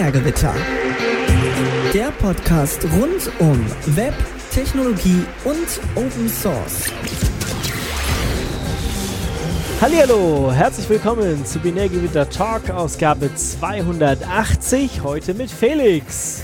Binärgewitter. Der Podcast rund um Web, Technologie und Open Source. Hallihallo, herzlich willkommen zu Binärgewitter Talk, Ausgabe 280, heute mit Felix.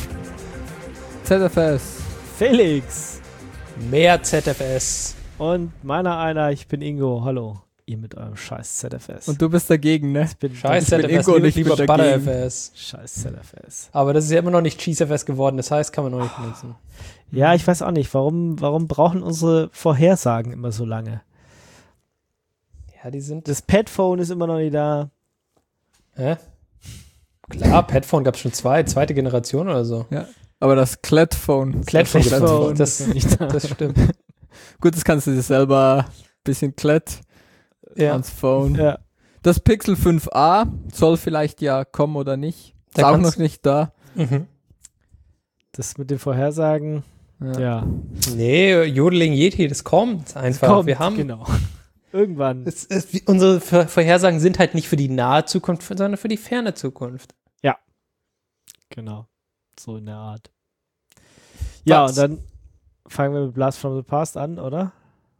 ZFS. Felix. Mehr ZFS. Und meiner einer, ich bin Ingo. Hallo, ihr mit eurem scheiß ZFS. Und du bist dagegen, ne? Scheiß ich bin ZFS, Ingo und ich lieber bin dagegen. ButterFS. Scheiß ZFS. Aber das ist ja immer noch nicht CheeseFS geworden, das heißt, kann man noch nicht benutzen. Ja, ich weiß auch nicht, warum brauchen unsere Vorhersagen immer so lange? Ja, die sind... Das Padphone ist immer noch nicht da. Hä? Klar, Padphone gab es schon zweite Generation oder so. Ja, aber das Clatphone. Clatphone, das stimmt. Gut, das kannst du dir selber ein bisschen ans Phone. Ja. Das Pixel 5a soll vielleicht ja kommen oder nicht. Ist auch noch nicht da. Mhm. Das mit den Vorhersagen, ja. Nee, Jodeling Yeti, das kommt einfach. Kommt, wir haben genau. Irgendwann. Unsere Vorhersagen sind halt nicht für die nahe Zukunft, sondern für die ferne Zukunft. Ja. Genau. So in der Art. Ja, und dann fangen wir mit Blast from the Past an, oder?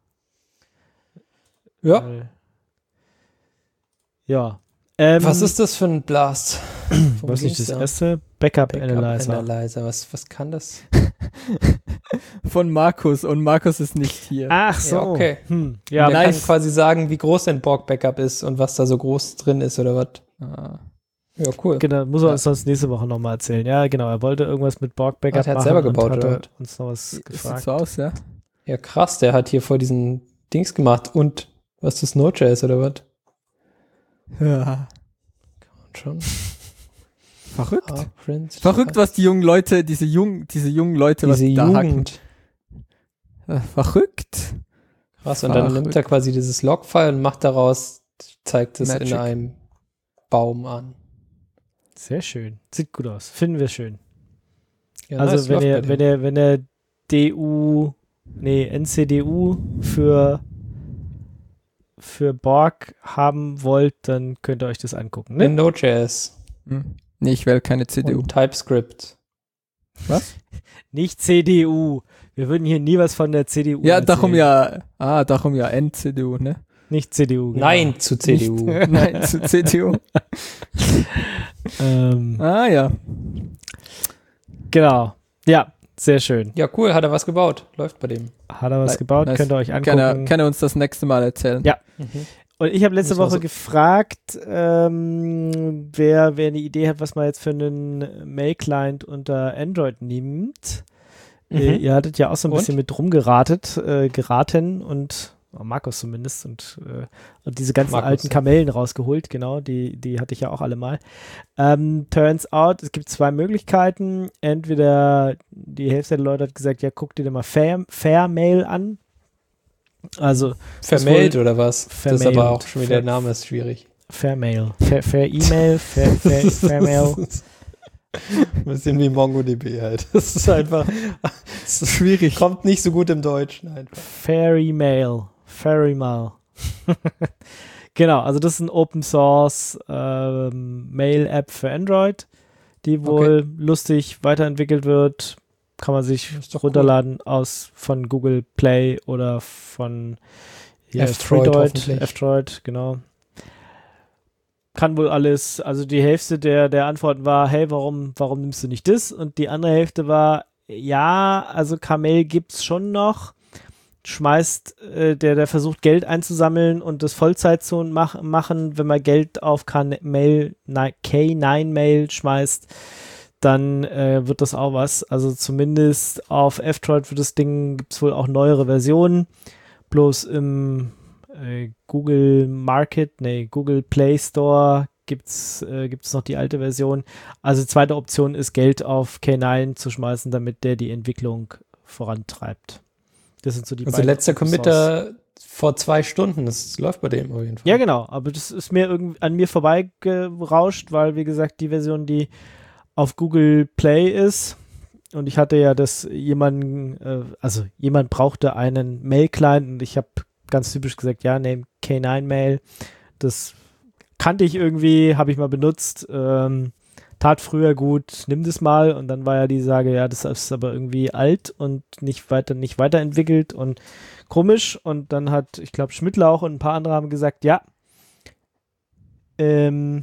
Ja. Ja. Was ist das für ein Blast? Was ist das erste? Backup Analyzer. Was kann das? Von Markus. Und Markus ist nicht hier. Ach so. Ja, okay. Ja, der kann quasi sagen, wie groß ein Borg-Backup ist und was da so groß drin ist oder was. Ah. Ja, cool. Genau, muss er uns sonst nächste Woche nochmal erzählen. Ja, genau, er wollte irgendwas mit Borg-Backup er hat machen selber gebaut, und oder? hat uns noch was gefragt. Sieht so aus, ja? Ja, krass, der hat hier vor diesen Dings gemacht. Und was ist das, Node.js oder was? Ja. Schon. Verrückt. Prince, Verrückt, was die jungen Leute, diese jungen Leute, was die da hacken. Verrückt. Krass, und dann nimmt er quasi dieses Log-File und macht daraus, zeigt es in einem Baum an. Sehr schön. Sieht gut aus. Finden wir schön. Ja, also wenn ihr NCDU für Borg haben wollt, dann könnt ihr euch das angucken. Ne? In Node.js. Nee, ich wähle keine CDU. Und TypeScript. Was? Nicht CDU. Wir würden hier nie was von der CDU Ja, erzählen. darum ja NCDU, ne? Nicht CDU. Genau. Nein zu CDU. Nein zu CDU. Ja. Genau. Ja, sehr schön. Ja, cool, hat er was gebaut. Läuft bei dem. Hat er was gebaut? Nice. Könnt ihr euch angucken. Kann er uns das nächste Mal erzählen. Ja. Und ich habe letzte Woche gefragt, wer eine Idee hat, was man jetzt für einen Mail-Client unter Android nimmt. Ihr hattet ja auch so ein bisschen mit geraten und Markus zumindest und diese ganzen alten Kamellen rausgeholt, genau, die hatte ich ja auch alle mal. Turns out, es gibt zwei Möglichkeiten. Entweder die Hälfte der Leute hat gesagt, ja, guck dir mal Fairmail an. Also Vermailt oder was? Vermailt. Das ist aber auch schon wieder, der Name ist schwierig. Fairmail. Fair E-Mail, Fairmail. Ein bisschen wie MongoDB halt. Das ist einfach schwierig. Kommt nicht so gut im Deutschen einfach. Fairymail. Genau, also das ist ein Open Source Mail-App für Android, die wohl lustig weiterentwickelt wird. Kann man sich runterladen von Google Play oder von F-Droid, genau. Kann wohl alles, also die Hälfte der Antworten war, hey, warum nimmst du nicht das? Und die andere Hälfte war, ja, also Kamel gibt's schon noch, schmeißt, der versucht Geld einzusammeln und das Vollzeit zu machen, wenn man Geld auf K9-Mail schmeißt, dann wird das auch was. Also zumindest auf F-Droid für das Ding gibt es wohl auch neuere Versionen. Bloß im Google Play Store gibt's noch die alte Version. Also die zweite Option ist, Geld auf K9 zu schmeißen, damit der die Entwicklung vorantreibt. Das sind so die beiden. Also letzter Committer vor 2 Stunden, das läuft bei dem auf jeden Fall. Ja, genau, aber das ist an mir vorbeigerauscht, weil, wie gesagt, die Version, die auf Google Play ist, und ich hatte ja jemand brauchte einen Mail-Client und ich habe ganz typisch gesagt, ja, nehme K9-Mail. Das kannte ich irgendwie, habe ich mal benutzt. tat früher gut, nimm das mal. Und dann war ja die Sage, ja, das ist aber irgendwie alt und nicht weiterentwickelt und komisch. Und dann hat, ich glaube, Schmidtler auch und ein paar andere haben gesagt, ja, und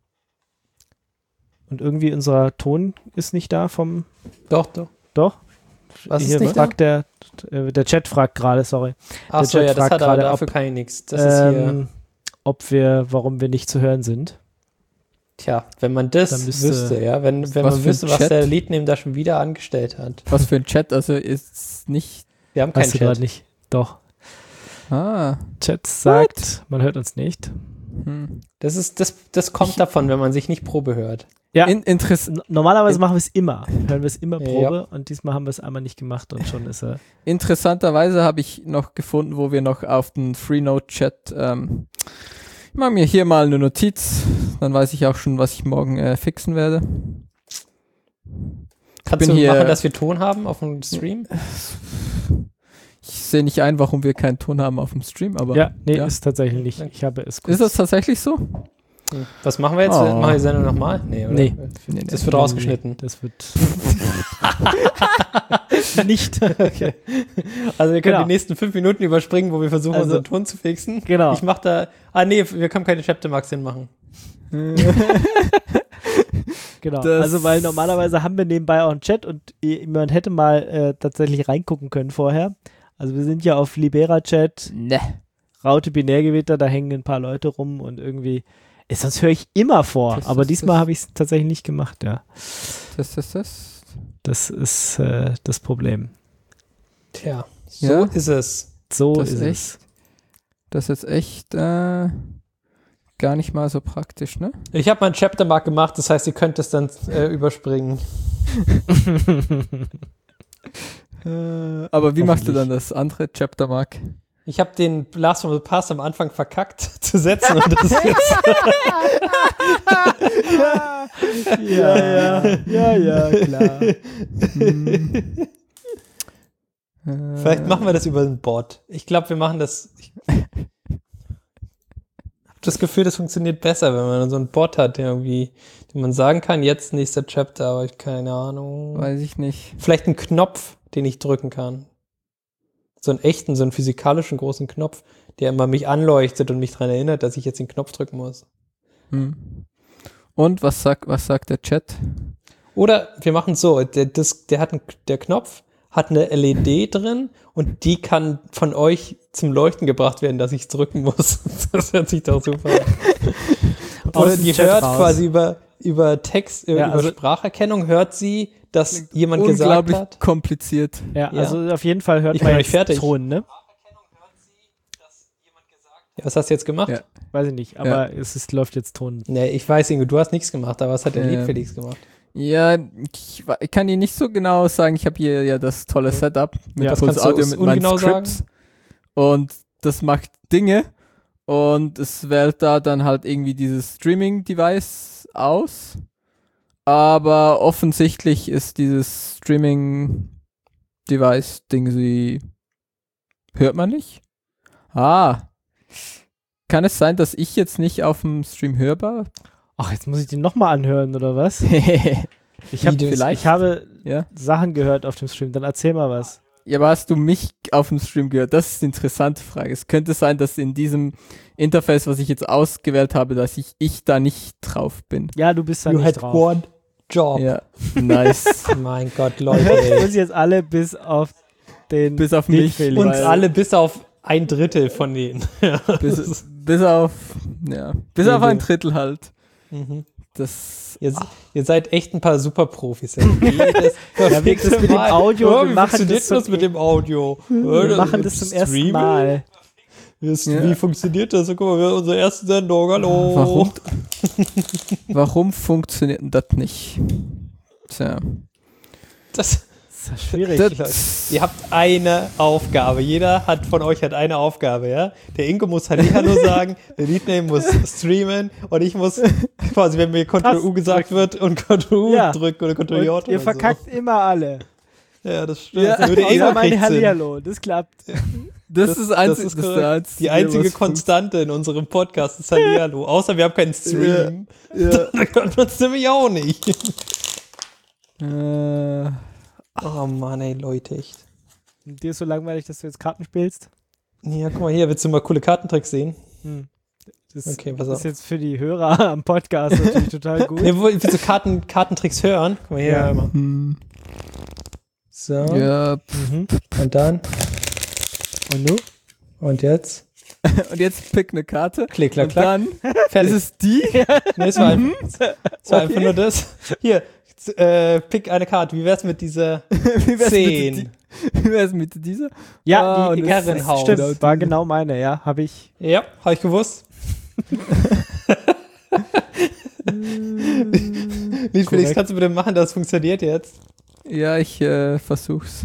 irgendwie unser Ton ist nicht da vom... Doch. Was Hier ist nicht fragt der Chat fragt gerade, sorry. Ach so, ja, das hat aber dafür kann ich nichts. Das ist hier... warum wir nicht zu hören sind. Tja, wenn man das wüsste, ja, wenn man wüsste, was der Leadname da schon wieder angestellt hat. Was für ein Chat, also ist nicht... Wir haben keinen Chat. Nicht. Doch. Ah. Chat sagt, man hört uns nicht. Das kommt davon, wenn man sich nicht Probe hört. Ja, normalerweise machen wir es immer. Hören wir es immer Probe und diesmal haben wir es einmal nicht gemacht und schon ist er... Interessanterweise habe ich noch gefunden, wo wir noch auf den Freenode-Chat ich mache mir hier mal eine Notiz, dann weiß ich auch schon, was ich morgen fixen werde. Kannst du machen, dass wir Ton haben auf dem Stream? Ich sehe nicht ein, warum wir keinen Ton haben auf dem Stream, aber... ist tatsächlich nicht. Ich habe es kurz. Ist das tatsächlich so? Was machen wir jetzt? Machen wir die Sendung nochmal? Nee, oder? Nee. Das wird rausgeschnitten. Das wird nicht. Okay. Also wir können die nächsten 5 Minuten überspringen, wo wir versuchen, unseren Ton zu fixen. Genau. Ich mache da... wir können keine Chapter Max hinmachen. Genau. Also weil normalerweise haben wir nebenbei auch einen Chat und man hätte mal tatsächlich reingucken können vorher. Also wir sind ja auf Libera-Chat. Ne. Raute Binärgewitter, da hängen ein paar Leute rum und irgendwie... Sonst höre ich immer vor, aber diesmal habe ich es tatsächlich nicht gemacht, ja. Das ist das Problem. Tja, so ist es. Das ist echt gar nicht mal so praktisch, ne? Ich habe mein Chaptermark gemacht, das heißt, ihr könnt es dann überspringen. Aber wie machst du dann das andere Chaptermark? Ich habe den Blast from the Past am Anfang verkackt zu setzen und das ist jetzt... Ja, klar. Vielleicht machen wir das über den Bot. Ich glaube, wir machen das... Ich habe das Gefühl, das funktioniert besser, wenn man so einen Bot hat, dem man sagen kann, jetzt nächster Chapter, aber ich keine Ahnung. Weiß ich nicht. Vielleicht einen Knopf, den ich drücken kann. So einen physikalischen großen Knopf, der immer mich anleuchtet und mich daran erinnert, dass ich jetzt den Knopf drücken muss. Und was sagt der Chat? Oder wir machen es so, der Knopf hat eine LED drin und die kann von euch zum Leuchten gebracht werden, dass ich es drücken muss. Das hört sich doch super an. Oder die hört quasi über Text, über Spracherkennung, hört sie, dass jemand gesagt hat. Unglaublich kompliziert. Ja, also auf jeden Fall hört man jetzt Ton, ne? Ja, was hast du jetzt gemacht? Ja. Weiß ich nicht, aber läuft jetzt Ton. Nee, ich weiß, Ingo, du hast nichts gemacht, aber was hat der Lied Felix gemacht? Ja, ich kann dir nicht so genau sagen, ich habe hier ja das tolle Setup mit Puls Audio mit meinen Scripts und das macht Dinge und es wählt da dann halt irgendwie dieses Streaming-Device aus. Aber offensichtlich ist dieses Streaming-Device-Ding, hört man nicht? Kann es sein, dass ich jetzt nicht auf dem Stream hörbar? Ach, jetzt muss ich den nochmal anhören, oder was? Ich habe Sachen gehört auf dem Stream, dann erzähl mal was. Ja, aber hast du mich auf dem Stream gehört? Das ist eine interessante Frage. Es könnte sein, dass in diesem Interface, was ich jetzt ausgewählt habe, dass ich da nicht drauf bin. Ja, du bist da nicht drauf. One Job. Ja, nice. Mein Gott, Leute. Wir müssen jetzt alle bis auf mich. Und alle bis auf 1/3 von denen. bis auf ein Drittel halt. Mhm. Ihr seid echt ein paar Superprofis. Das mit dem Audio. Wie funktioniert das mit dem Audio? Wir machen das zum ersten Mal. Wie funktioniert das? Guck mal, wir haben unsere erste Sendung. Hallo. Warum funktioniert denn das nicht? Tja. Das ist ja schwierig. Ihr habt eine Aufgabe. Jeder von euch hat eine Aufgabe, ja? Der Ingo muss Hallo sagen, der Leadname muss streamen und ich muss quasi, wenn mir Ctrl-U gesagt wird und Ctrl-U drücken oder Ctrl-J. Ihr verkackt immer alle. Ja, das stimmt. Ja, außer meine Hallihallo, das klappt. Das ist die einzige Konstante in unserem Podcast ist Hallihallo. Außer wir haben keinen Stream. Ja. Da können wir uns nämlich auch nicht. Oh Mann, ey, Leute, echt. Dir ist so langweilig, dass du jetzt Karten spielst? Ja, guck mal hier, willst du mal coole Kartentricks sehen? Das Okay, pass auf. ist jetzt für die Hörer am Podcast natürlich total gut. Nee, willst du Kartentricks hören? Guck mal hier, Ja. hör mal. So. Ja. Und dann. Und du? Und jetzt? Und jetzt pick eine Karte. Klick, klack, Und klack. dann Fertig. ist es die. Nee, es war einfach nur das. Hier, pick eine Karte. Wie wär's mit dieser 10? Wie wär's mit dieser? Ja, die das Herrenhaus. stimmt, war genau meine, ja, habe ich. Ja, habe ich gewusst. Lied Felix, kannst du bitte machen, das funktioniert jetzt? Ja, ich versuch's.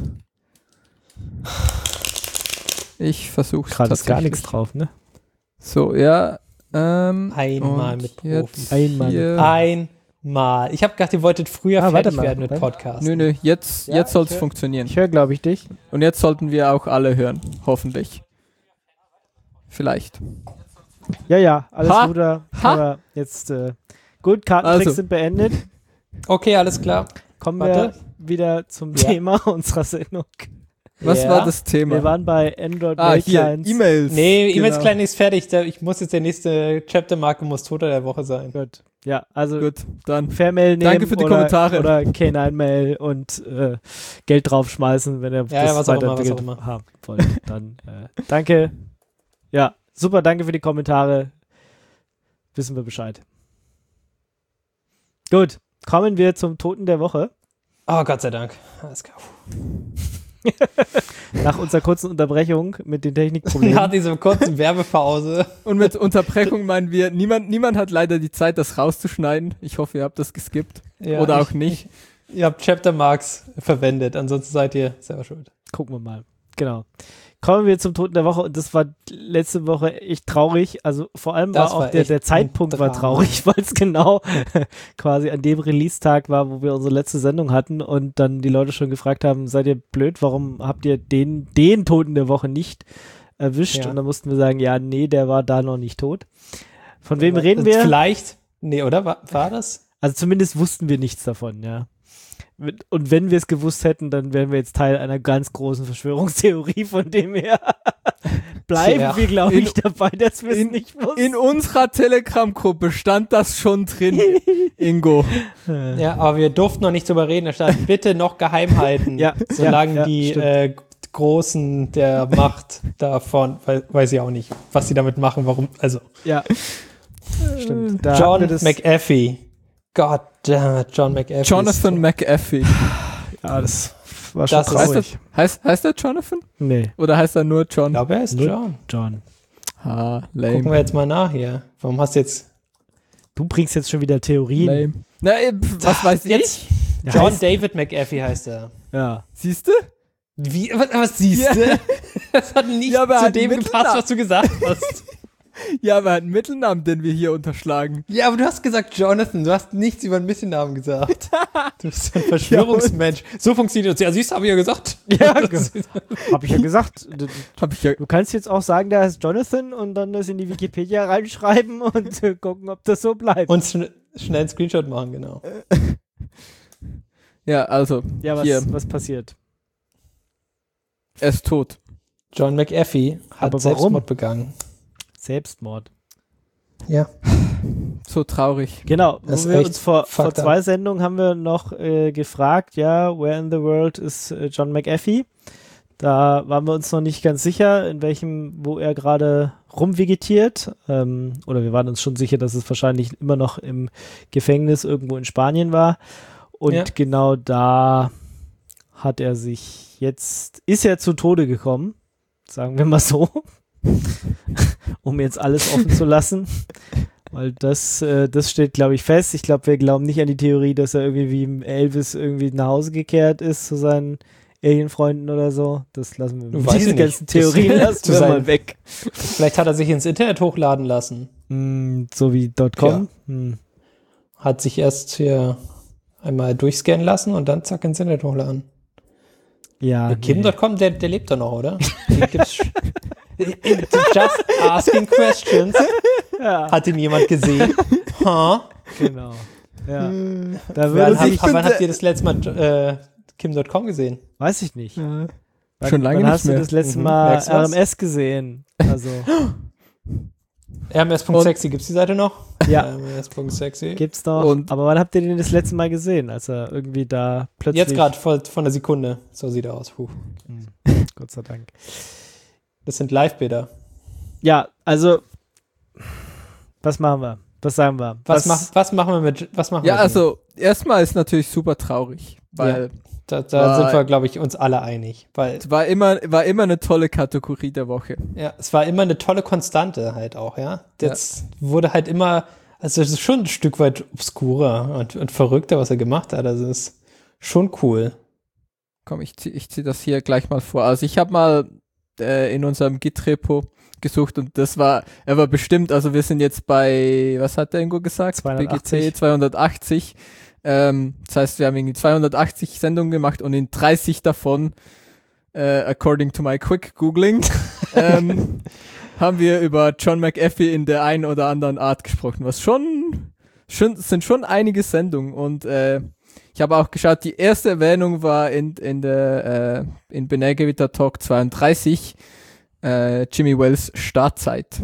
Gerade ist gar nichts drauf, ne? So, ja. Einmal mit Profis. Einmal. Einmal. Ich habe gedacht, ihr wolltet früher fertig werden mit Podcast. Nö, jetzt soll es funktionieren. Ich höre, glaube ich, dich. Und jetzt sollten wir auch alle hören. Hoffentlich. Vielleicht. Ja, alles Gute. Aber jetzt, gut, Kartentricks sind beendet. Okay, alles klar. Kommen wir wieder zum Thema unserer Sendung. Was war das Thema? Wir waren bei Android Clients. E-Mails. Nee, E-Mails Client ist fertig. Ich muss jetzt der nächste Chaptermarke muss Toter der Woche sein. Gut. Ja, also gut, dann Fairmail nehmen. Danke für die Kommentare. Oder K9-Mail und Geld draufschmeißen, wenn ihr das weiterentwickelt haben wollt. Dann danke. Ja, super, danke für die Kommentare. Wissen wir Bescheid. Gut, kommen wir zum Toten der Woche. Oh, Gott sei Dank. Alles klar. Nach unserer kurzen Unterbrechung mit den Technikproblemen. Nach dieser kurzen Werbepause. Und mit Unterbrechung meinen wir, niemand hat leider die Zeit, das rauszuschneiden. Ich hoffe, ihr habt das geskippt. Ja, oder auch nicht. Ihr habt Chaptermarks verwendet, ansonsten seid ihr selber schuld. Gucken wir mal. Genau. Kommen wir zum Toten der Woche und das war letzte Woche echt traurig. Also vor allem war auch der Zeitpunkt war traurig, weil es genau quasi an dem Release-Tag war, wo wir unsere letzte Sendung hatten und dann die Leute schon gefragt haben, seid ihr blöd, warum habt ihr den Toten der Woche nicht erwischt? Ja. Und dann mussten wir sagen, ja, nee, der war da noch nicht tot. Von wem reden wir? Vielleicht, nee, oder? War das? Also zumindest wussten wir nichts davon, ja. Und wenn wir es gewusst hätten, dann wären wir jetzt Teil einer ganz großen Verschwörungstheorie, von dem her bleiben wir, glaube ich, dabei, dass wir es nicht wussten. In unserer Telegram-Gruppe stand das schon drin, Ingo. Ja, aber wir durften noch nicht drüber reden. Da stand, bitte noch geheim halten, solange die Großen der Macht davon, weiß ich auch nicht, was sie damit machen, warum, also. Ja, stimmt. John McAfee. God damn it, John McAfee. Jonathan McAfee. Ja, das war schon traurig. Heißt der Jonathan? Nee. Oder heißt er nur John? Ich glaube, er ist John. Lame. Gucken wir jetzt mal nach hier. Warum hast du jetzt... Du bringst jetzt schon wieder Theorien. Lame. Na, was weiß ich? John David McAfee heißt er. Ja. Siehst du? Wie? Was siehst du? Das hat nicht zu dem gepasst, was du gesagt hast. Ja, aber er hat einen Mittelnamen, den wir hier unterschlagen. Ja, aber du hast gesagt Jonathan, du hast nichts über einen Mittelnamen gesagt. Du bist ein Verschwörungsmensch. So funktioniert das. Ja, siehst du, habe ich ja gesagt. Ja, habe ich ja gesagt. Du kannst jetzt auch sagen, der heißt Jonathan und dann das in die Wikipedia reinschreiben und gucken, ob das so bleibt. Und schnell einen Screenshot machen, genau. Ja, also. Ja, was passiert? Er ist tot. John McAfee hat Selbstmord begangen. Selbstmord. Ja. So traurig. Genau. Wo wir uns vor 2 Sendungen haben wir noch gefragt, where in the world is John McAfee? Da waren wir uns noch nicht ganz sicher, wo er gerade rumvegetiert. Oder wir waren uns schon sicher, dass es wahrscheinlich immer noch im Gefängnis irgendwo in Spanien war. Und genau da hat er ist er zu Tode gekommen. Sagen wir mal so. Um jetzt alles offen zu lassen. Weil das steht, glaube ich, fest. Ich glaube, wir glauben nicht an die Theorie, dass er irgendwie wie Elvis irgendwie nach Hause gekehrt ist zu seinen Alienfreunden oder so. Das lassen wir. Diese ganzen Theorien lassen wir mal weg. Vielleicht hat er sich ins Internet hochladen lassen. So wie .com. Ja. Hat sich erst hier einmal durchscannen lassen und dann zack ins Internet hochladen. Ja. Kim.com, der lebt doch noch, oder? Gibt's just asking questions. Ja. Hat ihn jemand gesehen? Genau. Ja. Wann habt ihr das letzte Mal Kim.com gesehen? Weiß ich nicht. Ja. Schon lange nicht mehr. Hast du das letzte Mal RMS gesehen? Also. RMS.sexy, gibt's die Seite noch? Ja. RMS.sexy. Gibt's noch. Aber wann habt ihr den das letzte Mal gesehen? Als er irgendwie da plötzlich... Jetzt gerade von einer Sekunde. So sieht er aus. Gott sei Dank. Das sind Live-Bilder. Ja, also was machen wir? Was sagen wir? Was machen wir mit Ja, also erstmal ist natürlich super traurig, weil da sind wir, glaube ich, uns alle einig. Weil es war immer eine tolle Kategorie der Woche. Ja, es war immer eine tolle Konstante halt auch, ja. Jetzt wurde halt immer, also es ist schon ein Stück weit obskurer und verrückter, was er gemacht hat. Also es ist schon cool. Komm, ich zieh das hier gleich mal vor. Also ich habe mal in unserem Git-Repo gesucht und er war bestimmt, also wir sind jetzt bei, was hat der Ingo gesagt? 280. BGC 280. Das heißt, wir haben irgendwie 280 Sendungen gemacht und in 30 davon, according to my quick Googling, haben wir über John McAfee in der einen oder anderen Art gesprochen, was sind schon einige Sendungen und ich habe auch geschaut, die erste Erwähnung war in Benägewitter Talk 32, Jimmy Wells Startzeit.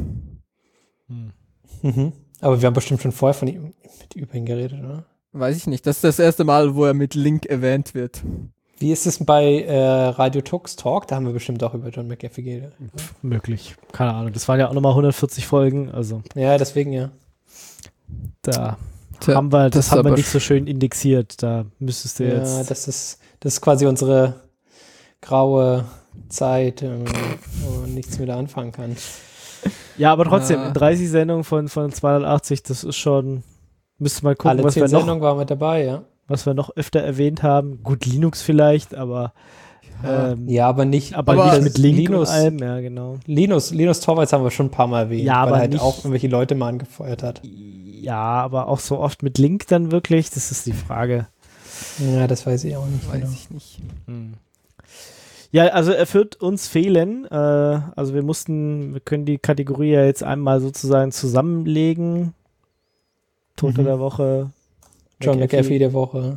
Aber wir haben bestimmt schon vorher über ihn geredet, oder? Weiß ich nicht. Das ist das erste Mal, wo er mit Link erwähnt wird. Wie ist es bei Radio Tux Talk? Da haben wir bestimmt auch über John McAfee geredet. Möglich. Keine Ahnung. Das waren ja auch nochmal 140 Folgen. Also. Ja, deswegen ja. Da haben wir nicht so schön indexiert. Da müsstest du jetzt... Ja, das ist quasi unsere graue Zeit, wo man nichts mehr da anfangen kann. Ja, aber trotzdem, in 30 Sendungen von 280, das ist schon... Müsste mal gucken, alle 10 Sendungen waren mit dabei, ja. Was wir noch öfter erwähnt haben. Gut, Linux vielleicht, aber... aber nicht mit Linux und allem, ja, genau. Linus Torvalds haben wir schon ein paar Mal erwähnt, ja, weil aber er halt auch irgendwelche Leute mal angefeuert hat. Ja, aber auch so oft mit Link dann wirklich, das ist die Frage. Ja, das weiß ich auch nicht. Weiß ich nicht. Ja, also er wird uns fehlen. Also wir können die Kategorie ja jetzt einmal sozusagen zusammenlegen. Tote der Woche. John McAfee der Woche.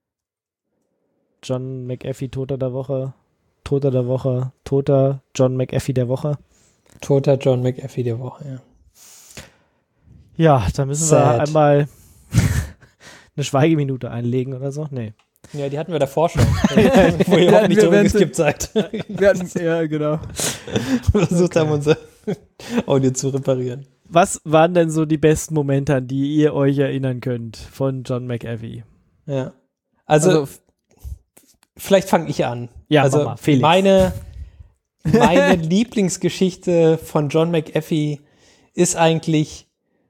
John McAfee, Toter der Woche. Toter der Woche. Toter John McAfee der Woche. Toter John McAfee der Woche, ja. Ja, da müssen wir einmal eine Schweigeminute einlegen oder so. Nee. Ja, die hatten wir davor schon. Wo ihr auch nicht drüber geskippt seid. Ja, genau. Versucht haben, unser Audio zu reparieren. Was waren denn so die besten Momente, an die ihr euch erinnern könnt von John McAfee? Ja. Also vielleicht fange ich an. Ja, also mach mal, Felix. Meine Lieblingsgeschichte von John McAfee ist eigentlich,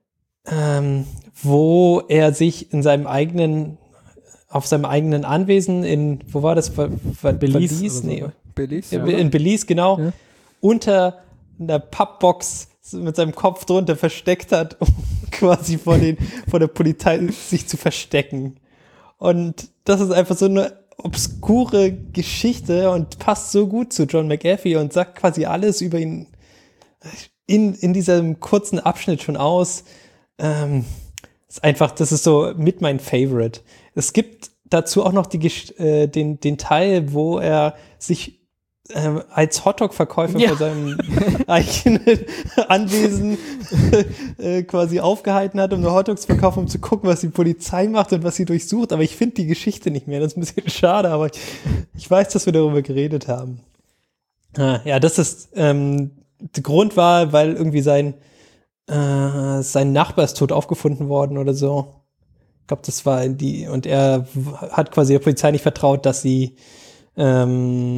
wo er sich auf seinem eigenen Anwesen wo war das? Belize? Nee. Belize, in Belize, genau. Ja. Unter einer Pappbox mit seinem Kopf drunter versteckt hat, um quasi vor der Polizei sich zu verstecken. Und das ist einfach so eine obskure Geschichte und passt so gut zu John McAfee und sagt quasi alles über ihn in diesem kurzen Abschnitt schon aus. Das ist so mit mein Favorite. Es gibt dazu auch noch den Teil, wo er sich als Hotdog-Verkäufer vor seinem eigenen Anwesen quasi aufgehalten hat, um nur Hotdogs zu verkaufen, um zu gucken, was die Polizei macht und was sie durchsucht. Aber ich finde die Geschichte nicht mehr. Das ist ein bisschen schade, aber ich weiß, dass wir darüber geredet haben. Ja, das ist der Grund war, weil irgendwie sein Nachbar ist tot aufgefunden worden oder so. Ich glaube, das war und er hat quasi der Polizei nicht vertraut, dass sie er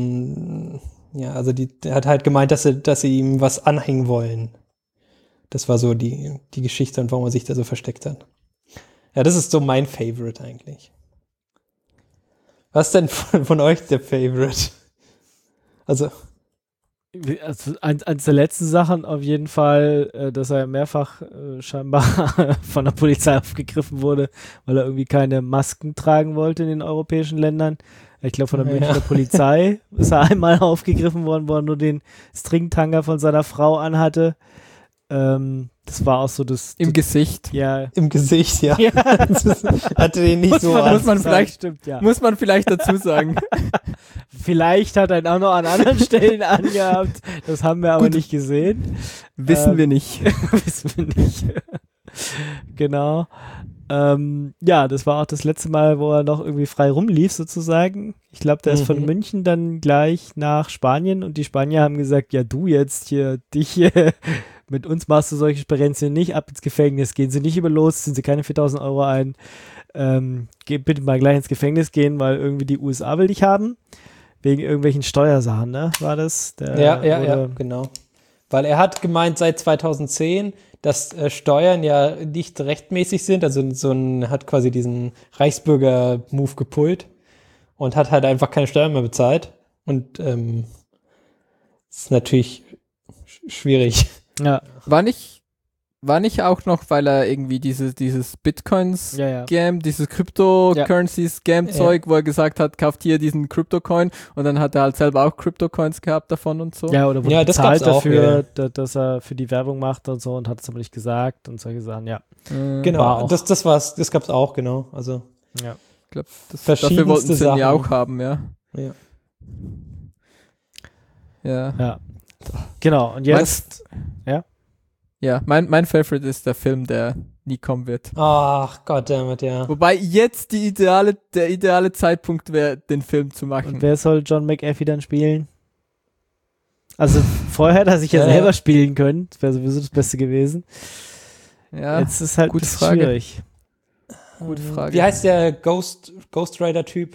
hat halt gemeint, dass sie ihm was anhängen wollen. Das war so die Geschichte und warum er sich da so versteckt hat. Ja, das ist so mein Favorite eigentlich. Was denn von euch der Favorite? Also eins der letzten Sachen auf jeden Fall, dass er mehrfach scheinbar von der Polizei aufgegriffen wurde, weil er irgendwie keine Masken tragen wollte in den europäischen Ländern. Ich glaube, von der Münchner Polizei ist er einmal aufgegriffen worden, wo er nur den Stringtanger von seiner Frau anhatte. Das war auch so das... Im Gesicht. Ja. Im Gesicht, ja. Hatte den nicht muss man vielleicht dazu sagen. Vielleicht hat er ihn auch noch an anderen Stellen angehabt. Das haben wir aber nicht gesehen. Wissen wir nicht. Wissen wir nicht. Genau. Ja, das war auch das letzte Mal, wo er noch irgendwie frei rumlief, sozusagen. Ich glaube, der ist von München dann gleich nach Spanien und die Spanier haben gesagt, ja, du jetzt hier, dich hier, mit uns machst du solche Sperenzien nicht, ab ins Gefängnis, gehen sie nicht über los, ziehen sie keine 4.000 Euro ein, bitte mal gleich ins Gefängnis gehen, weil irgendwie die USA will dich haben, wegen irgendwelchen Steuersachen, ne, war das? Ja, genau. Weil er hat gemeint, seit 2010, dass Steuern ja nicht rechtmäßig sind, also hat quasi diesen Reichsbürger-Move gepullt und hat halt einfach keine Steuern mehr bezahlt und ist natürlich schwierig. Ja. War nicht auch noch, weil er irgendwie dieses Bitcoin-Scam, dieses Cryptocurrency-Scam-Zeug, wo er gesagt hat, kauft hier diesen Crypto-Coin und dann hat er halt selber auch Crypto-Coins gehabt davon und so. Ja, oder wurde bezahlt dafür, dass er für die Werbung macht und so und hat es aber nicht gesagt und solche Sachen, ja. Genau, das gab's auch, genau. Also, ja. Ich glaube, dafür wollten sie ihn ja auch haben, ja. Ja. Genau, und jetzt, Ja, mein Favorite ist der Film, der nie kommen wird. Ach, goddammit, ja. Wobei jetzt der ideale Zeitpunkt wäre, den Film zu machen. Und wer soll John McAfee dann spielen? Also vorher hätte er sich ja selber spielen können. Das wäre sowieso das Beste gewesen. Ja, jetzt ist halt schwierig. Gute Frage. Wie heißt der Ghost Rider-Typ?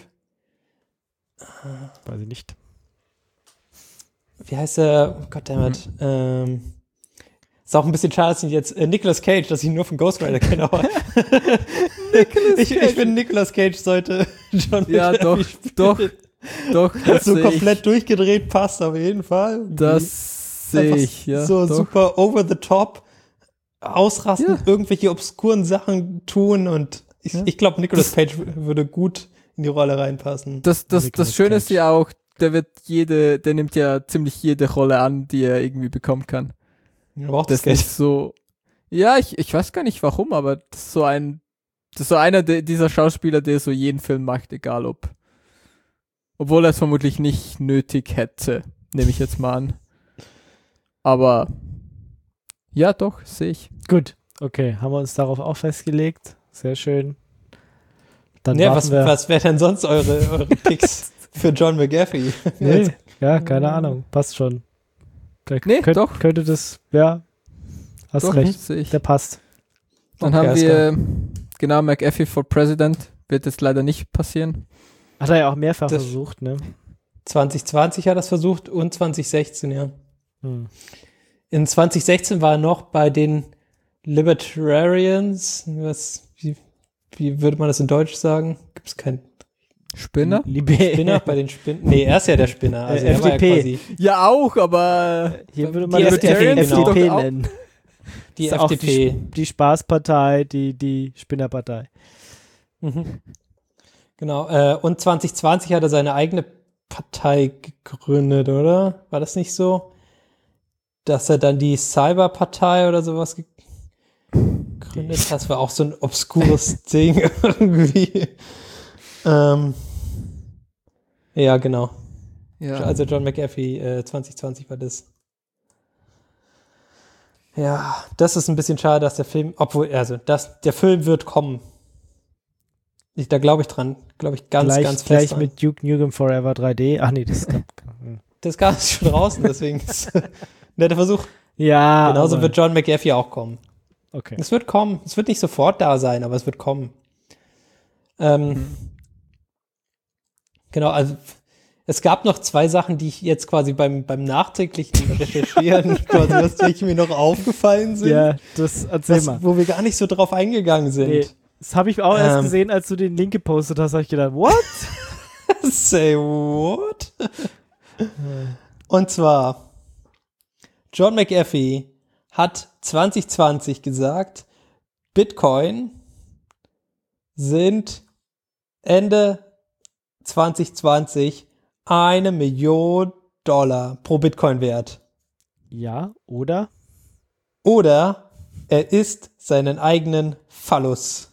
Weiß ich nicht. Wie heißt der? Goddammit. Ist auch ein bisschen schade, dass ich jetzt Nicolas Cage, dass ich ihn nur von Ghost Rider kenne, aber ich finde, Nicolas Cage sollte John McAfee spielen. Doch. So komplett durchgedreht passt auf jeden Fall. Das sehe ich, ja. So super over the top, ausrasten, irgendwelche obskuren Sachen tun und ich glaube, Nicolas Cage würde gut in die Rolle reinpassen. Das Schöne ist ja auch, der nimmt ja ziemlich jede Rolle an, die er irgendwie bekommen kann. Das ist so, ja, ich weiß gar nicht warum, aber das ist so einer dieser Schauspieler, der so jeden Film macht, egal obwohl er es vermutlich nicht nötig hätte, nehme ich jetzt mal an. Aber ja, doch, sehe ich. Gut, okay, haben wir uns darauf auch festgelegt. Sehr schön. Dann was wären denn sonst eure Picks für John McAfee? Nee, ja, keine Ahnung, passt schon. Könnte das, hast doch, recht, der passt. Dann haben wir, genau, McAfee for President, wird jetzt leider nicht passieren. Hat er ja auch mehrfach versucht, ne? 2020 hat er das versucht und 2016, ja. In 2016 war er noch bei den Libertarians, wie würde man das in Deutsch sagen? Gibt es kein Spinner? Spinner bei den Spinnern? Nee, er ist ja der Spinner. Also FDP. Ja, auch, aber hier würde man das FDP nennen. Die FDP. Die Spaßpartei, die Spinnerpartei. Genau. Und 2020 hat er seine eigene Partei gegründet, oder? War das nicht so? Dass er dann die Cyberpartei oder sowas gegründet hat. Das war auch so ein obskures Ding irgendwie. Ja, genau. Ja. Also John McAfee 2020 war das. Ja, das ist ein bisschen schade, dass der Film, der Film wird kommen. Da glaube ich dran. Glaube ich ganz fest gleich dran. mit Duke Nukem Forever 3D. Ach nee, das ist gar nicht schon draußen, deswegen ist netter Versuch. Ja. Genauso wird John McAfee auch kommen. Okay. Es wird kommen. Es wird nicht sofort da sein, aber es wird kommen. Genau, also es gab noch 2 Sachen, die ich jetzt quasi beim nachträglichen Recherchieren quasi, was mir noch aufgefallen sind. Ja, das erzähl mal. Wo wir gar nicht so drauf eingegangen sind. Nee, das habe ich auch erst gesehen, als du den Link gepostet hast, habe ich gedacht, what? Say what? Und zwar, John McAfee hat 2020 gesagt, Bitcoin sind Ende 2020 $1 Million pro Bitcoin wert. Ja, oder? Oder er isst seinen eigenen Phallus.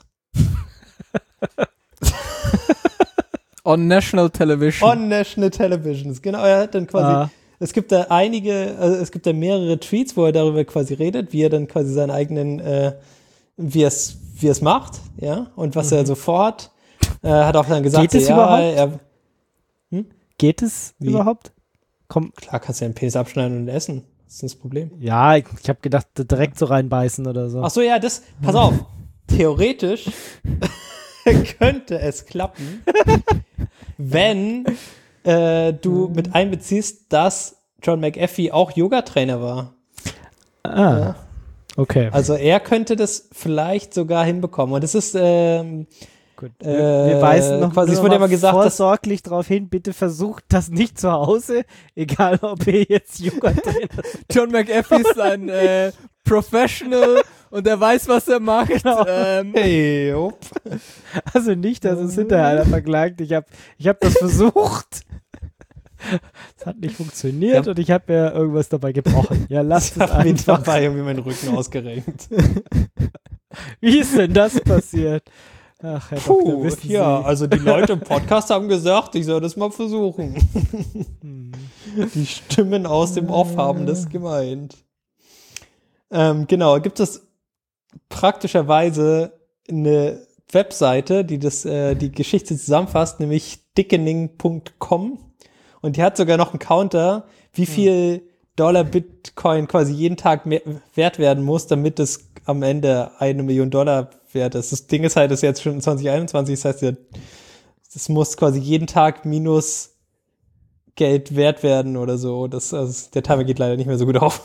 On National Television. On National Television, genau. Er hat dann quasi, es gibt da mehrere Tweets, wo er darüber quasi redet, wie er dann quasi seinen eigenen, wie er es macht, ja, und was er so vorhat. Hat auch dann gesagt, geht es überhaupt? Geht es überhaupt? Klar, kannst du ja einen Penis abschneiden und essen. Das ist das Problem. Ja, ich habe gedacht, direkt so reinbeißen oder so. Ach so, ja, pass auf. Theoretisch könnte es klappen, wenn du mit einbeziehst, dass John McAfee auch Yoga-Trainer war. Ja. Okay. Also er könnte das vielleicht sogar hinbekommen. Und es ist gut. Wir weisen noch quasi, es wurde immer gesagt, vorsorglich darauf hin, bitte versucht das nicht zu Hause, egal ob ihr jetzt Yoga-Trainer John McAfee ist ein Professional und er weiß, was er macht. Genau. Hey, also nicht, dass es hinterher einer verklagt. Ich hab das versucht. Es hat nicht funktioniert und ich habe mir irgendwas dabei gebrochen. Ja, lasst es einfach. Ich habe dabei irgendwie meinen Rücken ausgerenkt. Wie ist denn das passiert? Ach, Herr Doktor, wissen Sie. Also die Leute im Podcast haben gesagt, ich soll das mal versuchen. Die Stimmen aus dem Off haben das gemeint. Genau, gibt es praktischerweise eine Webseite, die die Geschichte zusammenfasst, nämlich dickening.com. Und die hat sogar noch einen Counter, wie viel Dollar Bitcoin quasi jeden Tag wert werden muss, damit es am Ende $1 Million wert ist. Das Ding ist halt, das ist jetzt schon 2021, das heißt, das muss quasi jeden Tag minus Geld wert werden oder so. Der Timer geht leider nicht mehr so gut auf.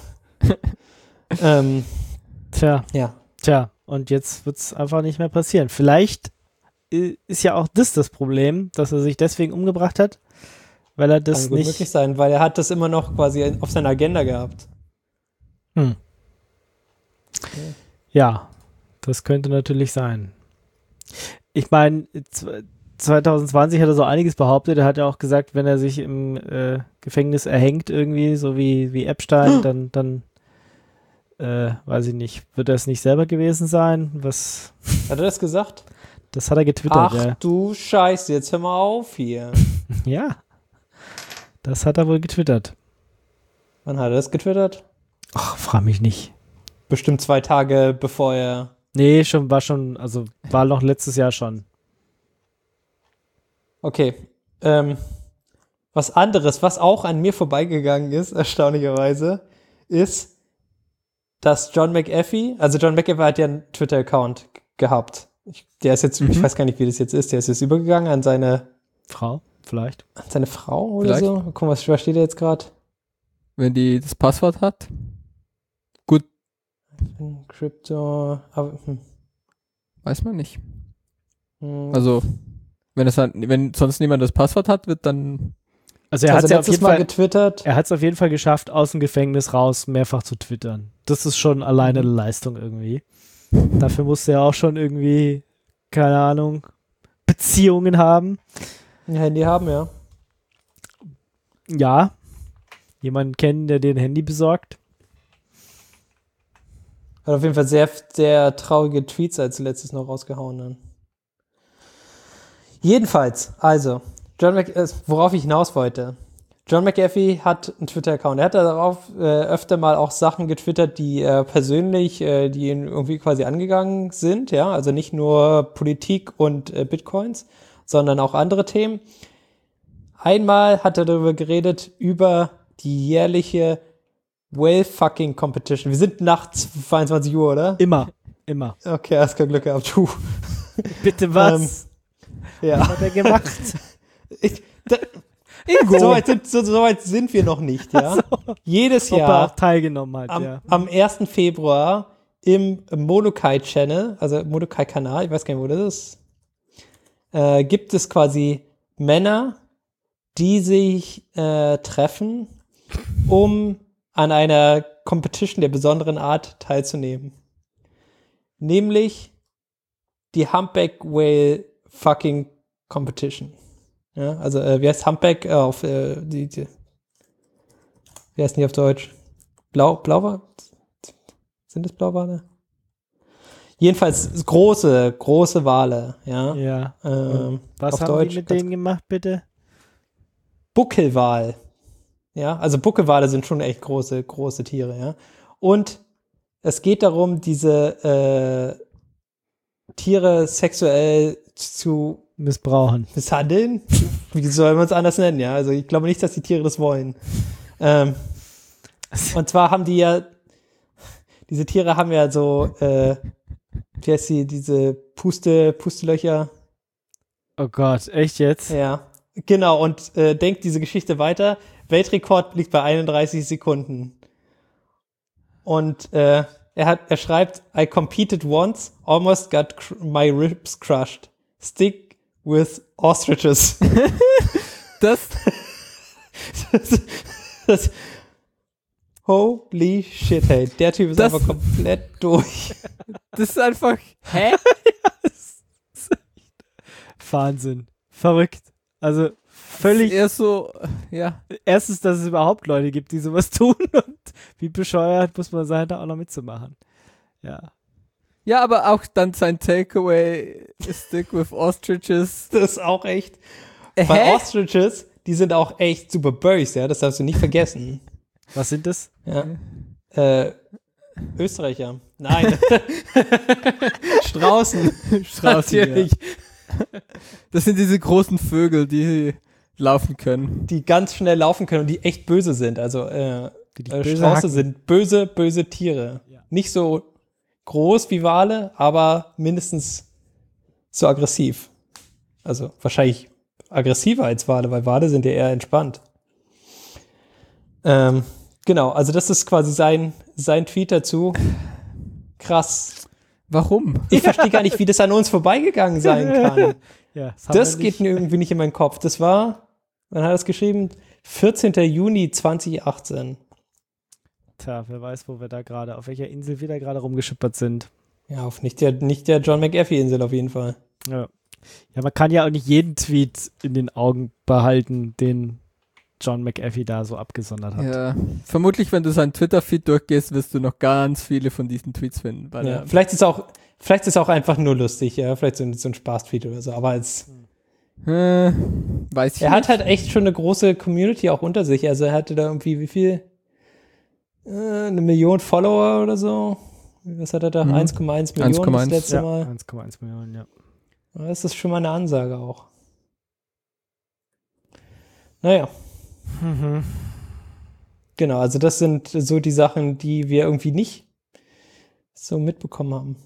Tja, und jetzt wird es einfach nicht mehr passieren. Vielleicht ist ja auch das Problem, dass er sich deswegen umgebracht hat, weil er das kann gut nicht... möglich sein, weil er hat das immer noch quasi auf seiner Agenda gehabt. Ja, das könnte natürlich sein. Ich meine, 2020 hat er so einiges behauptet. Er hat ja auch gesagt, wenn er sich im Gefängnis erhängt irgendwie, so wie Epstein, dann weiß ich nicht, wird er es nicht selber gewesen sein? Was? Hat er das gesagt? Das hat er getwittert, Ach du Scheiße, jetzt hör mal auf hier. Ja, das hat er wohl getwittert. Wann hat er das getwittert? Ach, frag mich nicht. Bestimmt 2 Tage bevor er... Nee, war noch letztes Jahr schon. Okay. Was anderes, was auch an mir vorbeigegangen ist, erstaunlicherweise, ist, dass John McAfee hat ja einen Twitter-Account gehabt. Der ist jetzt, ich weiß gar nicht, wie das jetzt ist, der ist jetzt übergegangen an seine Frau, vielleicht. An seine Frau oder so? Guck mal, was steht da jetzt gerade? Wenn die das Passwort hat? Gut. Crypto, weiß man nicht. Also, wenn sonst niemand das Passwort hat, wird dann... Also er hat ja auf jeden Fall getwittert. Er hat es auf jeden Fall geschafft, aus dem Gefängnis raus mehrfach zu twittern. Das ist schon alleine eine Leistung irgendwie. Dafür musste er auch schon irgendwie, keine Ahnung, Beziehungen haben. Ein Handy haben, ja. Ja. Jemanden kennen, der dir ein Handy besorgt. Hat auf jeden Fall sehr, sehr traurige Tweets als letztes noch rausgehauen. Dann. Jedenfalls, also, worauf ich hinaus wollte. John McAfee hat einen Twitter-Account. Er hat darauf öfter mal auch Sachen getwittert, die persönlich, die ihn irgendwie quasi angegangen sind. Ja, also nicht nur Politik und Bitcoins, sondern auch andere Themen. Einmal hat er darüber geredet, über die jährliche Whale-Fucking-Competition. Wir sind nach 22 Uhr, oder? Immer. Okay, hast kein Glück gehabt. Bitte was? Ja. Was hat er gemacht? So weit sind wir noch nicht, ja. So. Jedes Jahr. Ob er auch teilgenommen hat, am 1. Februar im Molokai-Channel, also Molokai-Kanal, ich weiß gar nicht, wo das ist, gibt es quasi Männer, die sich treffen, um an einer Competition der besonderen Art teilzunehmen. Nämlich die Humpback Whale Fucking Competition. Ja, also wie heißt Humpback auf wie heißt die auf Deutsch? Blauwal? Sind das Blauwale? Jedenfalls große Wale, ja. Ja. Was auf haben Deutsch, die mit denen gemacht, bitte? Buckelwal. Ja, also Buckelwale sind schon echt große Tiere, ja. Und es geht darum, diese Tiere sexuell zu misshandeln. Wie soll man es anders nennen, ja? Also ich glaube nicht, dass die Tiere das wollen. Und zwar haben diese Tiere haben ja so, wie heißt diese Pustelöcher. Oh Gott, echt jetzt? Ja, genau. Und denkt diese Geschichte weiter. Weltrekord liegt bei 31 Sekunden. Und er schreibt, I competed once, almost got my ribs crushed. Stick with ostriches. Das holy shit, hey. Der Typ ist einfach komplett durch. Das ist einfach, hä? Wahnsinn. Verrückt. Also völlig. Eher so, ja. Erstens, dass es überhaupt Leute gibt, die sowas tun und wie bescheuert muss man sein, da auch noch mitzumachen. Ja. Ja, aber auch dann sein Takeaway, Stick with Ostriches. Das ist auch echt. Weil Ostriches, die sind auch echt super böse, ja, das darfst du nicht vergessen. Was sind das? Ja. Österreicher. Nein. Straußen. Natürlich. Ja. Das sind diese großen Vögel, die laufen können. Die ganz schnell laufen können und die echt böse sind. Also Strauße sind böse Tiere. Ja. Nicht so groß wie Wale, aber mindestens so aggressiv. Also wahrscheinlich aggressiver als Wale, weil Wale sind ja eher entspannt. Genau, also das ist quasi sein Tweet dazu. Krass. Warum? Ich verstehe gar nicht, wie das an uns vorbeigegangen sein kann. Ja, das geht mir irgendwie nicht in meinen Kopf. Das war, wann hat er das geschrieben? 14. Juni 2018. Tja, wer weiß, wo wir da gerade, auf welcher Insel wir da gerade rumgeschippert sind. Ja, auf nicht der John McAfee-Insel auf jeden Fall. Ja, man kann ja auch nicht jeden Tweet in den Augen behalten, den John McAfee da so abgesondert hat. Ja, vermutlich, wenn du seinen Twitter-Feed durchgehst, wirst du noch ganz viele von diesen Tweets finden. Weil ja, vielleicht ist auch einfach nur lustig, ja, vielleicht so ein Spaß-Tweet oder so, aber als weiß ich er nicht. hat halt echt schon eine große Community auch unter sich, also er hatte da irgendwie, wie viel? 1 Million Follower oder so? Was hat er da? 1,1 Millionen das letzte Mal? 1,1 Millionen, ja. Das ist schon mal eine Ansage auch. Naja. Genau, also das sind so die Sachen, die wir irgendwie nicht so mitbekommen haben.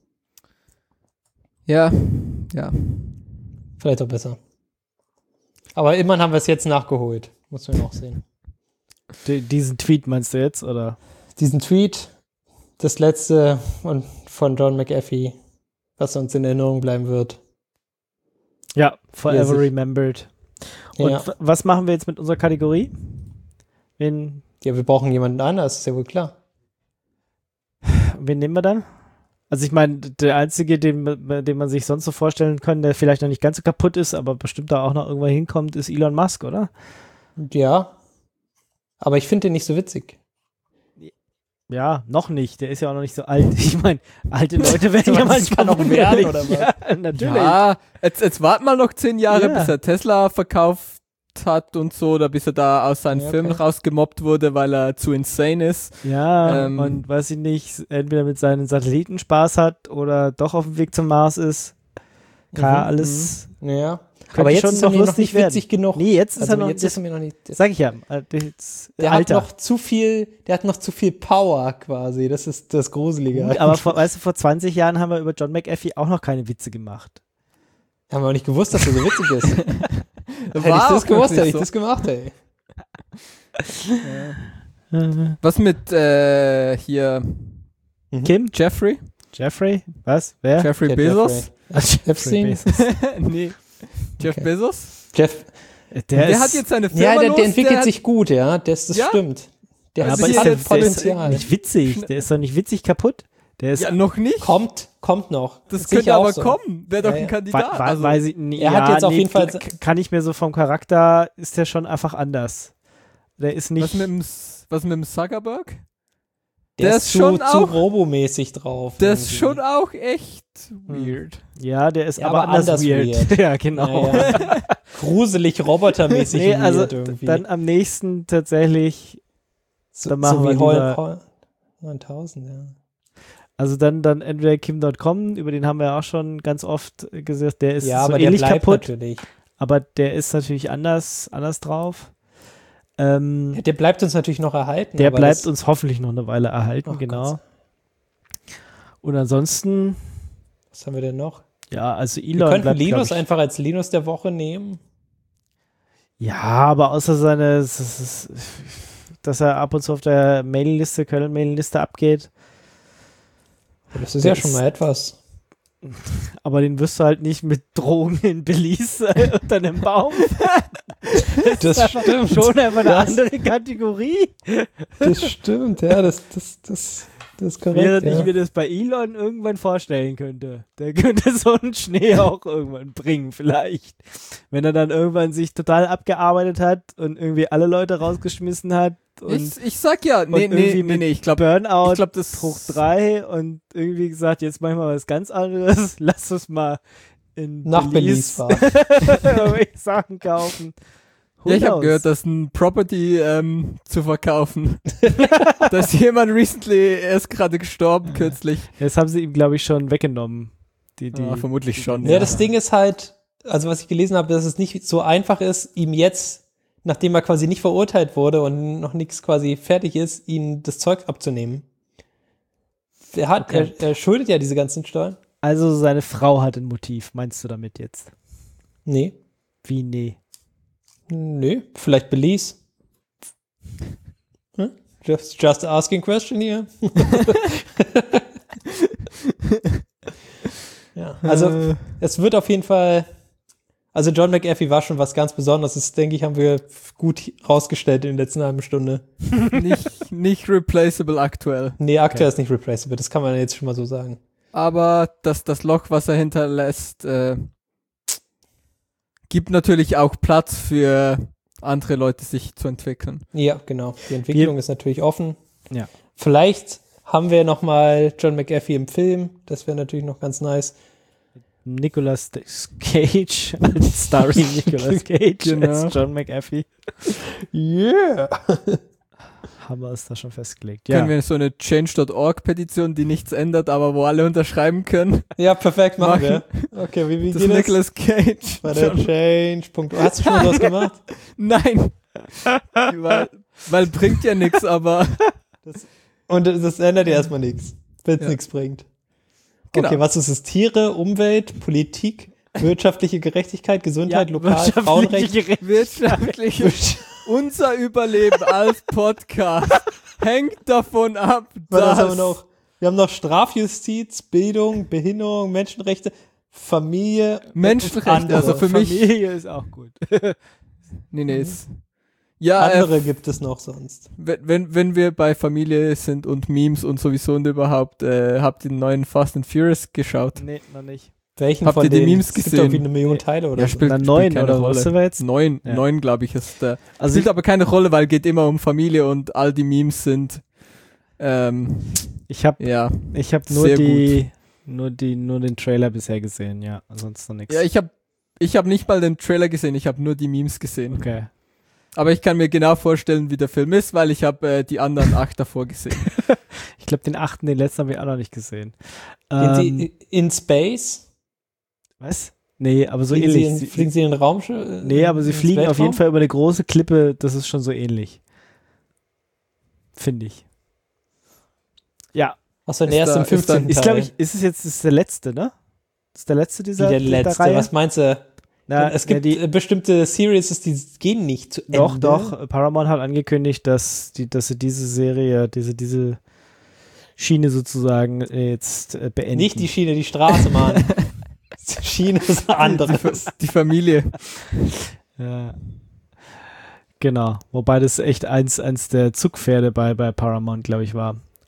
Ja. Vielleicht auch besser. Aber immerhin haben wir es jetzt nachgeholt. Muss man auch sehen. Diesen Tweet meinst du jetzt, oder? Diesen Tweet, das letzte von John McAfee, was uns in Erinnerung bleiben wird. Ja, forever remembered. Und was machen wir jetzt mit unserer Kategorie? Ja, wir brauchen jemanden anders, ist ja wohl klar. Wen nehmen wir dann? Also ich meine, der Einzige, den man sich sonst so vorstellen kann, der vielleicht noch nicht ganz so kaputt ist, aber bestimmt da auch noch irgendwann hinkommt, ist Elon Musk, oder? Ja, aber ich finde den nicht so witzig. Ja, noch nicht. Der ist ja auch noch nicht so alt. Ich meine, alte Leute werden ja manchmal noch werden, oder was? Ja, natürlich. Ja, jetzt warten wir noch 10 Jahre, bis er Tesla verkauft hat und so, oder bis er da aus seinen Filmen rausgemobbt wurde, weil er zu insane ist. Ja, und weiß ich nicht, entweder mit seinen Satelliten Spaß hat oder doch auf dem Weg zum Mars ist. Kann alles. Ja. Aber jetzt schon ist er noch lustig nicht witzig genug. Nee, jetzt ist er noch, jetzt ist er mir noch nicht. Sag ich ja. Der hat noch zu viel Power quasi. Das ist das Gruselige. Gut, aber weißt du, vor 20 Jahren haben wir über John McAfee auch noch keine Witze gemacht. Haben wir auch nicht gewusst, dass er so witzig ist. Hätte ich das gewusst, hätte ich das gemacht, ey. Was mit hier Kim? Jeffrey? Was? Wer? Jeffrey Bezos? Jeffrey Bezos? Nee. Jeff Bezos? Der hat jetzt seine Firma der entwickelt sich gut, ja. Das stimmt. Der hat aber ist Potenzial. Nicht witzig. Der ist doch nicht witzig kaputt. Der ist ja, noch nicht. Kommt noch. Das könnte aber so kommen. Wäre doch ein Kandidat. Weiß ich, er hat jetzt auf jeden Fall... Kann ich mir so vom Charakter, ist der schon einfach anders. Der ist nicht... Was mit dem Zuckerberg? Der ist schon zu robomäßig drauf. Der ist schon auch echt weird. Ja, der ist aber anders weird. Ja, genau. Ja. Gruselig robotermäßig weird also irgendwie. Dann am nächsten tatsächlich dann machen wir Hall 9000, ja. Also dann entweder Kim.com, über den haben wir auch schon ganz oft gesagt, der ist ja, so aber ähnlich der bleibt kaputt. Natürlich. Aber der ist natürlich anders drauf. Der bleibt uns natürlich noch erhalten. Der bleibt uns hoffentlich noch eine Weile erhalten, oh, genau. Gott. Und ansonsten... Was haben wir denn noch? Ja, also Elon wir könnten bleibt, Linus einfach als Linus der Woche nehmen. Ja, aber außer dass er ab und zu auf der Mailingliste, Köln-Mailingliste abgeht. Das ist ja schon mal etwas. Aber den wirst du halt nicht mit Drogen in Belize unter einem Baum. Das stimmt. Schon einfach eine andere Kategorie. Das stimmt, ja, das ist korrekt. Während ich mir das bei Elon irgendwann vorstellen könnte. Der könnte so einen Schnee auch irgendwann bringen, vielleicht. Wenn er dann irgendwann sich total abgearbeitet hat und irgendwie alle Leute rausgeschmissen hat. Und ich sag ja, nee, ich glaube Burnout das hoch 3 und irgendwie gesagt, jetzt machen wir was ganz anderes. Lass uns mal nach Belize fahren. Sachen kaufen. Ja, ich habe gehört, dass ein Property zu verkaufen. Da ist jemand recently erst gerade gestorben, kürzlich. Das haben sie ihm, glaube ich, schon weggenommen. Vermutlich schon. Ja, das Ding ist halt, also was ich gelesen habe, dass es nicht so einfach ist, ihm jetzt, nachdem er quasi nicht verurteilt wurde und noch nichts quasi fertig ist, ihm das Zeug abzunehmen. Er schuldet ja diese ganzen Steuern. Also seine Frau hat ein Motiv, meinst du damit jetzt? Nee. Wie nee? Nö, vielleicht Belize. Hm? Just asking question here. Ja, also es wird auf jeden Fall, also John McAfee war schon was ganz Besonderes. Das, denke ich, haben wir gut rausgestellt in der letzten halben Stunde. Nicht replaceable aktuell. Nee, aktuell ist nicht replaceable, das kann man jetzt schon mal so sagen. Aber das Loch, was er hinterlässt, gibt natürlich auch Platz für andere Leute, sich zu entwickeln. Ja, genau. Die Entwicklung ist natürlich offen. Ja. Vielleicht haben wir noch mal John McAfee im Film. Das wäre natürlich noch ganz nice. Nicolas Cage als Starring Nicolas Cage als John McAfee. Yeah! Haben wir es da schon festgelegt. Können wir so eine Change.org-Petition, die nichts ändert, aber wo alle unterschreiben können? Ja, perfekt, machen wir. Okay, wie geht das? Nicolas Cage. Bei der Change.org. Hast du schon was gemacht? Nein. weil bringt ja nichts, aber... Und das ändert ja erstmal nichts, wenn es nichts bringt. Genau. Okay, was ist es? Tiere, Umwelt, Politik, wirtschaftliche Gerechtigkeit, Gesundheit, lokal, Frauenrecht. Unser Überleben als Podcast hängt davon ab, Was haben wir noch? Wir haben noch Strafjustiz, Bildung, Behinderung, Menschenrechte, Familie. Menschenrechte, also für mich. Familie ist auch gut. Nee. Andere gibt es noch sonst. Wenn wir bei Familie sind und Memes und sowieso und überhaupt, habt ihr den neuen Fast and Furious geschaut? Nee, noch nicht. Welchen habt von ihr die Memes gesehen? Es gibt doch wie 1 Million Teile oder so. Spielt 9 oder was sind wir jetzt? 9, glaube ich, ist der. Also spielt aber keine Rolle, weil geht immer um Familie und all die Memes sind ich habe nur den Trailer bisher gesehen, ja, ansonsten nichts. Ja, ich hab nicht mal den Trailer gesehen, ich habe nur die Memes gesehen. Okay. Aber ich kann mir genau vorstellen, wie der Film ist, weil ich habe die anderen 8 davor gesehen. Ich glaube, den letzten habe ich auch noch nicht gesehen. In Space? Was? Nee, aber so ähnlich. Fliegen sie in den Raum? Nee, aber sie fliegen auf jeden Fall über eine große Klippe, das ist schon so ähnlich. Finde ich. Ja. Achso, der erste im 15. Ist, glaube ich, ist der letzte, ne? Ist der letzte dieser Reihe? Was meinst du? Es gibt bestimmte Series, die gehen nicht zu Ende. Doch. Paramount hat angekündigt, dass sie diese Serie, diese Schiene sozusagen jetzt beenden. Nicht die Schiene, die Straße, Mann. Die Schiene ist anderes. Die Familie. Ja. Genau. Wobei das echt eins der Zugpferde bei Paramount, glaube ich, war.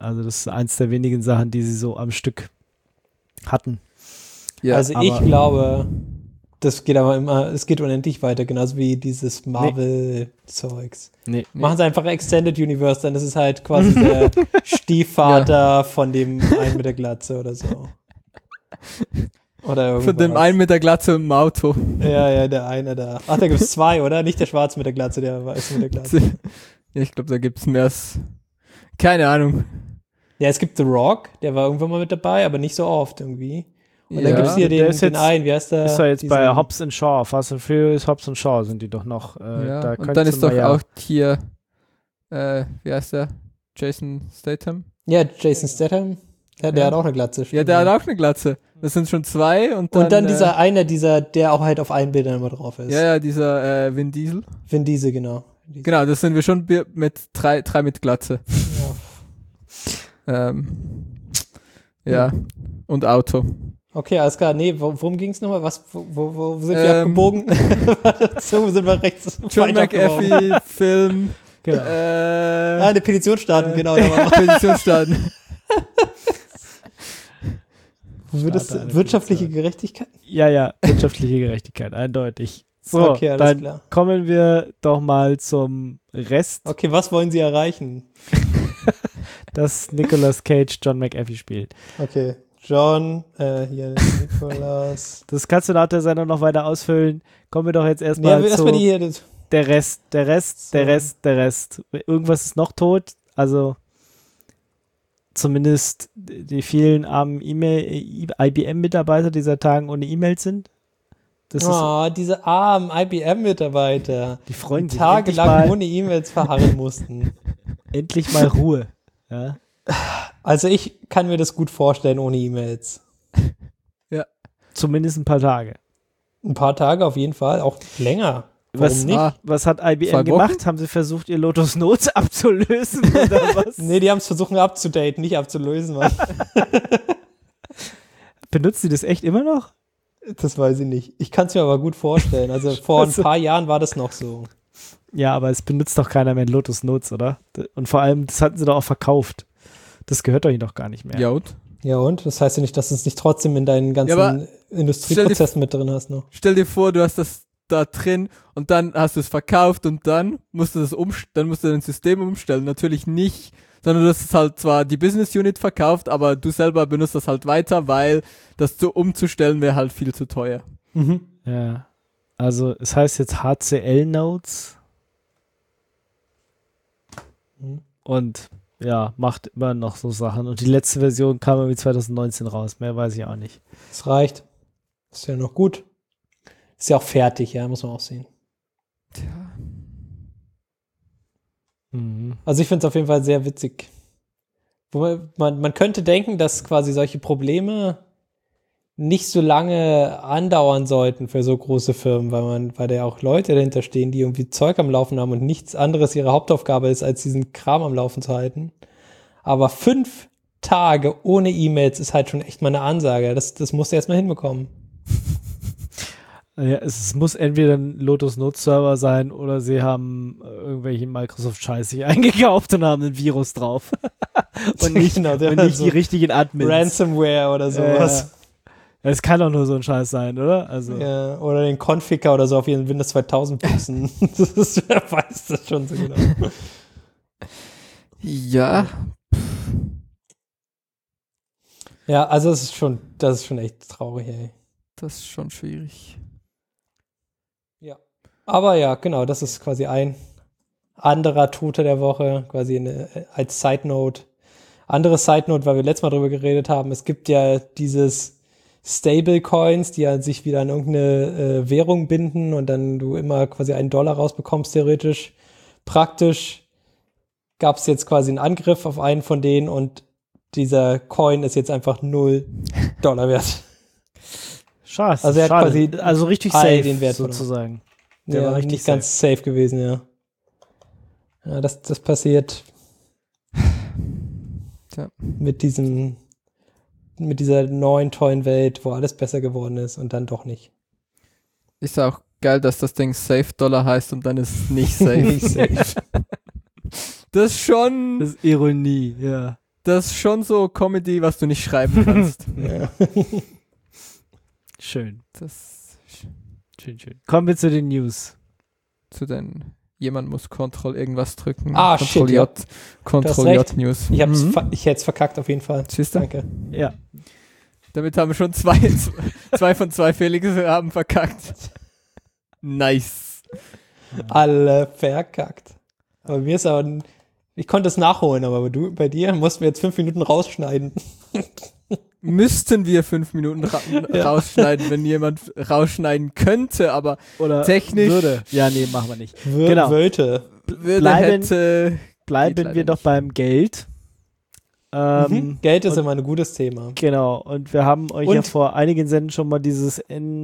Also das ist eins der wenigen Sachen, die sie so am Stück hatten. Ja, also ich glaube, das geht aber immer, es geht unendlich weiter, genauso wie dieses Marvel-Zeugs. Nee. Machen sie einfach Extended Universe, dann ist es halt quasi der Stiefvater von dem einen mit der Glatze oder so. Oder irgendwas. Von dem einen mit der Glatze im Auto. Ja, der eine da. Ach, da gibt es zwei, oder? Nicht der Schwarze mit der Glatze, der Weiße mit der Glatze. Ja, ich glaube, da gibt es mehr. Keine Ahnung. Ja, es gibt The Rock, der war irgendwann mal mit dabei, aber nicht so oft irgendwie. Und dann gibt es hier den einen, wie heißt der? Ist er jetzt bei Hobbs & Shaw, Fast and Furious, Hobbs & Shaw sind die doch noch. Da und dann ist doch auch hier, wie heißt der? Jason Statham? Ja, Jason Statham. Ja, der hat auch eine Glatze. Ja, der hat auch eine Glatze. Das sind schon zwei. Und dann dieser eine, der auch halt auf allen Bildern immer drauf ist. Ja, dieser Vin Diesel. Vin Diesel, genau. Genau, das sind wir schon mit drei mit Glatze. Ja. Ja, und Auto. Okay, alles klar. Nee, worum ging es nochmal? Wo sind wir abgebogen? So sind wir rechts. John McAfee, Film. Genau. Eine Petition starten, genau. Petition starten. Wirtschaftliche Gerechtigkeit? Ja, wirtschaftliche Gerechtigkeit, eindeutig. So, okay, dann klar. Kommen wir doch mal zum Rest. Okay, was wollen Sie erreichen? Dass Nicolas Cage John McAfee spielt. Okay, John, hier Nicolas. Das kannst du nach der Sendung noch weiter ausfüllen. Kommen wir doch jetzt erstmal zu der Rest. Irgendwas ist noch tot, also zumindest die vielen armen IBM-Mitarbeiter, die seit Tagen ohne E-Mails sind. Diese armen IBM-Mitarbeiter, die freuen sich tagelang ohne E-Mails verharren mussten. Endlich mal Ruhe. Ja. Also ich kann mir das gut vorstellen ohne E-Mails. Ja. Zumindest ein paar Tage. Ein paar Tage auf jeden Fall, auch länger. Warum nicht? Was hat IBM gemacht? Haben sie versucht, ihr Lotus Notes abzulösen oder was? Nee, die haben es versucht abzudaten, nicht abzulösen. Benutzen sie das echt immer noch? Das weiß ich nicht. Ich kann es mir aber gut vorstellen. Also vor ein paar Jahren war das noch so. Ja, aber es benutzt doch keiner mehr Lotus Notes, oder? Und vor allem, das hatten sie doch auch verkauft. Das gehört euch doch gar nicht mehr. Ja und? Das heißt ja nicht, dass du es nicht trotzdem in deinen ganzen Industrieprozessen mit drin hast noch. Stell dir vor, du hast das da drin und dann hast du es verkauft und dann musst du dein System umstellen. Natürlich nicht, sondern du hast es halt zwar die Business Unit verkauft, aber du selber benutzt das halt weiter, weil das umzustellen wäre halt viel zu teuer. Mhm. Ja, also es heißt jetzt HCL Notes und ja, macht immer noch so Sachen und die letzte Version kam irgendwie 2019 raus, mehr weiß ich auch nicht. Das reicht. Ist ja noch gut. Ist ja auch fertig, ja, muss man auch sehen. Tja. Mhm. Also ich finde es auf jeden Fall sehr witzig. Man könnte denken, dass quasi solche Probleme nicht so lange andauern sollten für so große Firmen, weil da ja auch Leute dahinter stehen, die irgendwie Zeug am Laufen haben und nichts anderes ihre Hauptaufgabe ist, als diesen Kram am Laufen zu halten. Aber 5 Tage ohne E-Mails ist halt schon echt mal eine Ansage. Das musst du erstmal hinbekommen. Ja, es muss entweder ein Lotus Notes Server sein oder sie haben irgendwelche Microsoft-Scheiß sich eingekauft und haben ein Virus drauf. und nicht, genau, und nicht die richtigen Admins. Ransomware oder sowas. Es kann doch nur so ein Scheiß sein, oder? Also. Ja, oder den Configure oder so auf ihren Windows 2000 putzen. Wer weiß das schon so genau. Ja. Ja, also das ist schon echt traurig, ey. Das ist schon schwierig. Ja. Aber ja, genau, das ist quasi ein anderer Tote der Woche, quasi als Side Note. Andere Side Note, weil wir letztes Mal drüber geredet haben, es gibt ja dieses Stablecoins, die ja sich wieder an irgendeine Währung binden und dann du immer quasi $1 rausbekommst, theoretisch. Praktisch gab es jetzt quasi einen Angriff auf einen von denen und dieser Coin ist jetzt einfach $0 wert. Schade. Also er hat quasi richtig safe den Wert sozusagen. Der war richtig nicht safe. Ganz safe gewesen, ja. Ja, das passiert mit dieser neuen, tollen Welt, wo alles besser geworden ist und dann doch nicht. Ist auch geil, dass das Ding Safe-Dollar heißt und dann ist es nicht safe. Nicht safe. Das ist schon... Das ist Ironie, ja. das ist schon so Comedy, was du nicht schreiben kannst. Ja. Schön. Schön. Kommen wir zu den News. Jemand muss Ctrl irgendwas drücken. Ctrl J. Ctrl J News. Ich hätte es verkackt auf jeden Fall. Siehst du? Danke. Ja. Damit haben wir schon zwei von zwei Felix haben verkackt. Nice. Alle verkackt. Aber mir ist auch ich konnte es nachholen, aber bei dir mussten wir jetzt 5 Minuten rausschneiden. Müssten wir 5 Minuten rausschneiden, wenn jemand rausschneiden könnte, aber oder technisch würde. Ja, nee, machen wir nicht. Genau. Bleiben wir doch beim Geld. Geld ist immer ein gutes Thema. Genau, und wir haben euch ja vor einigen Sendungen schon mal dieses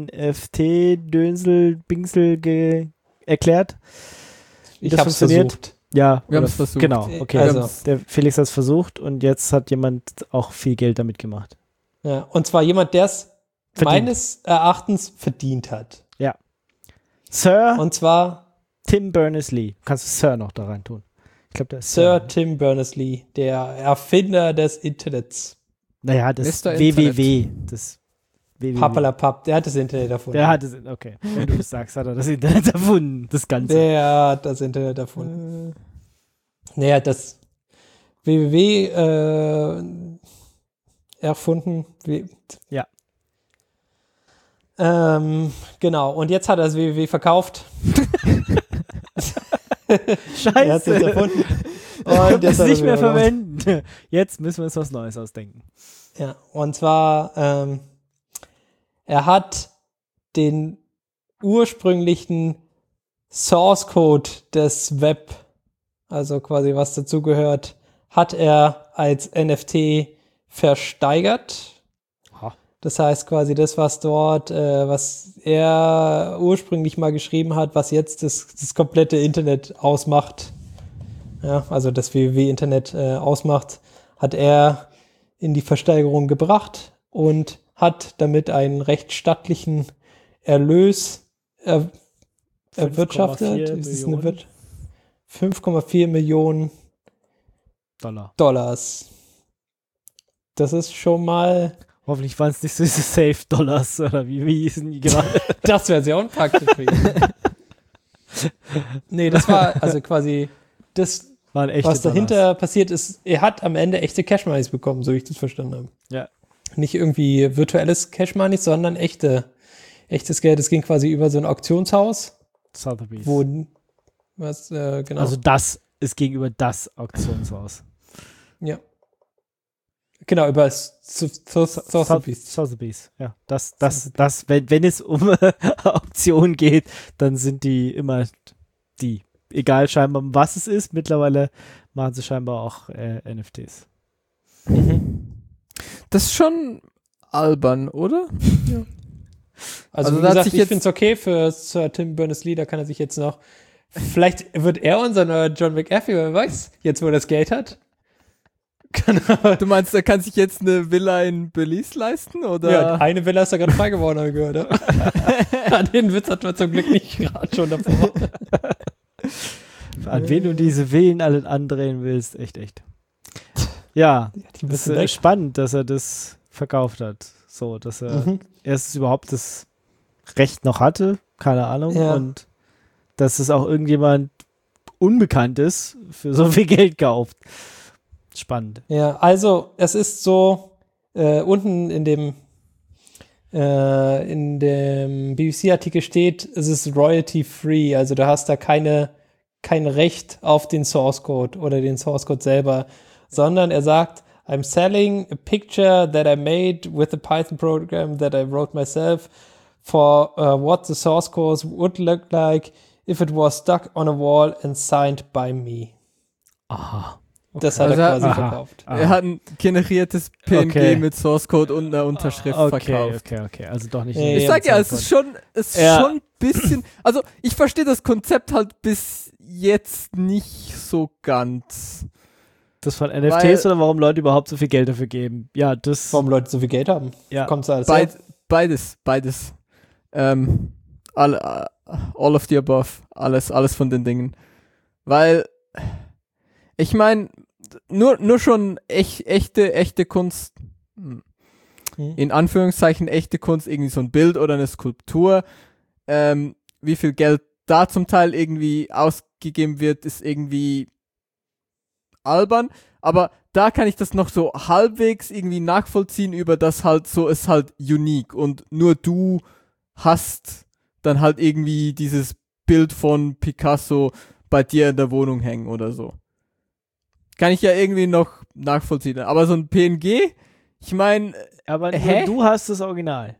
NFT-Dönsel-Bingsel erklärt. Ich habe es versucht. Ja, wir haben es versucht. Genau, okay. Also. Der Felix hat es versucht und jetzt hat jemand auch viel Geld damit gemacht. Ja, und zwar jemand, der es meines Erachtens verdient hat. Ja. Sir und zwar Tim Berners-Lee. Kannst du Sir noch da rein tun? Ich glaube, der ist Sir Tim Berners-Lee, der Erfinder des Internets. Naja, das WWW. Das Pappalapapp, der hat das Internet erfunden. Okay. Wenn du es sagst, hat er das Internet erfunden, das Ganze. Der hat das Internet erfunden. Naja, das WWW erfunden. Ja. Genau, und jetzt hat er das WWW verkauft. Scheiße. Er hat es jetzt erfunden. Und das nicht mehr verwenden. Jetzt müssen wir uns was Neues ausdenken. Ja, und zwar er hat den ursprünglichen Source Code des Web, also quasi was dazugehört, hat er als NFT versteigert. Das heißt quasi das, was dort, was er ursprünglich mal geschrieben hat, was jetzt das komplette Internet ausmacht, ja, also das WWW-Internet ausmacht, hat er in die Versteigerung gebracht und hat damit einen recht stattlichen Erlös erwirtschaftet. 5,4 Millionen Dollars. Das ist schon mal... Hoffentlich waren es nicht so diese Safe-Dollars, oder wie hießen die gerade? Das wäre sehr unpraktisch für ihn. Nee, das war also quasi das, was dahinter Dollars passiert ist. Er hat am Ende echte Cash-Moneys bekommen, so wie ich das verstanden habe. Ja. Nicht irgendwie virtuelles Cash-Money, sondern echtes Geld. Es ging quasi über so ein Auktionshaus. Sotheby's. Genau. Also das ist gegenüber das Auktionshaus. Ja. Genau, über Sotheby's. Sotheby's, ja. Das, wenn es um Auktionen geht, dann sind die immer die. Egal scheinbar, was es ist. Mittlerweile machen sie scheinbar auch NFTs. Mhm. Das ist schon albern, oder? Ja. Also wie gesagt, ich finde es okay für Sir Tim Berners-Lee, da kann er sich jetzt noch, vielleicht wird er unser neuer John McAfee, wer weiß, jetzt wo er das Geld hat. Du meinst, er kann sich jetzt eine Villa in Belize leisten, oder? Ja, eine Villa ist da gerade frei geworden, habe ich gehört. An den Witz hat man zum Glück nicht gerade schon davor. An wen du diese Villen alle andrehen willst, echt. Ja, das ist spannend, dass er das verkauft hat. So, dass er erstens überhaupt das Recht noch hatte, keine Ahnung, und dass es auch irgendjemand Unbekanntes für so viel Geld kauft. Spannend. Ja, also es ist so, unten in dem BBC-Artikel steht, es ist royalty-free, also du hast da kein Recht auf den Source Code oder den Source Code selber, sondern er sagt, I'm selling a picture that I made with a Python program that I wrote myself for what the source code would look like if it was stuck on a wall and signed by me. Aha. Okay. Das hat er quasi verkauft. Er hat ein generiertes PNG mit Source Code und einer Unterschrift verkauft. Okay. Also doch nicht. Ich sag ja, es ist schon ein bisschen, also ich verstehe das Konzept halt bis jetzt nicht so ganz. Das von NFTs oder warum Leute überhaupt so viel Geld dafür geben? Ja, das. Warum Leute so viel Geld haben? Ja. Kommt's alles Beides. All of the above. Alles von den Dingen. Weil, ich meine, nur schon echte Kunst, in Anführungszeichen echte Kunst, irgendwie so ein Bild oder eine Skulptur, wie viel Geld da zum Teil irgendwie ausgegeben wird, ist irgendwie albern, aber da kann ich das noch so halbwegs irgendwie nachvollziehen über das halt so, ist halt unique und nur du hast dann halt irgendwie dieses Bild von Picasso bei dir in der Wohnung hängen oder so. Kann ich ja irgendwie noch nachvollziehen. Aber so ein PNG, ich meine, aber nur du hast das Original.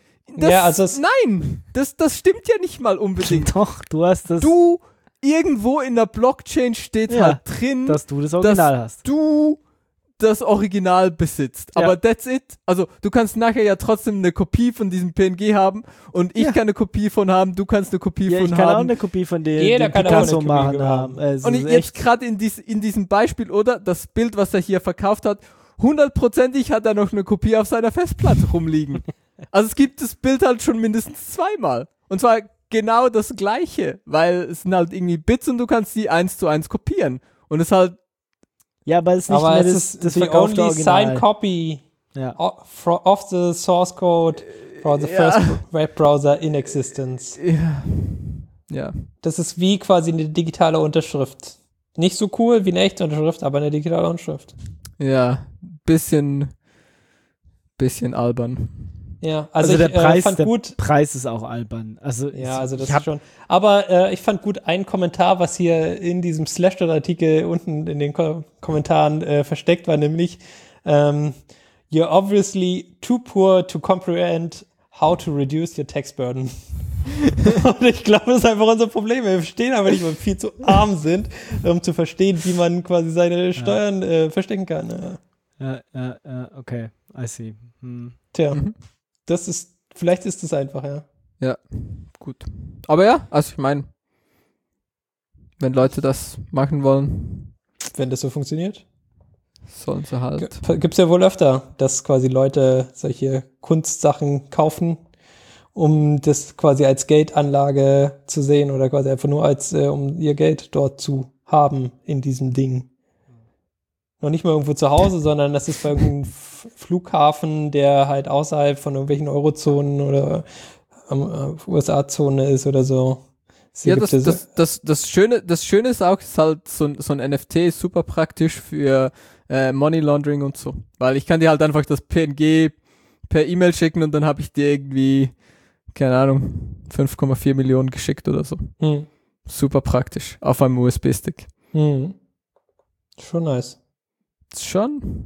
Nein, das stimmt ja nicht mal unbedingt. Doch, du hast das. Du, irgendwo in der Blockchain steht halt drin, dass du das Original hast. Du das Original besitzt. Aber that's it. Also du kannst nachher ja trotzdem eine Kopie von diesem PNG haben und ich kann eine Kopie von haben, du kannst eine Kopie von haben. Ich kann auch eine Kopie von dem Jeder kann Picasso auch eine machen Kopie haben. Und jetzt gerade in diesem Beispiel, oder? Das Bild, was er hier verkauft hat, 100%ig hat er noch eine Kopie auf seiner Festplatte rumliegen. Also es gibt das Bild halt schon mindestens zweimal. Und zwar genau das gleiche, weil es sind halt irgendwie Bits und du kannst die 1:1 kopieren. Und es halt. Ja, aber es ist nicht mehr das verkaufte Original. Signed copy of the source code for the first Webbrowser in existence. Ja. Das ist wie quasi eine digitale Unterschrift. Nicht so cool wie eine echte Unterschrift, aber eine digitale Unterschrift. Ja, bisschen albern. Ja, also der fand gut. Preis ist auch albern. Also das ist schon. Aber ich fand gut einen Kommentar, was hier in diesem Slashdot-Artikel unten in den Kommentaren versteckt war, nämlich you're obviously too poor to comprehend how to reduce your tax burden. Und ich glaube, das ist einfach unser Problem. Wir verstehen aber nicht, weil wir viel zu arm sind, um zu verstehen, wie man quasi seine Steuern verstecken kann. Ja, okay, I see. Tja, vielleicht ist das einfach, ja. Ja, gut. Aber ja, also ich meine, wenn Leute das machen wollen. Wenn das so funktioniert. Sollen sie halt. Gibt's ja wohl öfter, dass quasi Leute solche Kunstsachen kaufen, um das quasi als Geldanlage zu sehen oder quasi einfach nur als, um ihr Geld dort zu haben in diesem Ding. Noch nicht mal irgendwo zu Hause, sondern das ist bei irgendeinem Flughafen, der halt außerhalb von irgendwelchen Eurozonen oder USA-Zone ist oder so. Ja, das Schöne ist auch, ist halt so ein NFT ist super praktisch für Money Laundering und so. Weil ich kann dir halt einfach das PNG per E-Mail schicken und dann habe ich dir irgendwie, keine Ahnung, 5,4 Millionen geschickt oder so. Super praktisch. Auf einem USB-Stick. Schon nice. Schon.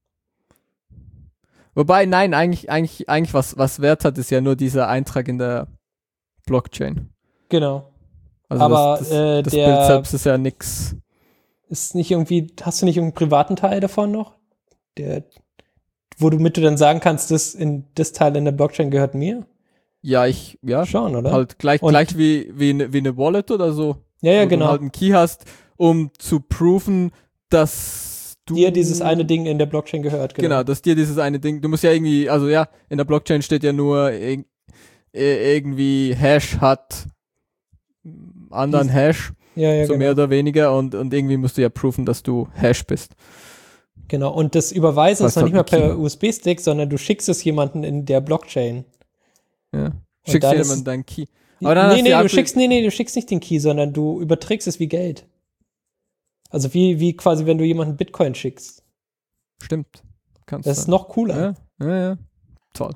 Wobei, nein, eigentlich was Wert hat, ist ja nur dieser Eintrag in der Blockchain. Genau. Also aber das Bild selbst ist ja nix. Ist nicht irgendwie, hast du nicht irgendeinen privaten Teil davon noch? Womit du dann sagen kannst, das Teil in der Blockchain gehört mir? Ja, schon, oder? Halt gleich wie eine Wallet oder so. Ja, wo genau. Du halt einen Key hast, um zu proven, dass dir dieses eine Ding in der Blockchain gehört. Genau, dass dir dieses eine Ding, du musst ja irgendwie, also ja, in der Blockchain steht ja nur irgendwie Hash hat anderen Hash, so mehr oder weniger und irgendwie musst du ja proven, dass du Hash bist. Genau, und das Überweisen ist noch nicht mal per USB-Stick, sondern du schickst es jemanden in der Blockchain. Ja, schickst jemanden deinen Key. Aber dann du schickst nicht den Key, sondern du überträgst es wie Geld. Also wie quasi, wenn du jemanden Bitcoin schickst. Stimmt. Das ist noch cooler. Ja. Toll.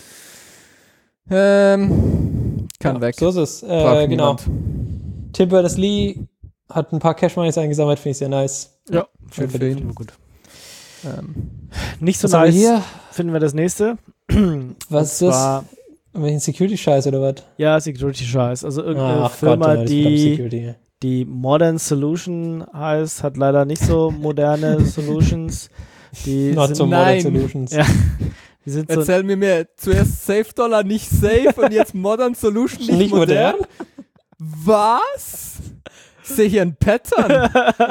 Kann weg. So ist es. Genau. Tim Berners-Lee hat ein paar Cash-Moneys eingesammelt, finde ich sehr nice. Ja, schön für ihn. Gut. Nicht so nice hier? Finden wir das nächste. Was ist das? Welchen Security-Scheiß oder was? Ja, Security-Scheiß. Also irgendeine Firma, die Modern Solution heißt, hat leider nicht so moderne Solutions. Die Not so Modern Solutions. Ja, die sind Erzähl mir mehr. Zuerst Safe Dollar nicht safe und jetzt Modern Solution nicht modern? Was? Ich sehe hier ein Pattern.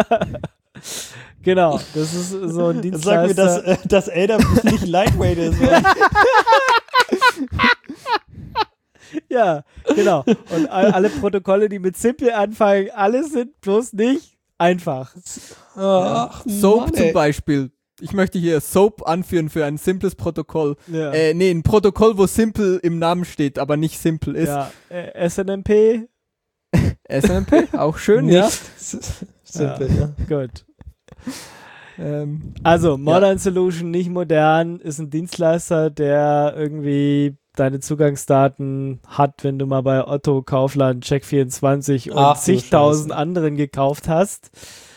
Genau, das ist so ein Dienstleister. Sag mir, dass AWS nicht lightweight ist. Ja, genau. Und alle Protokolle, die mit Simple anfangen, alle sind bloß nicht einfach. Soap zum Beispiel. Ich möchte hier Soap anführen für ein simples Protokoll. Ja. Ein Protokoll, wo simple im Namen steht, aber nicht simple ist. Ja, SNMP. SNMP, auch schön, nicht ja. Simple, ja. Gut. Also, Modern Solution, nicht modern, ist ein Dienstleister, der irgendwie deine Zugangsdaten hat, wenn du mal bei Otto, Kaufland, Check24 und zigtausend anderen gekauft hast.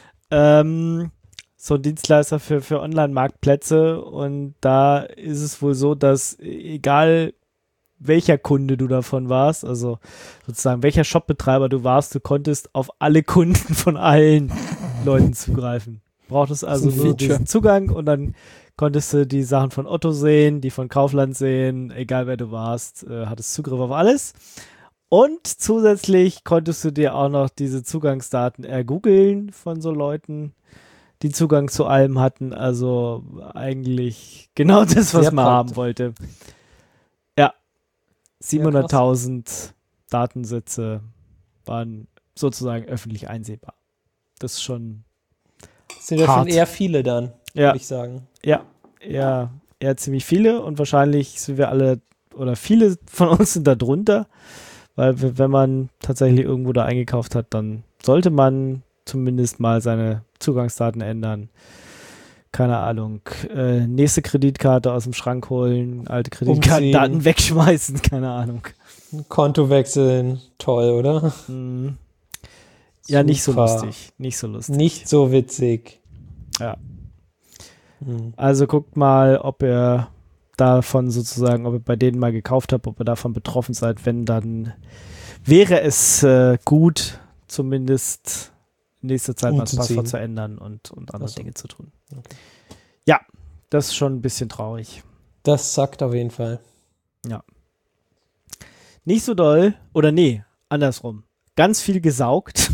So ein Dienstleister für Online-Marktplätze, und da ist es wohl so, dass egal welcher Kunde du davon warst, also sozusagen welcher Shopbetreiber du warst, du konntest auf alle Kunden von allen Leuten zugreifen. Brauchtest also nur diesen Zugang, und dann konntest du die Sachen von Otto sehen, die von Kaufland sehen, egal wer du warst, hattest Zugriff auf alles. Und zusätzlich konntest du dir auch noch diese Zugangsdaten ergoogeln von so Leuten, die Zugang zu allem hatten. Also eigentlich genau das, was man haben wollte. Ja, 700.000 Datensätze waren sozusagen öffentlich einsehbar. Das ist schon das sind ja schon eher viele dann, würde ich sagen. Ja, eher ziemlich viele, und wahrscheinlich sind wir alle, oder viele von uns sind da drunter, weil wenn man tatsächlich irgendwo da eingekauft hat, dann sollte man zumindest mal seine Zugangsdaten ändern. Keine Ahnung, nächste Kreditkarte aus dem Schrank holen, alte Kreditkartendaten wegschmeißen, keine Ahnung. Konto wechseln, toll, oder? Mhm. Ja, nicht so lustig. Nicht so lustig. Nicht so witzig. Ja. Also guckt mal, ob ihr davon sozusagen, ob ihr bei denen mal gekauft habt, ob ihr davon betroffen seid. Wenn, dann wäre es gut, zumindest in nächster Zeit mal das Passwort zu ändern und andere Dinge zu tun. Okay. Ja, das ist schon ein bisschen traurig. Das sagt auf jeden Fall. Ja. Nicht so doll, oder nee, andersrum. Ganz viel gesaugt.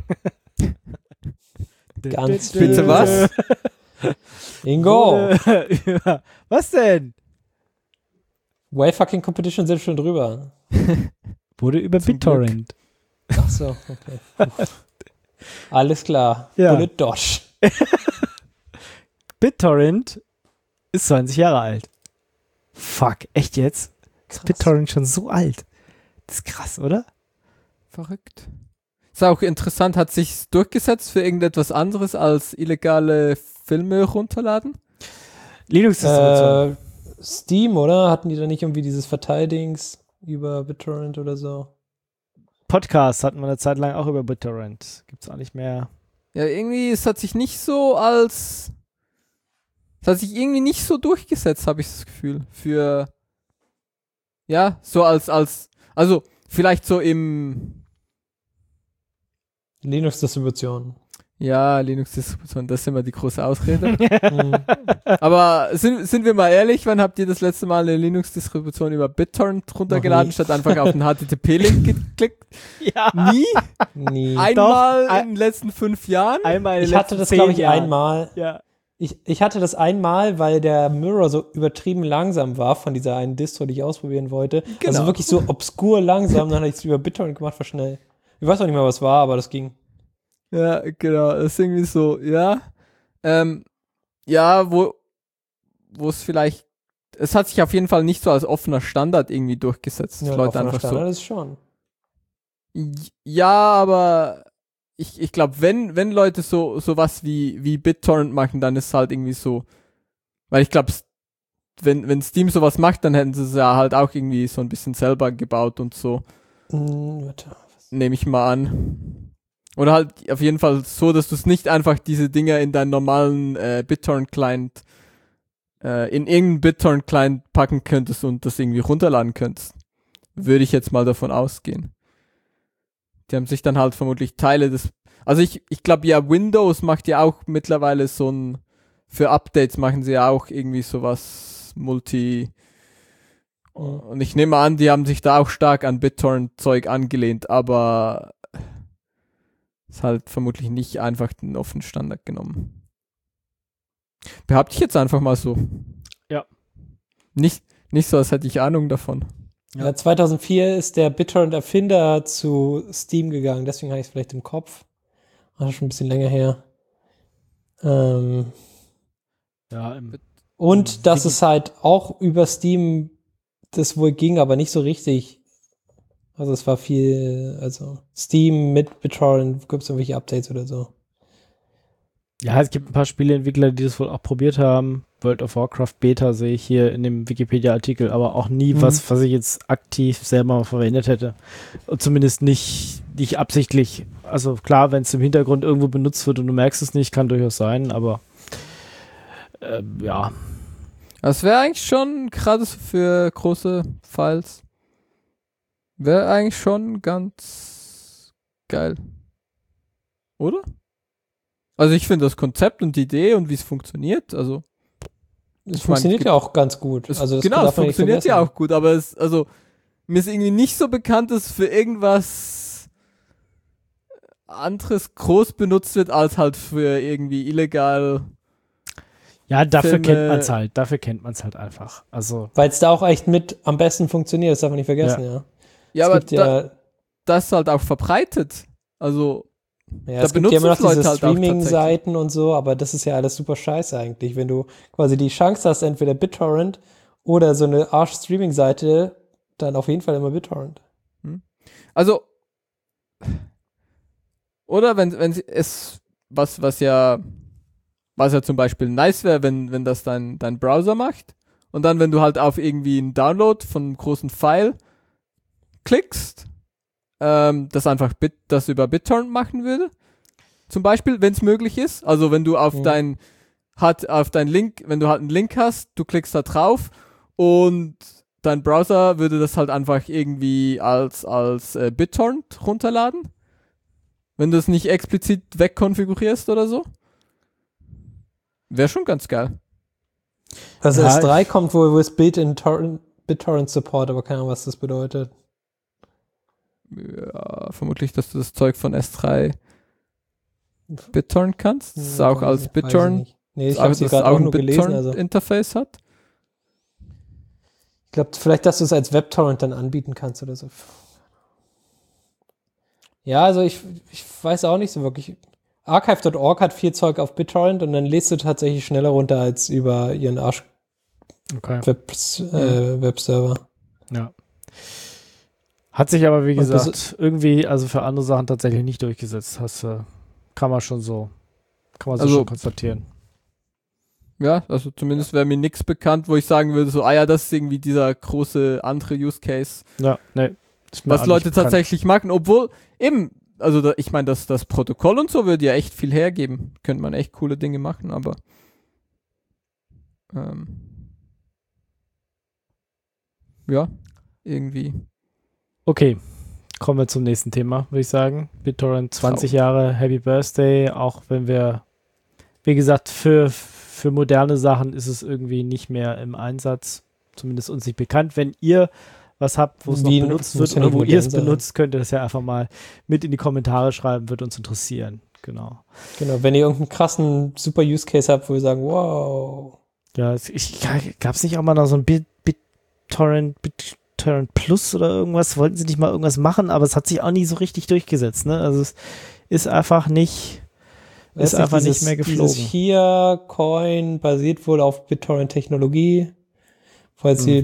Ganz viel. Bitte was? Ingo. Was denn? Way fucking Competition sind schon drüber. Wurde über BitTorrent. Ach so, okay. Alles klar. Ja. Bullet Dodge. BitTorrent ist 20 Jahre alt. Fuck, echt jetzt? Ist BitTorrent schon so alt? Das ist krass, oder? Verrückt. Ist auch interessant, hat sich durchgesetzt für irgendetwas anderes als illegale Filme runterladen? Linux-Distribution. Steam, oder? Hatten die da nicht irgendwie dieses Verteildings über BitTorrent oder so? Podcast hatten wir eine Zeit lang auch über BitTorrent. Gibt's auch nicht mehr. Ja, irgendwie, es hat sich irgendwie nicht so durchgesetzt, habe ich das Gefühl. Für, ja, so also vielleicht so im Linux-Distribution. Ja, Linux-Distribution, das ist immer die große Ausrede. Aber sind wir mal ehrlich, wann habt ihr das letzte Mal eine Linux-Distribution über BitTorrent runtergeladen, statt einfach auf den HTTP-Link geklickt? Ja. Nie? Einmal in den letzten 5 Jahren? Einmal in den Ich hatte das, glaube ich, einmal. Ja. Ich hatte das einmal, weil der Mirror so übertrieben langsam war von dieser einen Distro, die ich ausprobieren wollte. Genau. Also wirklich so obskur langsam, dann hatte ich es über BitTorrent gemacht, war schnell. Ich weiß auch nicht mehr, was war, aber das ging. Ja, genau, das ist irgendwie so, ja. Ja, wo es vielleicht, es hat sich auf jeden Fall nicht so als offener Standard irgendwie durchgesetzt. Ja, Leute offener einfach Standard so. ist schon. Ja, aber ich glaube, wenn Leute sowas wie BitTorrent machen, dann ist es halt irgendwie so, weil ich glaube, wenn Steam sowas macht, dann hätten sie es ja halt auch irgendwie so ein bisschen selber gebaut und so. Nehme ich mal an. Oder halt auf jeden Fall so, dass du es nicht einfach diese Dinger in deinen normalen BitTorrent-Client in irgendeinen BitTorrent-Client packen könntest und das irgendwie runterladen könntest. Würde ich jetzt mal davon ausgehen. Die haben sich dann halt vermutlich Teile des... Also ich glaube ja, Windows macht ja auch mittlerweile so ein... Für Updates machen sie ja auch irgendwie sowas Und ich nehme an, die haben sich da auch stark an BitTorrent-Zeug angelehnt, aber ist halt vermutlich nicht einfach den offenen Standard genommen. Behaupte ich jetzt einfach mal so. Ja. Nicht so, als hätte ich Ahnung davon. Ja, 2004 ist der BitTorrent-Erfinder zu Steam gegangen, deswegen habe ich es vielleicht im Kopf. Das ist schon ein bisschen länger her. Und dass es halt auch über Steam das wohl ging, aber nicht so richtig. Also es war viel, also Steam mit BitTorrent, gibt es irgendwelche Updates oder so? Ja, es gibt ein paar Spieleentwickler, die das wohl auch probiert haben. World of Warcraft Beta sehe ich hier in dem Wikipedia-Artikel, aber auch nie was ich jetzt aktiv selber mal verwendet hätte. Und zumindest nicht absichtlich. Also klar, wenn es im Hintergrund irgendwo benutzt wird und du merkst es nicht, kann durchaus sein, aber ja. Das wäre eigentlich schon, gerade für große Files, wäre eigentlich schon ganz geil. Oder? Also ich finde das Konzept und die Idee und wie es funktioniert, also es funktioniert ja auch ganz gut. Es funktioniert ja auch gut, aber mir ist irgendwie nicht so bekannt, dass für irgendwas anderes groß benutzt wird, als halt für irgendwie illegal. Ja, dafür kennt man es halt einfach. Also, weil es da auch echt mit am besten funktioniert, das darf man nicht vergessen, ja. Ja, aber das ist halt auch verbreitet. Also ja, es gibt ja immer noch diese halt Streaming-Seiten und so, aber das ist ja alles super scheiße eigentlich, wenn du quasi die Chance hast, entweder BitTorrent oder so eine Arsch-Streaming-Seite, dann auf jeden Fall immer BitTorrent. Also, oder wenn es, was ja zum Beispiel nice wäre, wenn das dein Browser macht und dann, wenn du halt auf irgendwie einen Download von einem großen File klickst, das einfach das über BitTorrent machen würde. Zum Beispiel, wenn es möglich ist. Also wenn du auf dein Link, wenn du halt einen Link hast, du klickst da drauf und dein Browser würde das halt einfach irgendwie als BitTorrent runterladen. Wenn du es nicht explizit wegkonfigurierst oder so. Wäre schon ganz geil. Also S3 kommt wohl with BitTorrent Support, aber keine Ahnung, was das bedeutet. Ja, vermutlich, dass du das Zeug von S3 BitTorrent kannst. Das ist auch als BitTorrent. Nee, ich habe es gerade auch nur gelesen. Also. Interface hat. Ich glaube, vielleicht, dass du es als WebTorrent dann anbieten kannst oder so. Ja, also ich weiß auch nicht so wirklich. Archive.org hat viel Zeug auf BitTorrent und dann lädst du tatsächlich schneller runter als über ihren Webserver. Ja. Hat sich aber, wie gesagt, irgendwie, also für andere Sachen tatsächlich nicht durchgesetzt. Kann man so schon konstatieren. Ja, also zumindest wäre mir nichts bekannt, wo ich sagen würde, so, das ist irgendwie dieser große andere Use Case. Ja, nee. Was Leute tatsächlich machen, obwohl eben, also ich meine, das Protokoll und so würde ja echt viel hergeben. Könnte man echt coole Dinge machen, aber ja, irgendwie. Okay, kommen wir zum nächsten Thema, würde ich sagen. BitTorrent 20 Jahre, Happy Birthday, auch wenn wir, wie gesagt, für moderne Sachen ist es irgendwie nicht mehr im Einsatz, zumindest uns nicht bekannt. Wenn ihr was habt, wo es noch benutzt wird oder wo ihr es benutzt, könnt ihr das ja einfach mal mit in die Kommentare schreiben, wird uns interessieren. Genau, wenn ihr irgendeinen krassen super Use Case habt, wo wir sagen, wow. Ja, gab es nicht auch mal noch so ein BitTorrent Plus oder irgendwas? Wollten sie nicht mal irgendwas machen, aber es hat sich auch nie so richtig durchgesetzt, ne? Also es ist einfach nicht nicht mehr geflogen. Dieses hier Coin basiert wohl auf BitTorrent-Technologie. Falls sie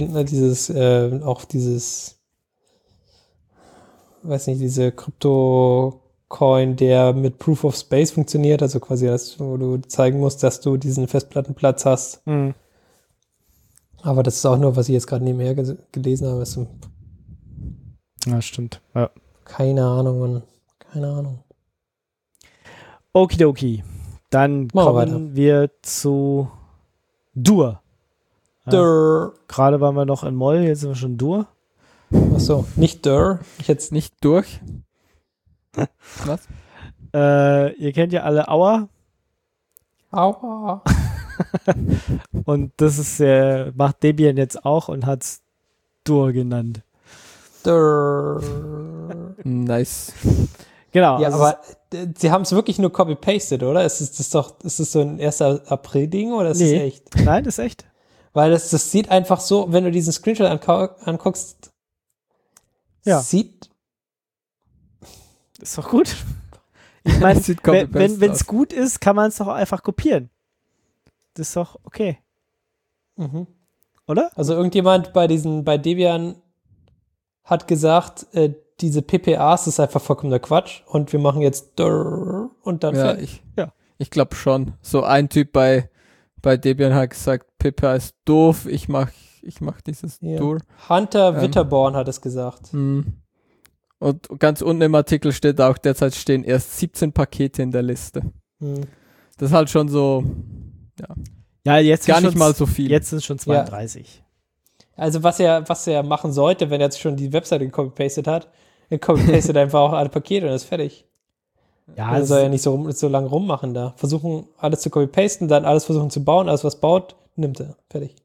diese Krypto-Coin, der mit Proof of Space funktioniert, also quasi wo du zeigen musst, dass du diesen Festplattenplatz hast. Aber das ist auch nur, was ich jetzt gerade nebenher gelesen habe. Ja, stimmt. Ja. Keine Ahnung, Mann. Keine Ahnung. Okidoki. Dann kommen wir zu Dur. Ja. Gerade waren wir noch in Moll, jetzt sind wir schon Dur. Achso, nicht Dur. Ich jetzt nicht durch. Was? Ihr kennt ja alle Auer. Aua. Und das ist macht Debian jetzt auch und hat es Dur genannt. Dur. Nice. Genau. Ja, aber sie haben es wirklich nur copy-pasted, oder? Ist es so ein 1. April-Ding oder ist es echt? Nein, das ist echt. Weil das sieht einfach so, wenn du diesen Screenshot anguckst, ja. Ist doch gut. Ich meine, wenn es gut ist, kann man es doch einfach kopieren. Das ist doch okay. Mhm. Oder? Also irgendjemand bei Debian hat gesagt, diese PPAs ist einfach vollkommener Quatsch und wir machen jetzt und dann fertig. Ich glaube schon. So ein Typ bei Debian hat gesagt, PPA ist doof, ich mach dieses Dur. Hunter Witterborn hat es gesagt. Und ganz unten im Artikel steht auch, derzeit stehen erst 17 Pakete in der Liste. Das ist halt schon so, ja, jetzt gar nicht mal so viel. Jetzt sind es schon 32. Ja. Also was er machen sollte, wenn er jetzt schon die Webseite gecopy-pastet hat, er copy-pastet einfach auch alle Pakete und ist fertig. Ja, er soll ja nicht so lange rummachen da. Versuchen, alles zu copy-pasten, dann alles versuchen zu bauen, alles was baut, nimmt er. Fertig.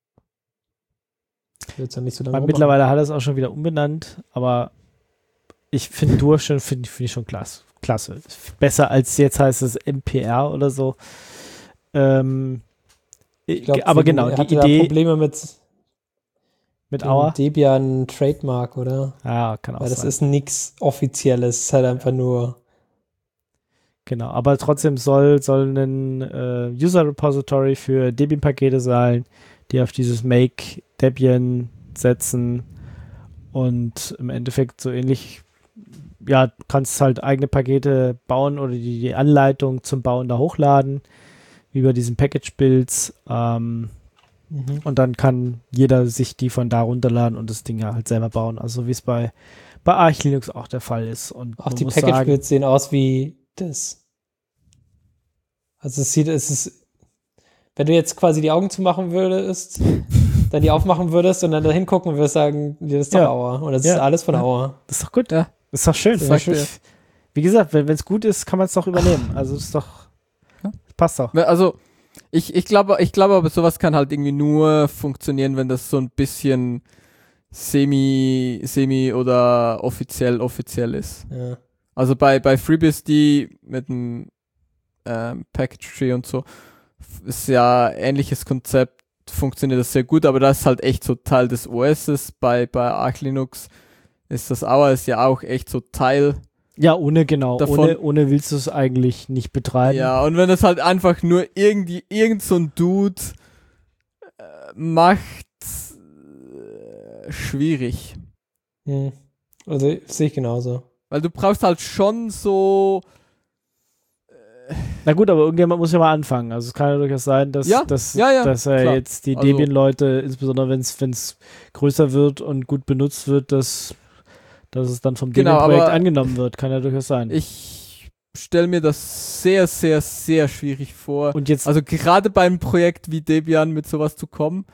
Wird's ja nicht so lange rummachen. Mittlerweile hat er es auch schon wieder umbenannt, aber ich finde finde ich schon klasse. Besser als jetzt heißt es MPR oder so. Ich glaub, aber genau, er die hatte Idee. Da Probleme mit Auer? Debian Trademark, oder? Ja, kann auch Weil das sein. ist nichts Offizielles, es ist halt einfach nur. Genau, aber trotzdem soll ein User Repository für Debian-Pakete sein, die auf dieses Make Debian setzen und im Endeffekt so ähnlich, ja, kannst halt eigene Pakete bauen oder die Anleitung zum Bauen da hochladen, wie bei diesen Package-Builds. Und dann kann jeder sich die von da runterladen und das Ding ja halt selber bauen. Also wie es bei Arch Linux auch der Fall ist. Und auch die Package-Builds sehen aus wie das. Also es ist, wenn du jetzt quasi die Augen zumachen würdest, dann die aufmachen würdest und dann da hingucken würdest, sagen, das ist doch Auer. Und das ist alles von Auer. Das ist doch gut. Ja. Das ist doch schön. Wie gesagt, wenn es gut ist, kann man es doch übernehmen. Also das ist doch, passt doch. Also ich glaube, aber sowas kann halt irgendwie nur funktionieren, wenn das so ein bisschen semi oder offiziell ist. Ja. Also bei FreeBSD mit dem Package Tree und so ist ja ähnliches Konzept, funktioniert das sehr gut, aber das ist halt echt so Teil des OSs. Bei Arch Linux ist das Auer ist ja auch echt so Teil. Ja, ohne willst du es eigentlich nicht betreiben. Ja, und wenn das halt einfach nur irgend so ein Dude macht, schwierig. Also sehe ich genauso. Weil du brauchst halt schon so. Na gut, aber irgendjemand muss ja mal anfangen. Also es kann ja durchaus sein, dass er jetzt die Debian-Leute, insbesondere wenn es größer wird und gut benutzt wird, dass es dann vom Debian-Projekt angenommen wird. Kann ja durchaus sein. Ich stelle mir das sehr, sehr, sehr schwierig vor. Und jetzt, also gerade beim Projekt wie Debian mit sowas zu kommen.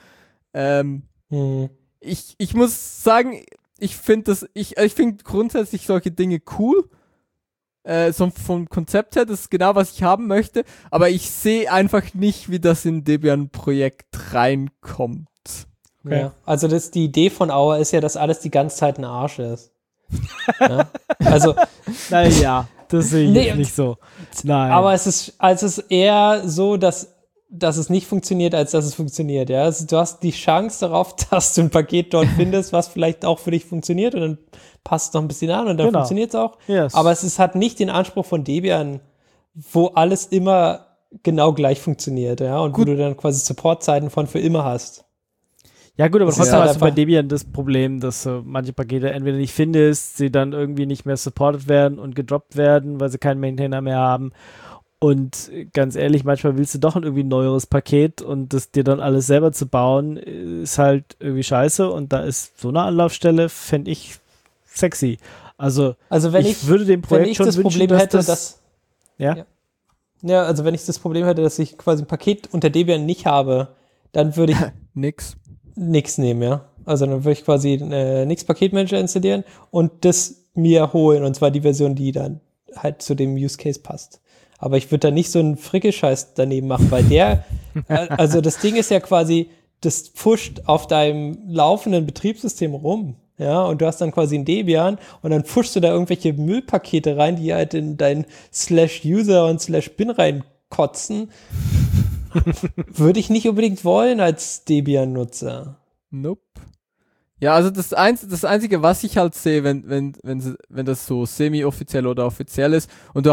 Ich muss sagen, ich finde grundsätzlich solche Dinge cool. So vom Konzept her, das ist genau, was ich haben möchte, aber ich sehe einfach nicht, wie das in Debian-Projekt reinkommt. Okay. Ja, also die Idee von Auer ist ja, dass alles die ganze Zeit ein Arsch ist. Ja? Also naja, das sehe ich nicht so. Nein. Aber es ist eher so, dass es nicht funktioniert, als dass es funktioniert. Ja? Also du hast die Chance darauf, dass du ein Paket dort findest, was vielleicht auch für dich funktioniert und dann passt es noch ein bisschen an und dann funktioniert es auch. Yes. Aber es hat nicht den Anspruch von Debian, wo alles immer genau gleich funktioniert, ja, und wo du dann quasi Supportzeiten von für immer hast. Ja gut, aber trotzdem hast du bei Debian das Problem, dass du manche Pakete entweder nicht findest, sie dann irgendwie nicht mehr supported werden und gedroppt werden, weil sie keinen Maintainer mehr haben. Und ganz ehrlich, manchmal willst du doch irgendwie ein neueres Paket und das dir dann alles selber zu bauen, ist halt irgendwie scheiße. Und da ist so eine Anlaufstelle, fände ich sexy. Also wenn ich würde dem Projekt schon wünschen, Problem hätte, dass ja, also wenn ich das Problem hätte, dass ich quasi ein Paket unter Debian nicht habe, dann würde ich nix nehmen, ja. Also dann würde ich quasi nix Paketmanager installieren und das mir holen, und zwar die Version, die dann halt zu dem Use Case passt. Aber ich würde da nicht so einen Frickelscheiß daneben machen, weil also das Ding ist ja quasi, das pusht auf deinem laufenden Betriebssystem rum, ja, und du hast dann quasi ein Debian und dann pushst du da irgendwelche Müllpakete rein, die halt in dein /user und /bin reinkotzen. Würde ich nicht unbedingt wollen als Debian-Nutzer. Nope. Ja, also das Einzige, was ich halt sehe, wenn das so semi-offiziell oder offiziell ist und du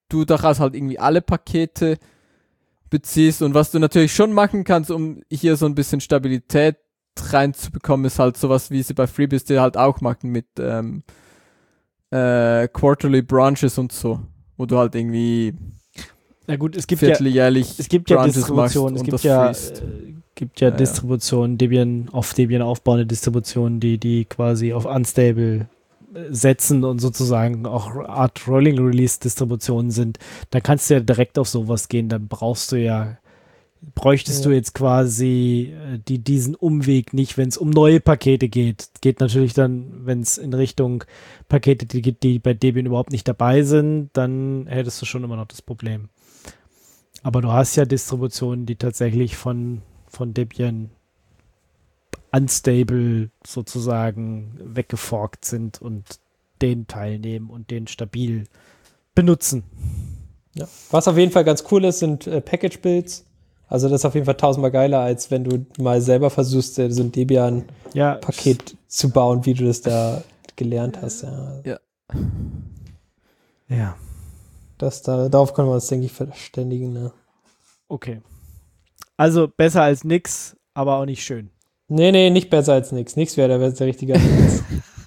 du daraus halt irgendwie alle Pakete beziehst. Und was du natürlich schon machen kannst, um hier so ein bisschen Stabilität reinzubekommen, ist halt sowas, wie sie bei FreeBSD halt auch machen mit Quarterly Branches und so, wo du halt irgendwie vierteljährlich Distributionen, gibt ja Distributionen, Debian aufbauende Distributionen, die quasi auf Unstable setzen und sozusagen auch Art Rolling Release Distributionen sind. Da kannst du ja direkt auf sowas gehen, dann bräuchtest du jetzt quasi diesen Umweg nicht, wenn es um neue Pakete geht. Geht natürlich dann, wenn es in Richtung Pakete geht, die bei Debian überhaupt nicht dabei sind, dann hättest du schon immer noch das Problem. Aber du hast ja Distributionen, die tatsächlich von Debian unstable sozusagen weggeforkt sind und den teilnehmen und den stabil benutzen. Ja. Was auf jeden Fall ganz cool ist, sind Package-Builds. Also das ist auf jeden Fall 1000-mal geiler, als wenn du mal selber versuchst, so ein Debian-Paket zu bauen, wie du das da gelernt hast. Ja. Darauf können wir uns, denke ich, verständigen. Ne? Okay. Also besser als nix, aber auch nicht schön. Nee, nicht besser als nix. Nix wäre der richtige Ansatz.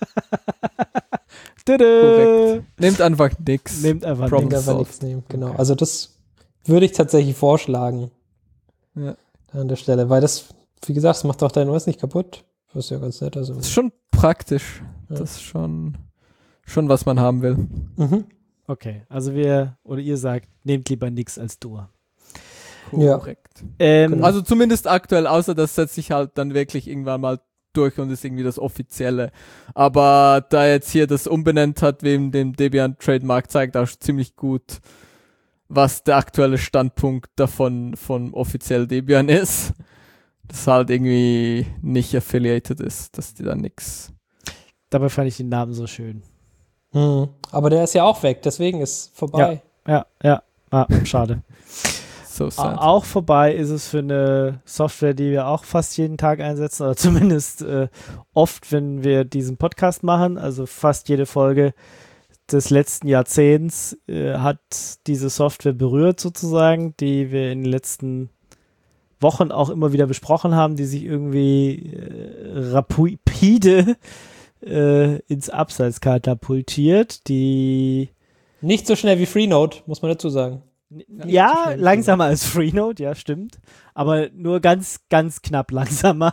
Korrekt. Nehmt einfach nix. Nehmt einfach nix. Genau. Also das würde ich tatsächlich vorschlagen. Ja. An der Stelle. Weil das, wie gesagt, das macht auch dein OS nicht kaputt. Das ist ja ganz nett. Also. Das ist schon praktisch. Ja. Das ist schon was man haben will. Mhm. Okay. Also ihr sagt, nehmt lieber nix als Dur. Korrekt. Also zumindest aktuell, außer das setzt sich halt dann wirklich irgendwann mal durch und ist irgendwie das Offizielle. Aber da jetzt hier das umbenannt hat, wegen dem Debian-Trademark, zeigt auch ziemlich gut, was der aktuelle Standpunkt davon von offiziell Debian ist. Das halt irgendwie nicht affiliated ist, dass die da nix. Dabei fand ich den Namen so schön. Aber der ist ja auch weg, deswegen ist vorbei. Ja. Schade. So sad. Auch vorbei ist es für eine Software, die wir auch fast jeden Tag einsetzen, oder zumindest oft, wenn wir diesen Podcast machen. Also fast jede Folge des letzten Jahrzehnts hat diese Software berührt sozusagen, die wir in den letzten Wochen auch immer wieder besprochen haben, die sich irgendwie rapide ins Abseits katapultiert. Die nicht so schnell wie Freenode, muss man dazu sagen. Ja, langsamer als Freenode, ja, stimmt. Aber nur ganz, ganz knapp langsamer.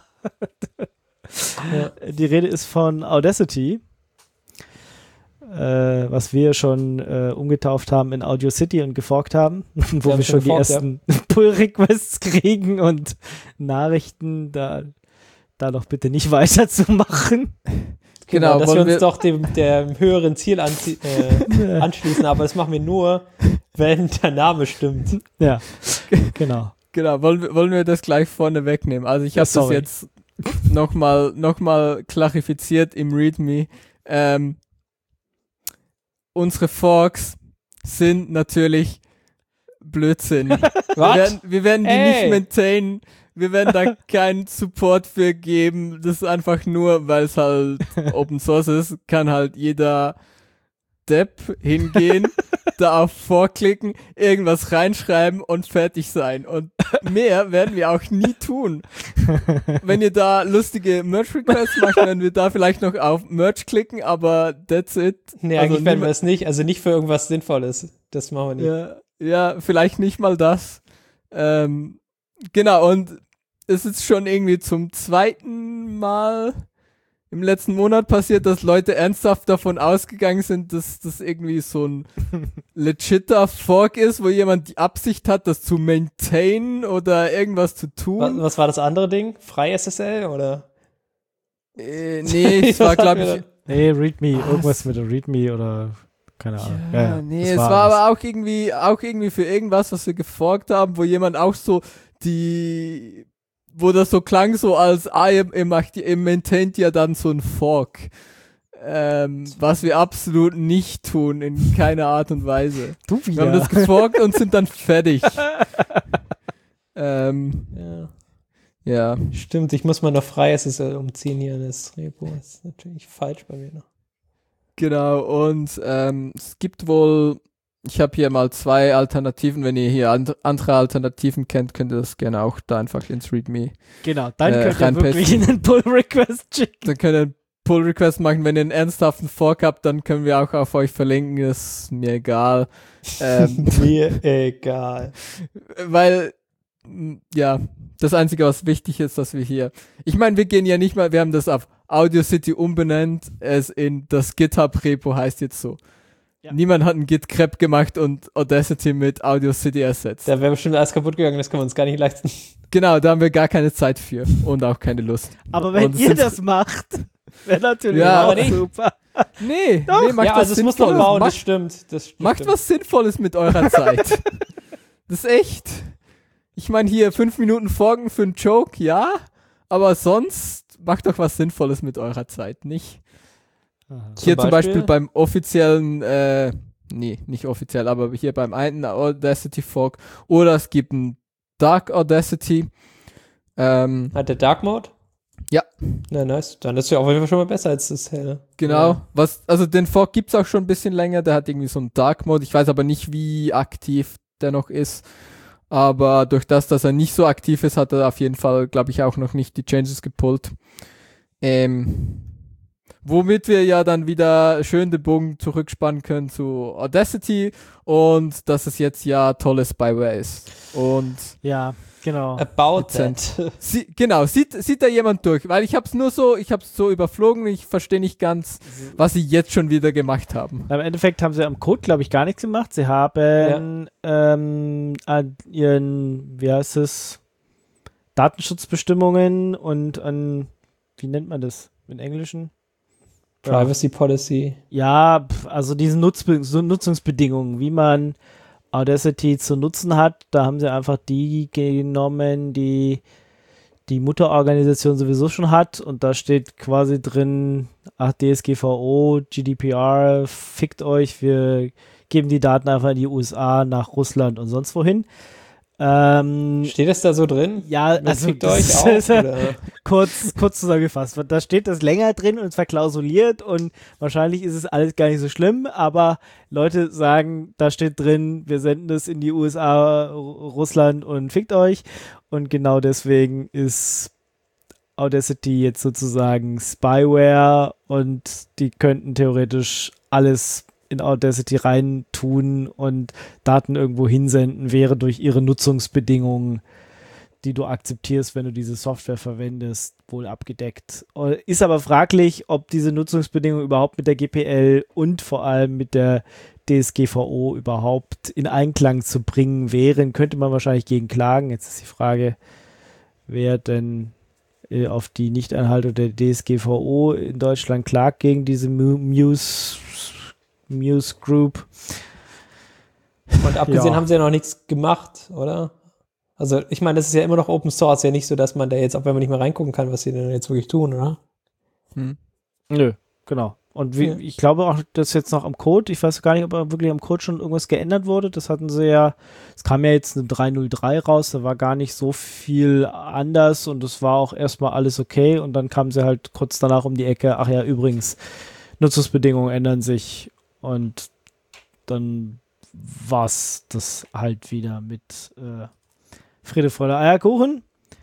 Die Rede ist von Audacity, was wir schon umgetauft haben in Audio City und geforkt haben, wo wir schon die ersten Pull-Requests kriegen und Nachrichten, da doch bitte nicht weiterzumachen. Genau, dass wir uns doch dem höheren Ziel anschließen, aber das machen wir nur, wenn der Name stimmt. Ja, genau. Genau, wollen wir das gleich vorne wegnehmen. Also ich habe das jetzt nochmal klarifiziert im README. Unsere Forks sind natürlich Blödsinn. Wir werden die nicht maintainen. Wir werden da keinen Support für geben. Das ist einfach nur, weil es halt Open Source ist, kann halt jeder Depp hingehen, da auf vorklicken, irgendwas reinschreiben und fertig sein. Und mehr werden wir auch nie tun. Wenn ihr da lustige Merge-Requests macht, werden wir da vielleicht noch auf Merge klicken, aber that's it. Nee, also eigentlich werden wir es nicht. Also nicht für irgendwas Sinnvolles. Das machen wir nicht. Ja, vielleicht nicht mal das. Genau, und es ist schon irgendwie zum zweiten Mal im letzten Monat passiert, dass Leute ernsthaft davon ausgegangen sind, dass das irgendwie so ein legitter Fork ist, wo jemand die Absicht hat, das zu maintainen oder irgendwas zu tun. Was war das andere Ding? FreiSSL oder? Nee, es war, glaube ich... Nee, README, irgendwas mit der README oder... Keine Ahnung. Ja, nee, es war aber auch irgendwie für irgendwas, was wir geforkt haben, wo jemand auch so wo das so klang, so als, ihr maintaint ja dann so ein Fork. Was wir absolut nicht tun, in keiner Art und Weise. Du wieder. Wir haben das geforkt und sind dann fertig. Ja. Stimmt, ich muss mal noch FreiSSL umziehen hier in das Repo. Das ist natürlich falsch bei mir noch. Genau, und es gibt wohl Ich habe hier mal 2 Alternativen. Wenn ihr hier andere Alternativen kennt, könnt ihr das gerne auch da einfach ins README. Genau, dann könnt ihr wirklich einen Pull-Request schicken. Dann könnt ihr einen Pull-Request machen. Wenn ihr einen ernsthaften Fork habt, dann können wir auch auf euch verlinken. Ist mir egal. Mir egal. Weil, ja, das Einzige, was wichtig ist, dass wir hier... Ich meine, wir gehen ja nicht mal... Wir haben das auf Audacity umbenannt. Es in das GitHub-Repo heißt jetzt so. Ja. Niemand hat einen Git-Crep gemacht und Audacity mit Audacity ersetzt. Da wäre bestimmt alles kaputt gegangen, das können wir uns gar nicht leisten. Genau, da haben wir gar keine Zeit für und auch keine Lust. Aber wenn ihr das macht, wäre natürlich auch super. Nee, macht ja, also es muss noch bauen, das stimmt. Macht was Sinnvolles mit eurer Zeit. Das ist echt. Ich meine, hier 5 Minuten Folgen für einen Joke, ja, aber sonst macht doch was Sinnvolles mit eurer Zeit, nicht? Hier zum Beispiel beim offiziellen, nicht offiziell, aber hier beim einen Audacity Fork oder es gibt einen Dark Audacity. Hat der Dark Mode? Ja. Na, nice. Dann ist ja auf jeden Fall schon mal besser als das helle. Genau. Ja. Also den Fork gibt es auch schon ein bisschen länger, der hat irgendwie so einen Dark Mode. Ich weiß aber nicht, wie aktiv der noch ist. Aber durch das, dass er nicht so aktiv ist, hat er auf jeden Fall, glaube ich, auch noch nicht die Changes gepullt. Womit wir ja dann wieder schön den Bogen zurückspannen können zu Audacity und dass es jetzt ja tolle Spyware ist. Und ja, genau. About that. Sieht da jemand durch? Weil ich hab's so überflogen, ich verstehe nicht ganz, was sie jetzt schon wieder gemacht haben. Im Endeffekt haben sie am Code, glaube ich, gar nichts gemacht. Sie haben an ihren, Datenschutzbestimmungen und an, wie nennt man das im Englischen? Privacy Policy. Ja, also diese Nutzungsbedingungen, wie man Audacity zu nutzen hat, da haben sie einfach die genommen, die die Mutterorganisation sowieso schon hat und da steht quasi drin, DSGVO, GDPR, fickt euch, wir geben die Daten einfach in die USA, nach Russland und sonst wohin. Steht das da so drin? Ja, also euch auch, kurz zusammengefasst. Da steht das länger drin und verklausuliert und wahrscheinlich ist es alles gar nicht so schlimm, aber Leute sagen, da steht drin, wir senden das in die USA, Russland und fickt euch und genau deswegen ist Audacity jetzt sozusagen Spyware und die könnten theoretisch alles in Audacity rein tun und Daten irgendwo hinsenden, wäre durch ihre Nutzungsbedingungen, die du akzeptierst, wenn du diese Software verwendest, wohl abgedeckt. Ist aber fraglich, ob diese Nutzungsbedingungen überhaupt mit der GPL und vor allem mit der DSGVO überhaupt in Einklang zu bringen wären. Könnte man wahrscheinlich gegen klagen. Jetzt ist die Frage, wer denn auf die Nichteinhaltung der DSGVO in Deutschland klagt gegen diese Muse Group. Und abgesehen haben sie ja noch nichts gemacht, oder? Also ich meine, das ist ja immer noch Open Source, ja nicht so, dass man da jetzt, auch wenn man nicht mehr reingucken kann, was sie denn jetzt wirklich tun, oder? Nö, genau. Und ich glaube auch, dass jetzt noch am Code, ich weiß gar nicht, ob wirklich am Code schon irgendwas geändert wurde, das hatten sie ja, es kam ja jetzt eine 3.03 raus, da war gar nicht so viel anders und es war auch erstmal alles okay und dann kamen sie halt kurz danach um die Ecke, ach ja, übrigens, Nutzungsbedingungen ändern sich. Und dann war's das halt wieder mit Friede, Freude, Eierkuchen.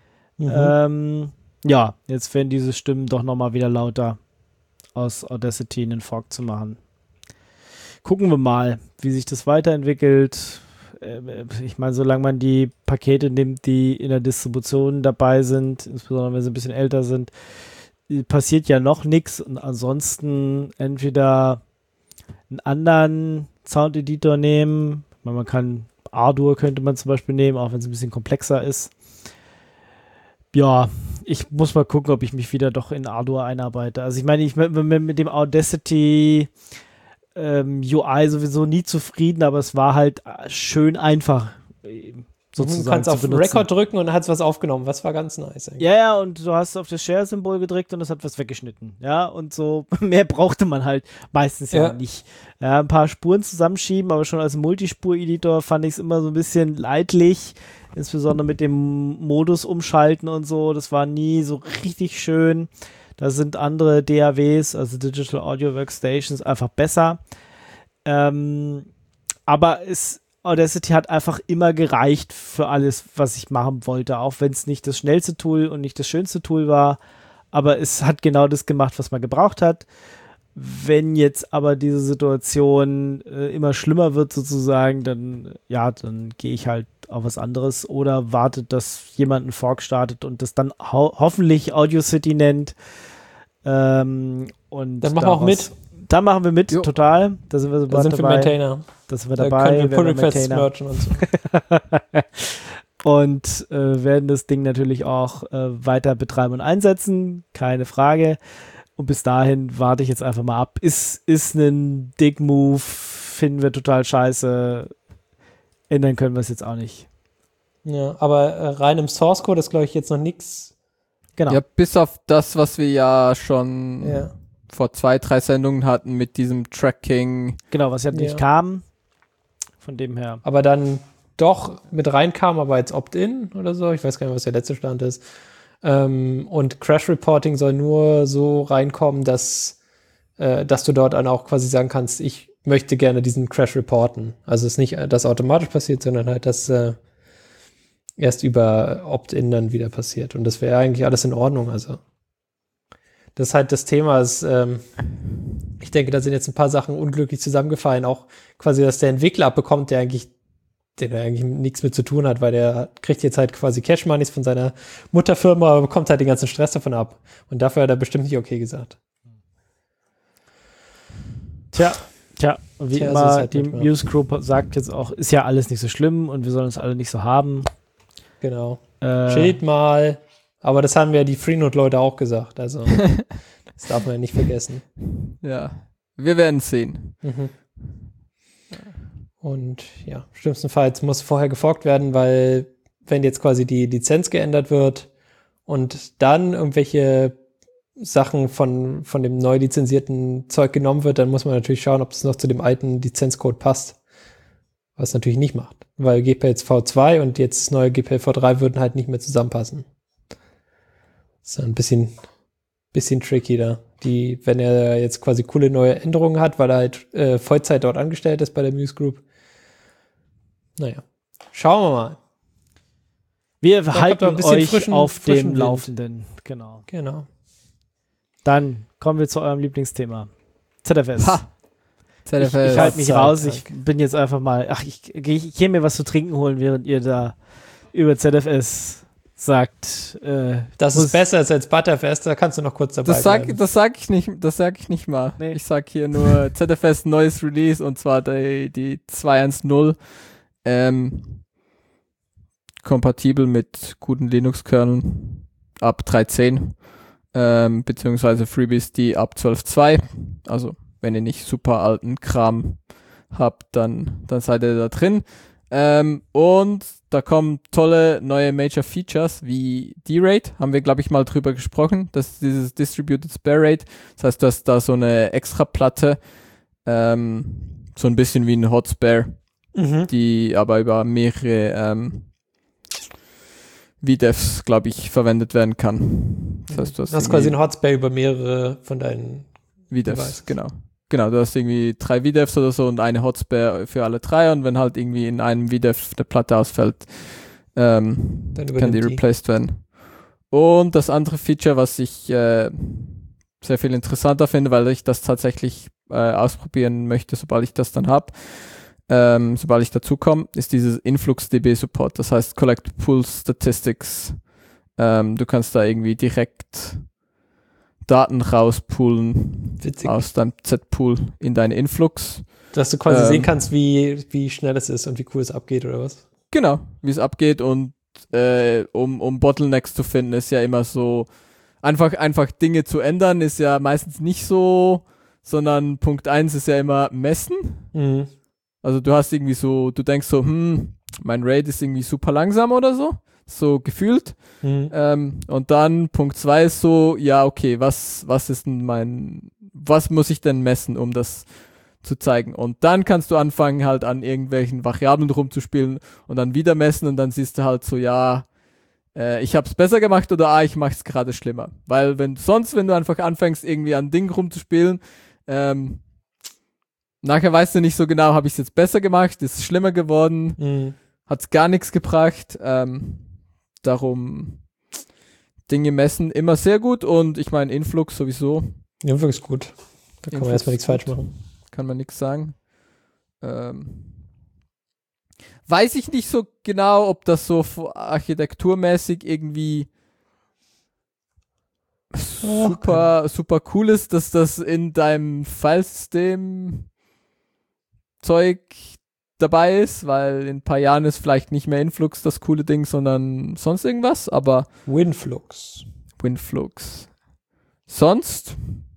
Ja, jetzt werden diese Stimmen doch nochmal wieder lauter, aus Audacity einen Fork zu machen. Gucken wir mal, wie sich das weiterentwickelt. Ich meine, solange man die Pakete nimmt, die in der Distribution dabei sind, insbesondere wenn sie ein bisschen älter sind, passiert ja noch nichts. Und ansonsten entweder einen anderen Sound-Editor nehmen. Man kann Ardour könnte man zum Beispiel nehmen, auch wenn es ein bisschen komplexer ist. Ja, ich muss mal gucken, ob ich mich wieder doch in Ardour einarbeite. Also ich meine, ich bin mit dem Audacity UI sowieso nie zufrieden, aber es war halt schön einfach sozusagen. Du kannst auf Record drücken und dann hat es was aufgenommen. Was war ganz nice eigentlich. Ja, und du hast auf das Share-Symbol gedrückt und es hat was weggeschnitten. Ja, und so mehr brauchte man halt meistens ja nicht. Ja, ein paar Spuren zusammenschieben, aber schon als Multispur-Editor fand ich es immer so ein bisschen leidlich. Insbesondere mit dem Modus umschalten und so. Das war nie so richtig schön. Da sind andere DAWs, also Digital Audio Workstations, einfach besser. Aber Audacity hat einfach immer gereicht für alles, was ich machen wollte, auch wenn es nicht das schnellste Tool und nicht das schönste Tool war, aber es hat genau das gemacht, was man gebraucht hat. Wenn jetzt aber diese Situation immer schlimmer wird sozusagen, dann gehe ich halt auf was anderes oder warte, dass jemand einen Fork startet und das dann hoffentlich Audacity nennt. Und dann machen wir auch mit. Da machen wir mit, total. Da sind wir so dabei. Da sind wir Maintainer. Da sind wir dabei. Können wir Pull-Requests mergen und so. Und werden das Ding natürlich auch weiter betreiben und einsetzen. Keine Frage. Und bis dahin warte ich jetzt einfach mal ab. Ist ein Dick-Move, finden wir total scheiße. Ändern können wir es jetzt auch nicht. Ja, aber rein im Source-Code ist, glaube ich, jetzt noch nichts. Genau. Ja, bis auf das, was wir ja schon vor 2-3 Sendungen hatten mit diesem Tracking. Genau, was ja nicht kam. Von dem her. Aber dann doch mit reinkam, aber jetzt Opt-in oder so. Ich weiß gar nicht, was der letzte Stand ist. Und Crash Reporting soll nur so reinkommen, dass du dort dann auch quasi sagen kannst, ich möchte gerne diesen Crash reporten. Also es ist nicht, dass automatisch passiert, sondern halt, dass erst über Opt-in dann wieder passiert. Und das wäre eigentlich alles in Ordnung. Also das ist halt das Thema. Ich denke, da sind jetzt ein paar Sachen unglücklich zusammengefallen. Auch quasi, dass der Entwickler abbekommt, der eigentlich nichts mit zu tun hat, weil der kriegt jetzt halt quasi Cash-Moneys von seiner Mutterfirma, aber bekommt halt den ganzen Stress davon ab. Und dafür hat er bestimmt nicht okay gesagt. Tja, und wie immer, halt die Muse Group sagt jetzt auch, ist ja alles nicht so schlimm und wir sollen es alle nicht so haben. Genau. Chillt mal. Aber das haben ja die Freenode-Leute auch gesagt. Also, das darf man ja nicht vergessen. Ja, wir werden sehen. Mhm. Und ja, schlimmstenfalls muss vorher geforkt werden, weil wenn jetzt quasi die Lizenz geändert wird und dann irgendwelche Sachen von dem neu lizenzierten Zeug genommen wird, dann muss man natürlich schauen, ob es noch zu dem alten Lizenzcode passt. Was natürlich nicht macht, weil GPLs V2 und jetzt das neue GPL V3 würden halt nicht mehr zusammenpassen. Das ist ein bisschen tricky da. Wenn er jetzt quasi coole neue Änderungen hat, weil er halt Vollzeit dort angestellt ist bei der Muse Group. Naja, schauen wir mal. Wir halten euch auf dem Laufenden. Genau. Dann kommen wir zu eurem Lieblingsthema. ZFS. ZFS. Ich halte mich raus. Ich bin jetzt einfach mal, ich gehe mir was zu trinken holen, während ihr da über ZFS sagt. Das ist besser als Butterfest, da kannst du noch kurz dabei bleiben. Das sag ich nicht mal. Nee. Ich sag hier nur ZFS neues Release und zwar die 2.1.0. Kompatibel mit guten Linux-Kerneln ab 3.10, beziehungsweise Freebies, die ab 12.2. Also wenn ihr nicht super alten Kram habt, dann seid ihr da drin. Und da kommen tolle neue Major Features wie D-Rate, haben wir glaube ich mal drüber gesprochen, das ist dieses Distributed Spare Rate, das heißt, du hast da so eine extra Platte, so ein bisschen wie ein Hotspare, die aber über mehrere VDEVs, glaube ich, verwendet werden kann. Das heißt, du hast quasi einen Hotspare über mehrere von deinen VDEVs, genau. Genau, du hast irgendwie 3 VDEVs oder so und eine Hotspare für alle 3 und wenn halt irgendwie in einem VDEV eine Platte ausfällt, kann die replaced werden. Und das andere Feature, was ich sehr viel interessanter finde, weil ich das tatsächlich ausprobieren möchte, sobald ich das dann habe, sobald ich dazu komme, ist dieses InfluxDB Support. Das heißt Collect Pool Statistics. Du kannst da irgendwie direkt Daten rauspoolen aus deinem Z-Pool in deine Influx. Dass du quasi sehen kannst, wie schnell es ist und wie cool es abgeht, oder was? Genau, wie es abgeht und um Bottlenecks zu finden, ist ja immer so, einfach Dinge zu ändern, ist ja meistens nicht so, sondern Punkt 1 ist ja immer messen. Mhm. Also du hast irgendwie so, du denkst so, mein Rate ist irgendwie super langsam oder so gefühlt. Und dann Punkt 2 ist so, ja, okay, was ist denn was muss ich denn messen, um das zu zeigen? Und dann kannst du anfangen, halt an irgendwelchen Variablen rumzuspielen und dann wieder messen und dann siehst du halt so, ja, ich hab's besser gemacht oder ich mach's gerade schlimmer. Weil wenn du einfach anfängst, irgendwie an Dingen rumzuspielen, nachher weißt du nicht so genau, habe ich es jetzt besser gemacht, ist es schlimmer geworden, hat es gar nichts gebracht. Darum Dinge messen immer sehr gut und ich meine Influx sowieso. Influx ist gut. Da kann man erstmal nichts falsch machen. Kann man nichts sagen. Weiß ich nicht so genau, ob das so architekturmäßig irgendwie super cool ist, dass das in deinem Filesystem Zeug dabei ist, weil in ein paar Jahren ist vielleicht nicht mehr Influx das coole Ding, sondern sonst irgendwas, aber Winflux. Sonst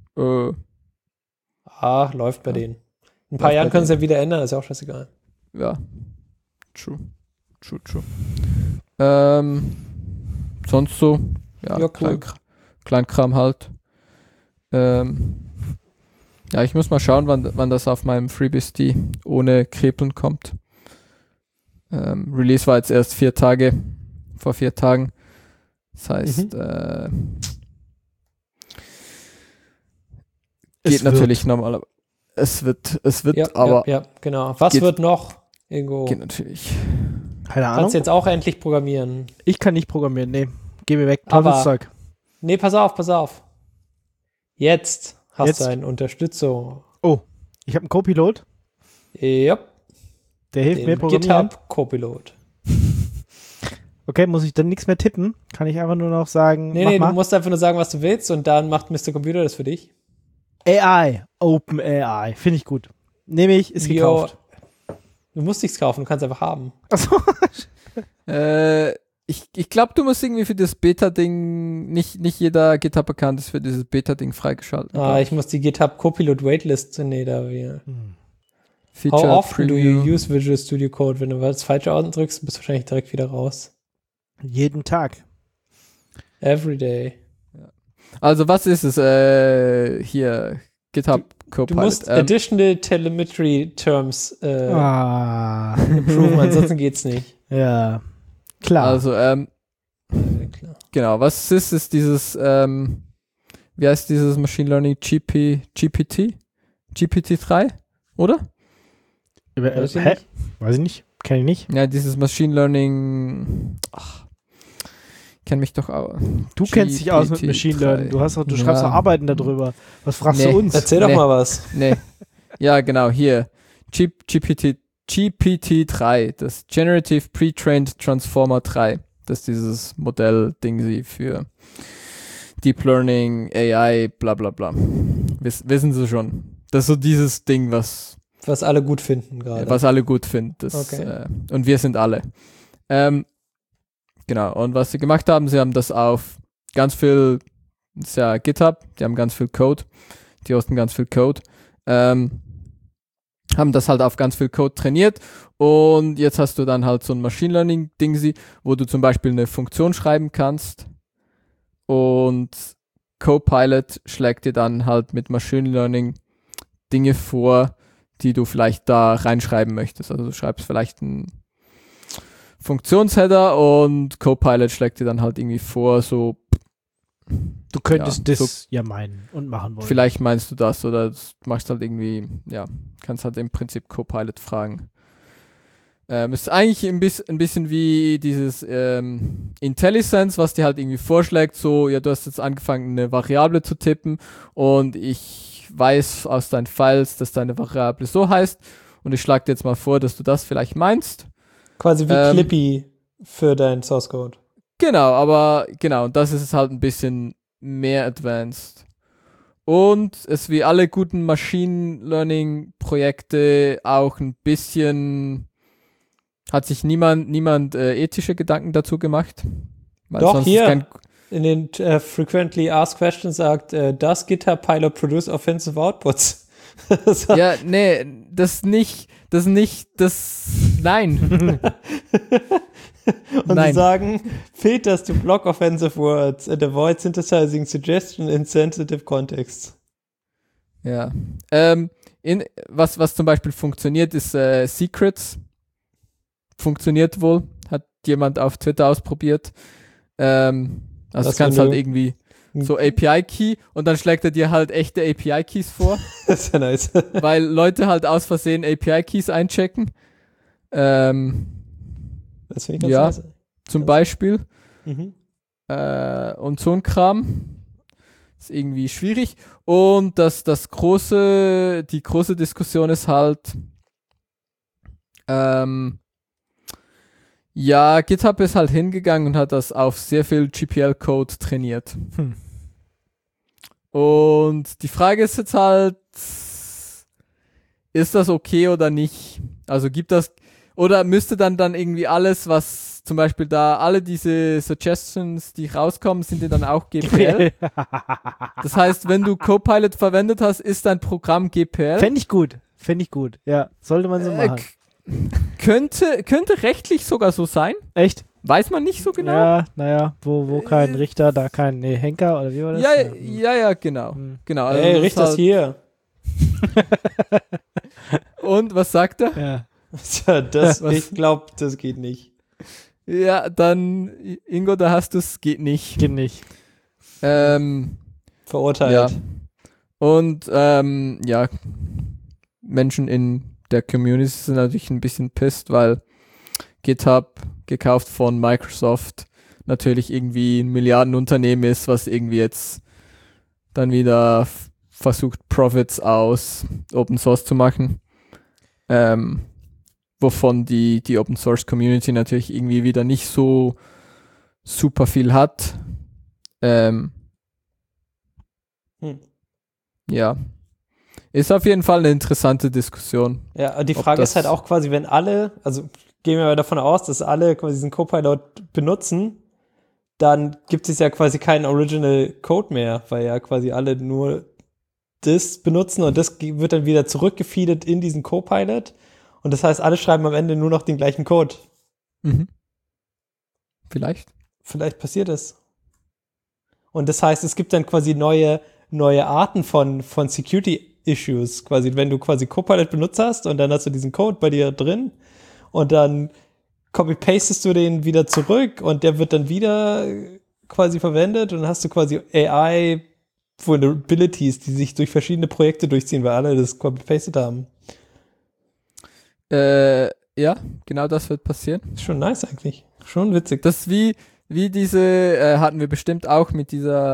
läuft bei denen. In ein paar Jahren können sie ja wieder ändern, ist ja auch scheißegal. Ja. True. Sonst so, ja cool. Kleinkram halt. Ja, ich muss mal schauen, wann das auf meinem FreeBSD ohne Krepeln kommt. Release war jetzt erst vor 4 Tagen. Das heißt, geht natürlich normal. Es wird, aber. Ja, genau. Was wird noch? Irgendwo. Geht natürlich. Keine Ahnung. Kannst du jetzt auch endlich programmieren? Ich kann nicht programmieren, nee. Geh mir weg. Tolles Zeug. Nee, pass auf. Jetzt hast du eine Unterstützung. Oh, ich habe einen Copilot. Ja. Der hilft mir programmieren. GitHub Copilot. Okay, muss ich dann nichts mehr tippen? Kann ich einfach nur noch sagen, Nee, du musst einfach nur sagen, was du willst und dann macht Mr. Computer das für dich. AI, Open AI, finde ich gut. Nehme ich, ist gekauft. Du musst nichts kaufen, du kannst einfach haben. Achso. Ich glaube, du musst irgendwie für das Beta-Ding, nicht jeder GitHub-Account ist für dieses Beta-Ding freigeschaltet. Ich muss die GitHub Copilot Waitlist, Feature How often Preview. do you use Visual Studio Code? Wenn du das falsche drückst, bist du wahrscheinlich direkt wieder raus. Jeden Tag. Every day. Ja. Also was ist es hier? GitHub Copilot. Du musst additional telemetry terms approven, ansonsten geht's nicht. Ja, klar. Also, klar. Genau, was ist dieses, wie heißt dieses Machine Learning GPT? GPT-3, oder? Weiß ich nicht. Kenne ich nicht. Ja, dieses Machine Learning, kenne mich doch auch. Du kennst dich aus mit Machine Learning. Du schreibst doch Arbeiten darüber. Was fragst du uns? Erzähl doch mal was. Nee. Ja, genau, hier. GPT-3, das Generative Pre-Trained Transformer 3. Das ist dieses Modell-Ding für Deep Learning, AI, bla bla bla. Wissen Sie schon. Das ist so dieses Ding, was alle gut finden gerade. Was alle gut finden. Okay. Und wir sind alle. Genau, und was sie gemacht haben, sie haben das auf ganz viel, das ist ja GitHub, die haben ganz viel Code, die hosten ganz viel Code, haben das halt auf ganz viel Code trainiert und jetzt hast du dann halt so ein Machine Learning-Ding, wo du zum Beispiel eine Funktion schreiben kannst und Copilot schlägt dir dann halt mit Machine Learning Dinge vor, die du vielleicht da reinschreiben möchtest. Also du schreibst vielleicht einen Funktionsheader und Copilot schlägt dir dann halt irgendwie vor, so du könntest das meinen und machen wollen. Vielleicht meinst du das oder machst halt irgendwie, kannst halt im Prinzip Copilot fragen. Ist eigentlich ein bisschen wie dieses IntelliSense, was dir halt irgendwie vorschlägt, so, du hast jetzt angefangen, eine Variable zu tippen und ich weiß aus deinen Files, dass deine Variable so heißt und ich schlage dir jetzt mal vor, dass du das vielleicht meinst. Quasi wie Clippy für deinen Source Code. Genau, und das ist halt ein bisschen mehr advanced. Und es wie alle guten Machine Learning Projekte auch ein bisschen, hat sich niemand ethische Gedanken dazu gemacht? Weil doch, hier in den Frequently Asked Questions sagt, does GitHub Pilot produce offensive outputs? Ja, nee, nein. Und sie sagen, filters to block offensive words and avoid synthesizing suggestion in sensitive contexts. Ja. Was zum Beispiel funktioniert, ist Secrets. Funktioniert wohl. Hat jemand auf Twitter ausprobiert. Also das kannst halt irgendwie so API-Key und dann schlägt er dir halt echte API-Keys vor. Das ist ja nice. Weil Leute halt aus Versehen API-Keys einchecken. Das finde ich ganz nice. Zum Beispiel. Mhm. Und so ein Kram. Ist irgendwie schwierig. Und die große Diskussion ist halt, GitHub ist halt hingegangen und hat das auf sehr viel GPL-Code trainiert. Und die Frage ist jetzt halt, ist das okay oder nicht? Also gibt das, oder müsste dann irgendwie alles, was zum Beispiel da, alle diese Suggestions, die rauskommen, sind die dann auch GPL? Das heißt, wenn du Copilot verwendet hast, ist dein Programm GPL? Fände ich gut. Ja, sollte man so machen. Könnte rechtlich sogar so sein. Echt? Weiß man nicht so genau. Ja, naja, wo kein Richter, da kein Henker, oder wie war das? Ja, genau. Genau. Also Ey, Richter ist hier. Und, was sagt er? Ja. Ich glaube, das geht nicht. Ja, dann, Ingo, da hast du es, geht nicht. Geht nicht. Verurteilt. Ja. Und, Menschen in der Community sind natürlich ein bisschen pisst, weil GitHub, gekauft von Microsoft, natürlich irgendwie ein Milliardenunternehmen ist, was irgendwie jetzt dann wieder versucht, Profits aus Open Source zu machen. Wovon die Open Source Community natürlich irgendwie wieder nicht so super viel hat. Ja. Ist auf jeden Fall eine interessante Diskussion. Ja, die Frage ist halt auch quasi, wenn alle, also gehen wir mal davon aus, dass alle quasi diesen Copilot benutzen, dann gibt es ja quasi keinen Original Code mehr, weil ja quasi alle nur das benutzen und das wird dann wieder zurückgefeedet in diesen Copilot und das heißt, alle schreiben am Ende nur noch den gleichen Code. Mhm. Vielleicht passiert es. Und das heißt, es gibt dann quasi neue Arten von Security-Issues, quasi, wenn du quasi Copilot benutzt hast und dann hast du diesen Code bei dir drin und dann copy-pastest du den wieder zurück und der wird dann wieder quasi verwendet und dann hast du quasi AI-Vulnerabilities, die sich durch verschiedene Projekte durchziehen, weil alle das copy-pasted haben. Ja, genau das wird passieren. Ist schon nice eigentlich. Schon witzig. Das wie diese, hatten wir bestimmt auch mit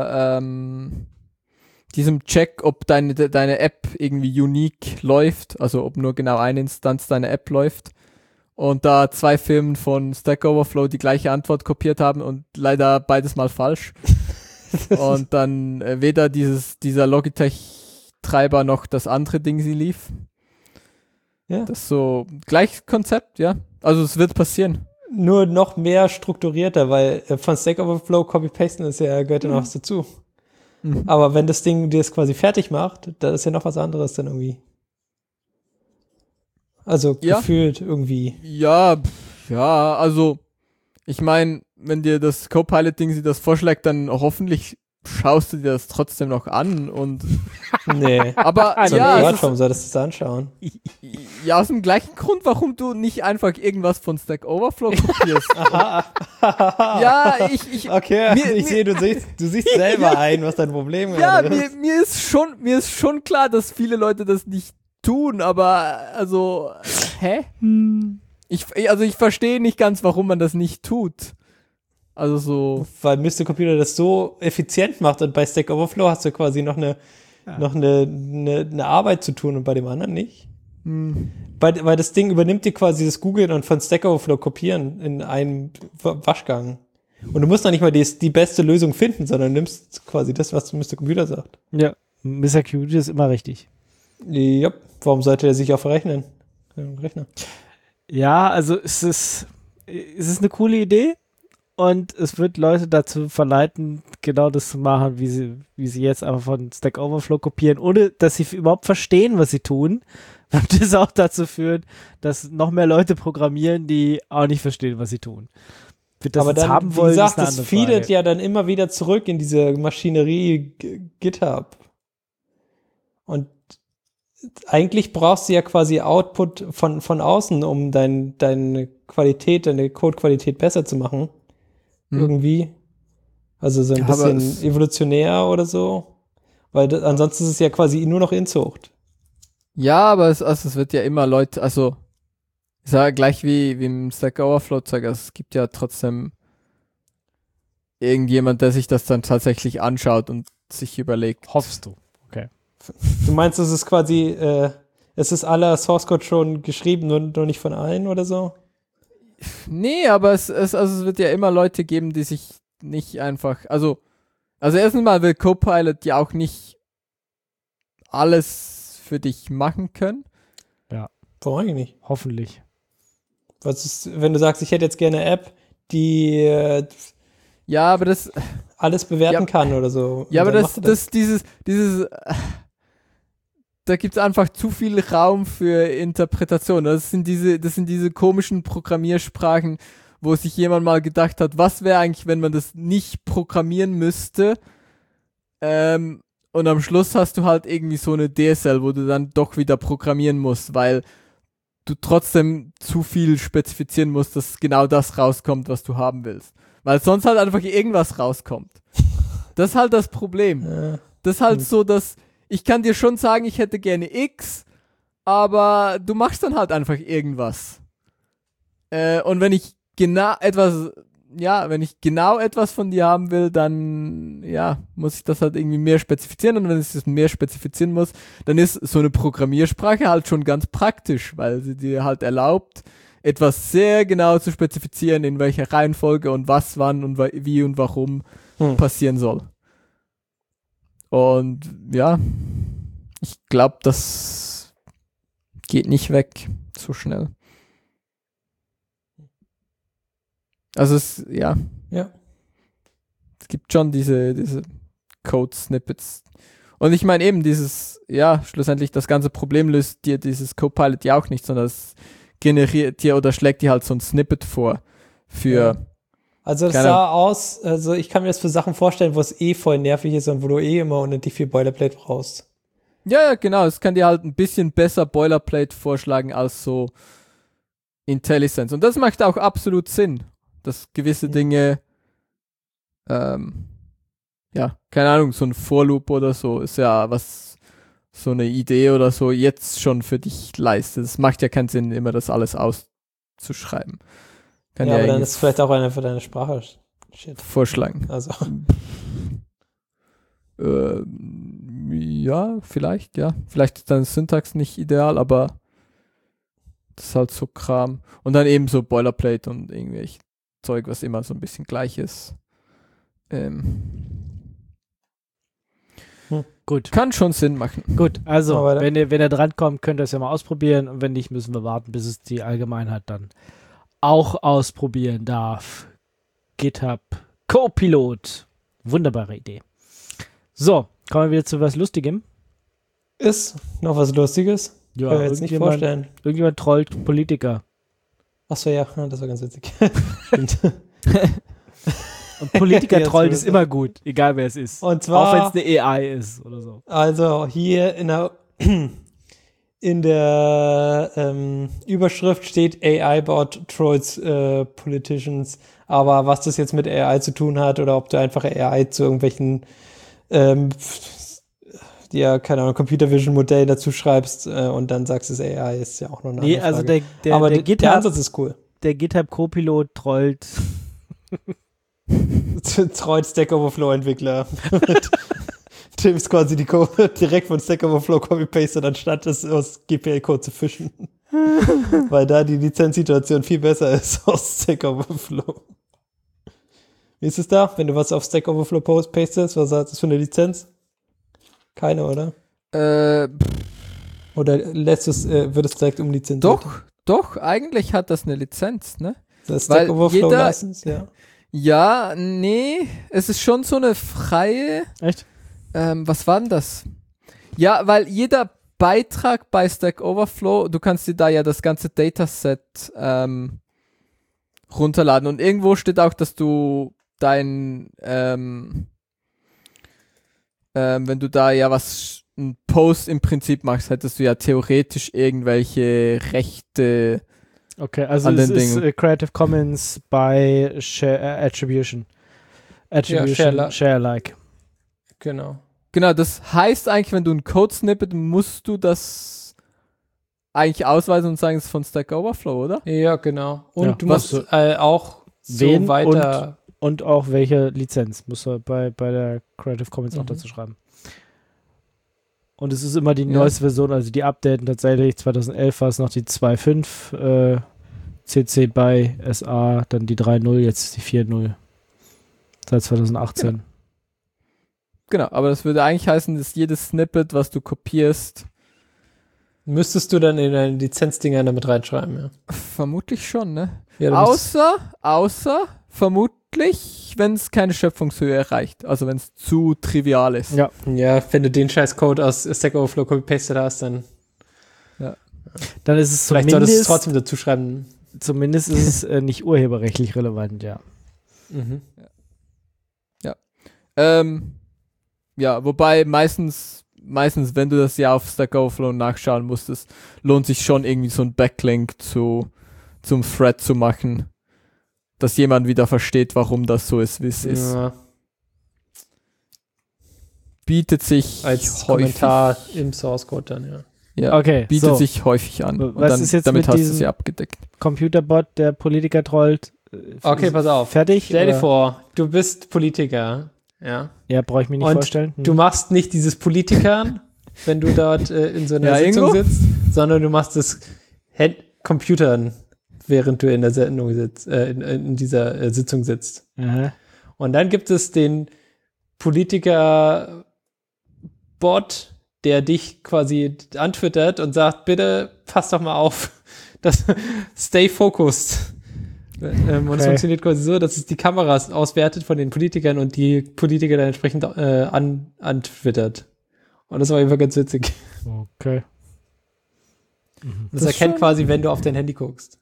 diesem Check, ob deine App irgendwie unique läuft, also ob nur genau eine Instanz deiner App läuft. Und da 2 Firmen von Stack Overflow die gleiche Antwort kopiert haben und leider beides mal falsch. Und dann weder dieser Logitech-Treiber noch das andere Ding sie lief. Ja. Das ist so gleiches Konzept, ja. Also es wird passieren. Nur noch mehr strukturierter, weil von Stack Overflow Copy-Pasten gehört ja noch was dazu. Mhm. Aber wenn das Ding dir es quasi fertig macht, da ist ja noch was anderes dann irgendwie. Also gefühlt irgendwie. Ja, also ich meine, wenn dir das Copilot-Ding sie das vorschlägt, dann hoffentlich schaust du dir das trotzdem noch an und nee. Aber warum solltest du es anschauen? Ja, aus dem gleichen Grund, warum du nicht einfach irgendwas von Stack Overflow kopierst. Ja, okay, ich sehe, du siehst selber ein, was dein Problem ist. Ja, mir ist schon klar, dass viele Leute das nicht tun, aber also, Ich verstehe nicht ganz, warum man das nicht tut. Also so. Weil Mr. Computer das so effizient macht und bei Stack Overflow hast du quasi noch eine Arbeit zu tun und bei dem anderen nicht. Weil das Ding übernimmt dir quasi das Googlen und von Stack Overflow kopieren in einem Waschgang. Und du musst noch nicht mal die beste Lösung finden, sondern nimmst quasi das, was Mr. Computer sagt. Ja, Mr. Computer ist immer richtig. Ja, warum sollte er sich auch verrechnen? Rechner. Ja, also es ist eine coole Idee. Und es wird Leute dazu verleiten, genau das zu machen, wie sie jetzt einfach von Stack Overflow kopieren, ohne dass sie überhaupt verstehen, was sie tun. Und das auch dazu führt, dass noch mehr Leute programmieren, die auch nicht verstehen, was sie tun. Aber dann, haben wollen, wie gesagt, das feedet ja dann immer wieder zurück in diese Maschinerie GitHub. Und eigentlich brauchst du ja quasi Output von außen, um deine Code-Qualität besser zu machen. Irgendwie. Also so ein bisschen evolutionär oder so. Weil ansonsten ist es ja quasi nur noch Inzucht. Ja, aber es wird ja immer Leute, also ich sage gleich wie im Stack Overflow-Zeug, also es gibt ja trotzdem irgendjemand, der sich das dann tatsächlich anschaut und sich überlegt. Hoffst du? Okay. Du meinst, es ist quasi, es ist aller Source Code schon geschrieben, nur nicht von allen oder so? Nee, aber es wird ja immer Leute geben, die sich nicht einfach, also erstens mal will Copilot ja auch nicht alles für dich machen können. Ja. Warum eigentlich nicht? Hoffentlich. Was ist, wenn du sagst, ich hätte jetzt gerne eine App, die ja, aber das alles bewerten kann oder so. Ja, aber dieses da gibt es einfach zu viel Raum für Interpretation. Das sind diese komischen Programmiersprachen, wo sich jemand mal gedacht hat, was wäre eigentlich, wenn man das nicht programmieren müsste? Und am Schluss hast du halt irgendwie so eine DSL, wo du dann doch wieder programmieren musst, weil du trotzdem zu viel spezifizieren musst, dass genau das rauskommt, was du haben willst. Weil sonst halt einfach irgendwas rauskommt. Das ist halt das Problem. Ja. Das ist halt so, dass ich kann dir schon sagen, ich hätte gerne X, aber du machst dann halt einfach irgendwas. Und wenn ich genau etwas von dir haben will, dann muss ich das halt irgendwie mehr spezifizieren, und wenn ich das mehr spezifizieren muss, dann ist so eine Programmiersprache halt schon ganz praktisch, weil sie dir halt erlaubt, etwas sehr genau zu spezifizieren, in welcher Reihenfolge und was, wann und wie und warum passieren soll. Und ja, ich glaube, das geht nicht weg so schnell. Also es gibt schon diese Code-Snippets. Und ich meine eben schlussendlich das ganze Problem löst dir dieses Copilot ja auch nicht, sondern es generiert dir oder schlägt dir halt so ein Snippet vor für... Ja. Also das sah aus, also ich kann mir das für Sachen vorstellen, wo es voll nervig ist und wo du immer unendlich viel Boilerplate brauchst. Ja, genau. Es kann dir halt ein bisschen besser Boilerplate vorschlagen als so IntelliSense. Und das macht auch absolut Sinn, dass gewisse Dinge, keine Ahnung, so ein For-Loop oder so ist ja was, so eine Idee oder so jetzt schon für dich leistet. Es macht ja keinen Sinn, immer das alles auszuschreiben. Ja, aber dann ist vielleicht auch einer für deine Sprache vorschlagen. Also. Ja, vielleicht, ja. Vielleicht ist deine Syntax nicht ideal, aber das ist halt so Kram. Und dann eben so Boilerplate und irgendwelche Zeug, was immer so ein bisschen gleich ist. Gut. Kann schon Sinn machen. Gut, also, wenn ihr drankommt, könnt ihr es ja mal ausprobieren, und wenn nicht, müssen wir warten, bis es die Allgemeinheit dann auch ausprobieren darf. GitHub Copilot. Wunderbare Idee. So, kommen wir wieder zu was Lustigem. Ist noch was Lustiges? Ja, kann ich mir jetzt nicht vorstellen. Irgendjemand trollt Politiker. Achso, ja, das war ganz witzig. Stimmt. Und Politiker-Troll ist immer gut, egal wer es ist. Und zwar, auch wenn es eine AI ist oder so. Also hier in der Überschrift steht AI-Bot trolls Politicians, aber was das jetzt mit AI zu tun hat oder ob du einfach AI zu irgendwelchen keine Ahnung, Computer Vision Modell dazu schreibst und dann sagst es AI, ist ja auch noch eine andere Frage. Also der Ansatz ist cool. Der GitHub Copilot trollt trollt Stack Overflow Entwickler. Tim ist quasi die Code direkt von Stack Overflow copy-pasted, anstatt es aus GPL-Code zu fischen. Weil da die Lizenzsituation viel besser ist aus Stack Overflow. Wie ist es da, wenn du was auf Stack Overflow pastest? Was hat das für eine Lizenz? Keine, oder? Oder wird es direkt umlizenziert? Doch, eigentlich hat das eine Lizenz, ne? Das Stack Overflow License, ja. Ja, nee, es ist schon so eine freie. Echt? Was war denn das? Ja, weil jeder Beitrag bei Stack Overflow, du kannst dir da ja das ganze Dataset runterladen, und irgendwo steht auch, dass du wenn du da ja einen Post im Prinzip machst, hättest du ja theoretisch irgendwelche Rechte. Okay, also es ist Creative Commons by Attribution. Attribution, Share-alike. Genau. Genau, das heißt eigentlich, wenn du ein Code-Snippet, musst du das eigentlich ausweisen und sagen, es ist von Stack Overflow, oder? Ja, genau. Und du musst auch so weiter... Und auch welche Lizenz musst du bei der Creative Commons auch dazu schreiben. Und es ist immer die neueste Version, also die Updaten tatsächlich. 2011 war es noch die 2.5 CC by SA, dann die 3.0, jetzt die 4.0. Seit 2018. Genau, aber das würde eigentlich heißen, dass jedes Snippet, was du kopierst, müsstest du dann in deine Lizenzdinger damit reinschreiben, ja. Vermutlich schon, ne? Ja, außer vermutlich, wenn es keine Schöpfungshöhe erreicht. Also wenn es zu trivial ist. Ja, wenn du den scheiß Code aus Stack Overflow copy-pasted hast, dann dann ist es vielleicht solltest du es trotzdem dazu schreiben. Zumindest ist es nicht urheberrechtlich relevant, ja. Mhm. Ja, wobei meistens, wenn du das ja auf Stack Overflow nachschauen musstest, lohnt sich schon irgendwie so ein Backlink zum Thread zu machen, dass jemand wieder versteht, warum das so ist, wie es ist. Bietet sich als häufig, Kommentar im Source Code dann, ja, okay, bietet sich häufig an. Und was ist jetzt damit mit hast du sie abgedeckt. Computerbot, der Politiker trollt. Okay, pass auf. Fertig? Stell dir vor, du bist Politiker. Ja, brauche ich mir nicht vorstellen. Du machst nicht dieses Politikern, wenn du dort in so einer Sitzung sitzt, sondern du machst das Computern, während du in der Sendung sitzt, in dieser Sitzung sitzt. Aha. Und dann gibt es den Politiker-Bot, der dich quasi antwittert und sagt, bitte pass doch mal auf, stay focused. Und es funktioniert quasi so, dass es die Kameras auswertet von den Politikern und die Politiker dann entsprechend antwittert. Und das war einfach ganz witzig. Okay. Das erkennt quasi, wenn du auf dein Handy guckst.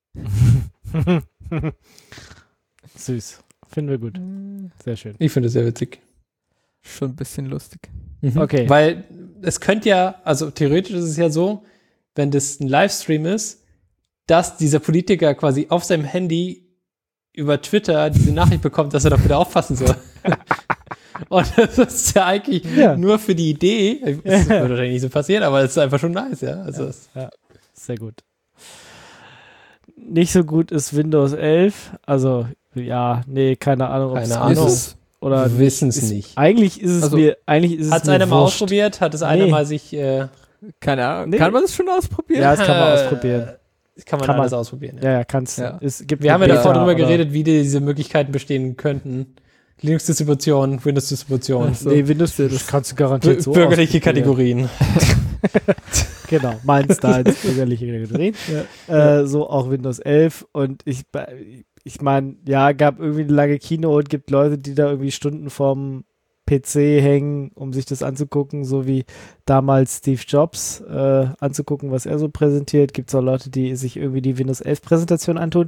Süß. Finden wir gut. Sehr schön. Ich finde es sehr witzig. Schon ein bisschen lustig. Okay. Weil es könnte ja, also theoretisch ist es ja so, wenn das ein Livestream ist, dass dieser Politiker quasi auf seinem Handy über Twitter diese Nachricht bekommt, dass er doch bitte aufpassen soll. Und das ist ja eigentlich nur für die Idee. Das wird wahrscheinlich nicht so passieren, aber es ist einfach schon nice, ja. Also sehr gut. Nicht so gut ist Windows 11. Also, keine Ahnung, ob es oder wir wissen es nicht. Eigentlich ist es mir hat es einer mal ausprobiert? Hat es einer mal sich keine Ahnung. Nee. Kann man das schon ausprobieren? Ja, das kann man ausprobieren. Kann man alles ausprobieren. Ja, kannst du. Ja. Wir haben ja davor drüber geredet, wie diese Möglichkeiten bestehen könnten. Linux-Distribution, Windows-Distribution. So. Nee, Windows, das kannst du garantiert so bürgerliche Kategorien. Genau, meins da als bürgerliche Kategorien. So auch Windows 11. Und ich meine, gab irgendwie eine lange Keynote, gibt Leute, die da irgendwie Stunden vorm PC hängen, um sich das anzugucken, so wie damals Steve Jobs anzugucken, was er so präsentiert. Gibt es auch Leute, die sich irgendwie die Windows 11 Präsentation antun.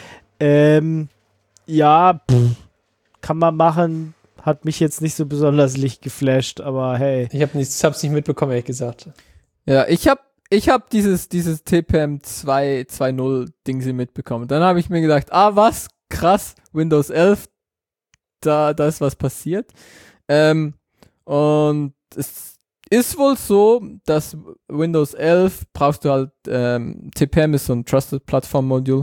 Kann man machen, hat mich jetzt nicht so besonders geflasht, aber hey. Ich hab's nicht mitbekommen, ehrlich gesagt. Ja, ich hab dieses TPM 2.2.0 Ding mitbekommen. Dann habe ich mir gedacht, was? Krass, Windows 11, da ist was passiert. Und es ist wohl so, dass Windows 11 brauchst du halt, TPM ist so ein Trusted Platform Module.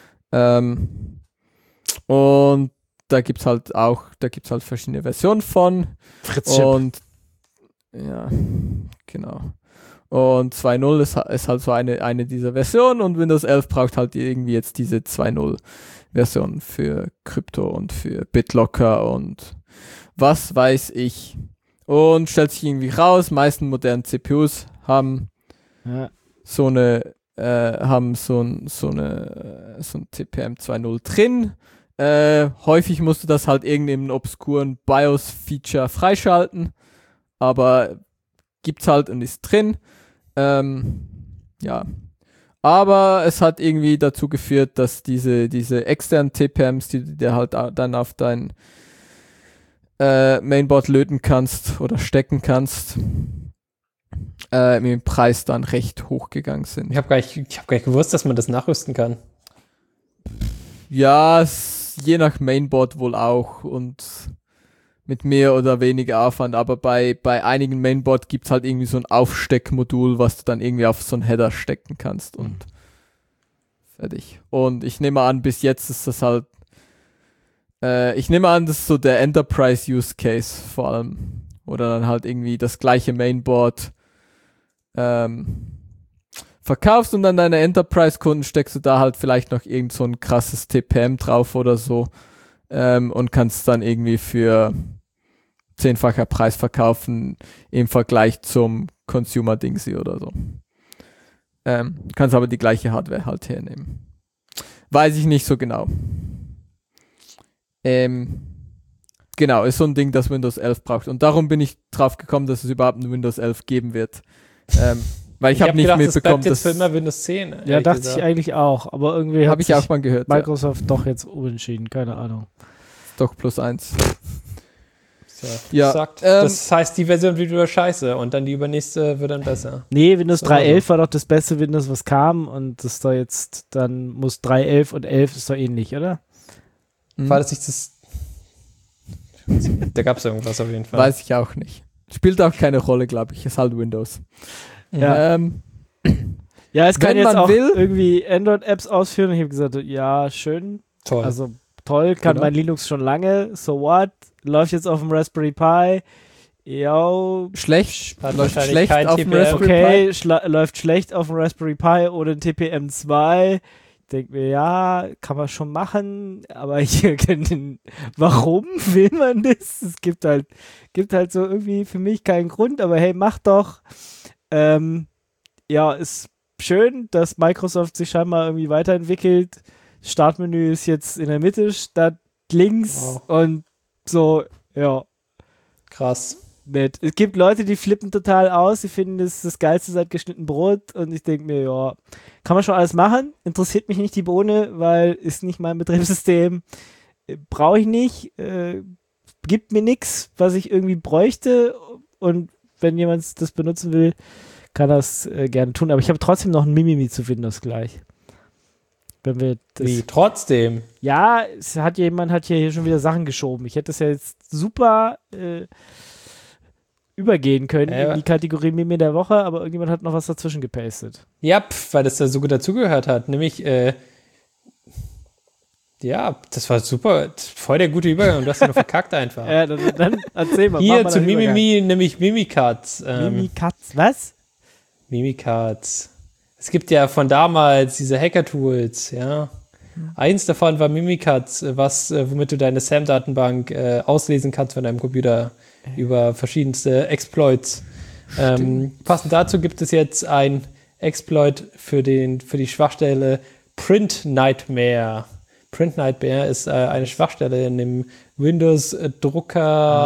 Und da gibt's halt verschiedene Versionen von. Fritzchip. Und ja, genau. Und 2.0 ist halt so eine dieser Versionen und Windows 11 braucht halt irgendwie jetzt diese 2.0 Version für Krypto und für BitLocker und was weiß ich. Und stellt sich irgendwie raus, meisten modernen CPUs haben so ein TPM 2.0 drin. Häufig musst du das halt irgendeinem obskuren BIOS-Feature freischalten, aber gibt's halt und ist drin. Aber es hat irgendwie dazu geführt, dass diese externen TPMs, die du dir halt dann auf dein Mainboard löten kannst oder stecken kannst, mit dem Preis dann recht hochgegangen sind. Ich hab gar nicht gewusst, dass man das nachrüsten kann. Ja, je nach Mainboard wohl auch und mit mehr oder weniger Aufwand, aber bei einigen Mainboard gibt's halt irgendwie so ein Aufsteckmodul, was du dann irgendwie auf so einen Header stecken kannst und fertig. Und ich nehme an, bis jetzt ist das halt ich nehme an, das ist so der Enterprise-Use-Case vor allem. Oder dann halt irgendwie das gleiche Mainboard verkaufst und dann deine Enterprise-Kunden steckst du da halt vielleicht noch irgend so ein krasses TPM drauf oder so und kannst dann irgendwie für 10-facher Preis verkaufen im Vergleich zum Consumer-Dingsy oder so. Kannst aber die gleiche Hardware halt hernehmen. Weiß ich nicht so genau. Genau, ist so ein Ding, das Windows 11 braucht. Und darum bin ich drauf gekommen, dass es überhaupt ein Windows 11 geben wird. Weil ich habe nicht gedacht, mitbekommen, dass für immer Windows 10. Ja, dachte ich eigentlich auch. Aber irgendwie habe ich auch mal gehört. Microsoft doch jetzt umentschieden, keine Ahnung. Doch +1. So, ja, das heißt, die Version wird wieder scheiße und dann die übernächste wird dann besser. Nee, Windows 3.11 war doch das beste Windows, was kam und das da jetzt, dann muss 3.11 und 11 ist doch ähnlich, oder? War das nicht das? Da gab es irgendwas auf jeden Fall. Weiß ich auch nicht. Spielt auch keine Rolle, glaube ich. Ist halt Windows. Ja, ja, es kann jetzt auch irgendwie Android-Apps ausführen. Ich habe gesagt, ja, schön. Toll. Also toll, kann mein Linux schon lange. So what? Läuft jetzt auf dem Raspberry Pi. Ja, schlecht. Läuft schlecht auf dem Raspberry Pi. Okay, läuft schlecht auf dem Raspberry Pi ohne ein TPM2. Ich denke mir, ja, kann man schon machen, aber warum will man das? Es gibt halt so irgendwie für mich keinen Grund, aber hey, mach doch. Ja, ist schön, dass Microsoft sich scheinbar irgendwie weiterentwickelt. Startmenü ist jetzt in der Mitte statt links und so, ja. Krass. Nett. Es gibt Leute, die flippen total aus, die finden das Geilste seit geschnitten Brot und ich denke mir, ja, kann man schon alles machen, interessiert mich nicht die Bohne, weil ist nicht mein Betriebssystem, brauche ich nicht, gibt mir nichts, was ich irgendwie bräuchte und wenn jemand das benutzen will, kann das gerne tun, aber ich habe trotzdem noch ein Mimimi zu Windows gleich. Wenn wir das, wie, trotzdem? Ja, jemand hat hier schon wieder Sachen geschoben. Ich hätte das ja jetzt super übergehen können in die Kategorie Meme der Woche, aber irgendjemand hat noch was dazwischen gepastet. Ja, weil das da so gut dazugehört hat. Nämlich, ja, das war super, voll der gute Übergang und du hast ja noch verkackt einfach. Ja, dann erzähl mal. Hier zu Mimimi, nämlich Mimikatz. Mimikatz, was? Mimikatz. Es gibt ja von damals diese Hacker-Tools, ja. Eins davon war Mimikatz, womit du deine SAM-Datenbank auslesen kannst von deinem Computer über verschiedenste Exploits. Passend dazu gibt es jetzt ein Exploit für die Schwachstelle Print Nightmare. Print Nightmare ist eine Schwachstelle in dem Windows-Drucker.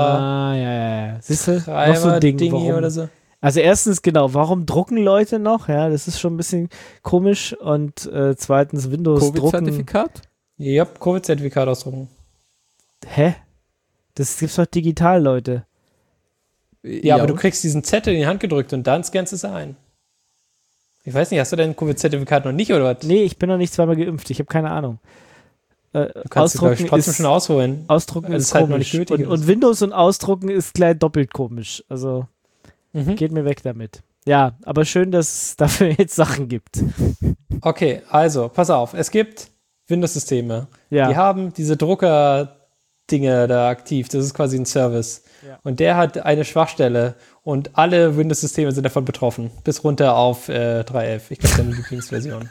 Ja. Siehst du, noch so ein Ding oder so. Also erstens, genau, warum drucken Leute noch? Ja, das ist schon ein bisschen komisch. Und zweitens, Windows Covid-Zertifikat? Ja, Covid-Zertifikat ausdrucken. Hä? Das gibt's doch digital, Leute. Ja, aber du kriegst diesen Zettel in die Hand gedrückt und dann scannst du es ein. Ich weiß nicht, hast du dein Covid-Zertifikat noch nicht, oder was? Nee, ich bin noch nicht zweimal geimpft. Ich habe keine Ahnung. Du kannst es, glaube ich, trotzdem schon ausholen. Ausdrucken ist halt noch nicht nötig. Und Windows und Ausdrucken ist gleich doppelt komisch. Also geht mir weg damit. Ja, aber schön, dass es dafür jetzt Sachen gibt. Okay, also, pass auf. Es gibt Windows-Systeme. Ja. Die haben diese Drucker-Dinge da aktiv. Das ist quasi ein Service. Ja. Und der hat eine Schwachstelle. Und alle Windows-Systeme sind davon betroffen. Bis runter auf 3.11. Ich glaube, deine Lieblingsversion.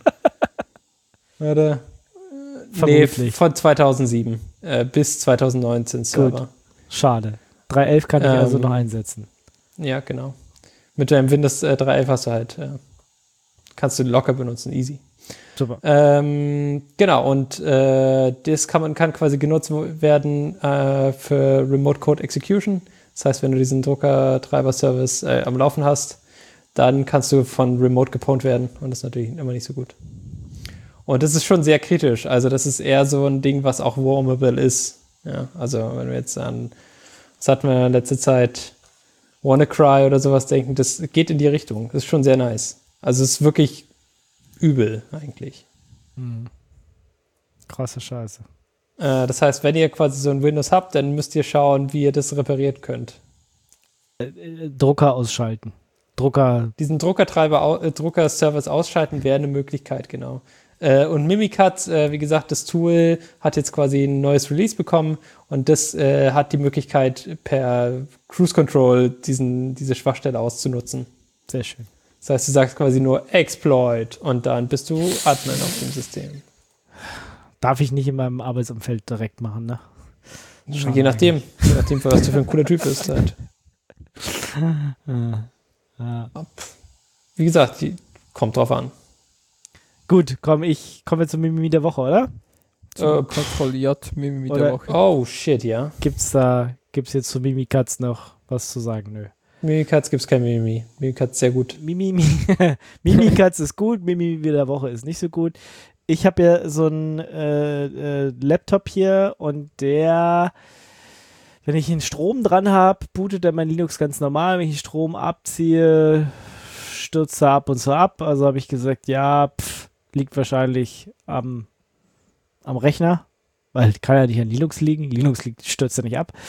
Warte. Vermutlich. Nee, von 2007 bis 2019 Server. Gut. Schade. 3.11 kann ich also noch einsetzen. Ja, genau. Mit deinem Windows 3.11 hast du halt, kannst du locker benutzen, easy. Super. Genau, und das kann quasi genutzt werden für Remote Code Execution. Das heißt, wenn du diesen Drucker-Treiber-Service am Laufen hast, dann kannst du von Remote gepwned werden und das ist natürlich immer nicht so gut. Und das ist schon sehr kritisch. Also das ist eher so ein Ding, was auch warmable ist. Ja, also wenn wir jetzt an, was hatten wir in letzter Zeit, WannaCry oder sowas denken, das geht in die Richtung. Das ist schon sehr nice. Also es ist wirklich übel eigentlich. Krasse Scheiße. Das heißt, wenn ihr quasi so ein Windows habt, dann müsst ihr schauen, wie ihr das reparieren könnt. Drucker ausschalten. Diesen Drucker-Service ausschalten wäre eine Möglichkeit, genau. Und Mimikatz, wie gesagt, das Tool hat jetzt quasi ein neues Release bekommen und das hat die Möglichkeit, per Cruise Control diese Schwachstelle auszunutzen. Sehr schön. Das heißt, du sagst quasi nur Exploit und dann bist du Admin auf dem System. Darf ich nicht in meinem Arbeitsumfeld direkt machen, ne? Je nachdem, was du für ein cooler Typ bist halt. Ja. Wie gesagt, kommt drauf an. Gut, kommen wir zum Mimimi der Woche, oder? Kontrolliert Mimimi der Woche. Oh, shit, ja. Gibt's jetzt zu Mimikatz noch was zu sagen? Nö. Mimikatz gibt's kein Mimimi. Mimikatz sehr gut. Mimikatz ist gut, Mimimi der Woche ist nicht so gut. Ich habe ja so einen Laptop hier und der, wenn ich den Strom dran habe, bootet er mein Linux ganz normal. Wenn ich den Strom abziehe, stürzt er ab und zu ab. Also habe ich gesagt, ja, liegt wahrscheinlich am Rechner, weil kann ja nicht an Linux liegen. Linux stürzt ja nicht ab.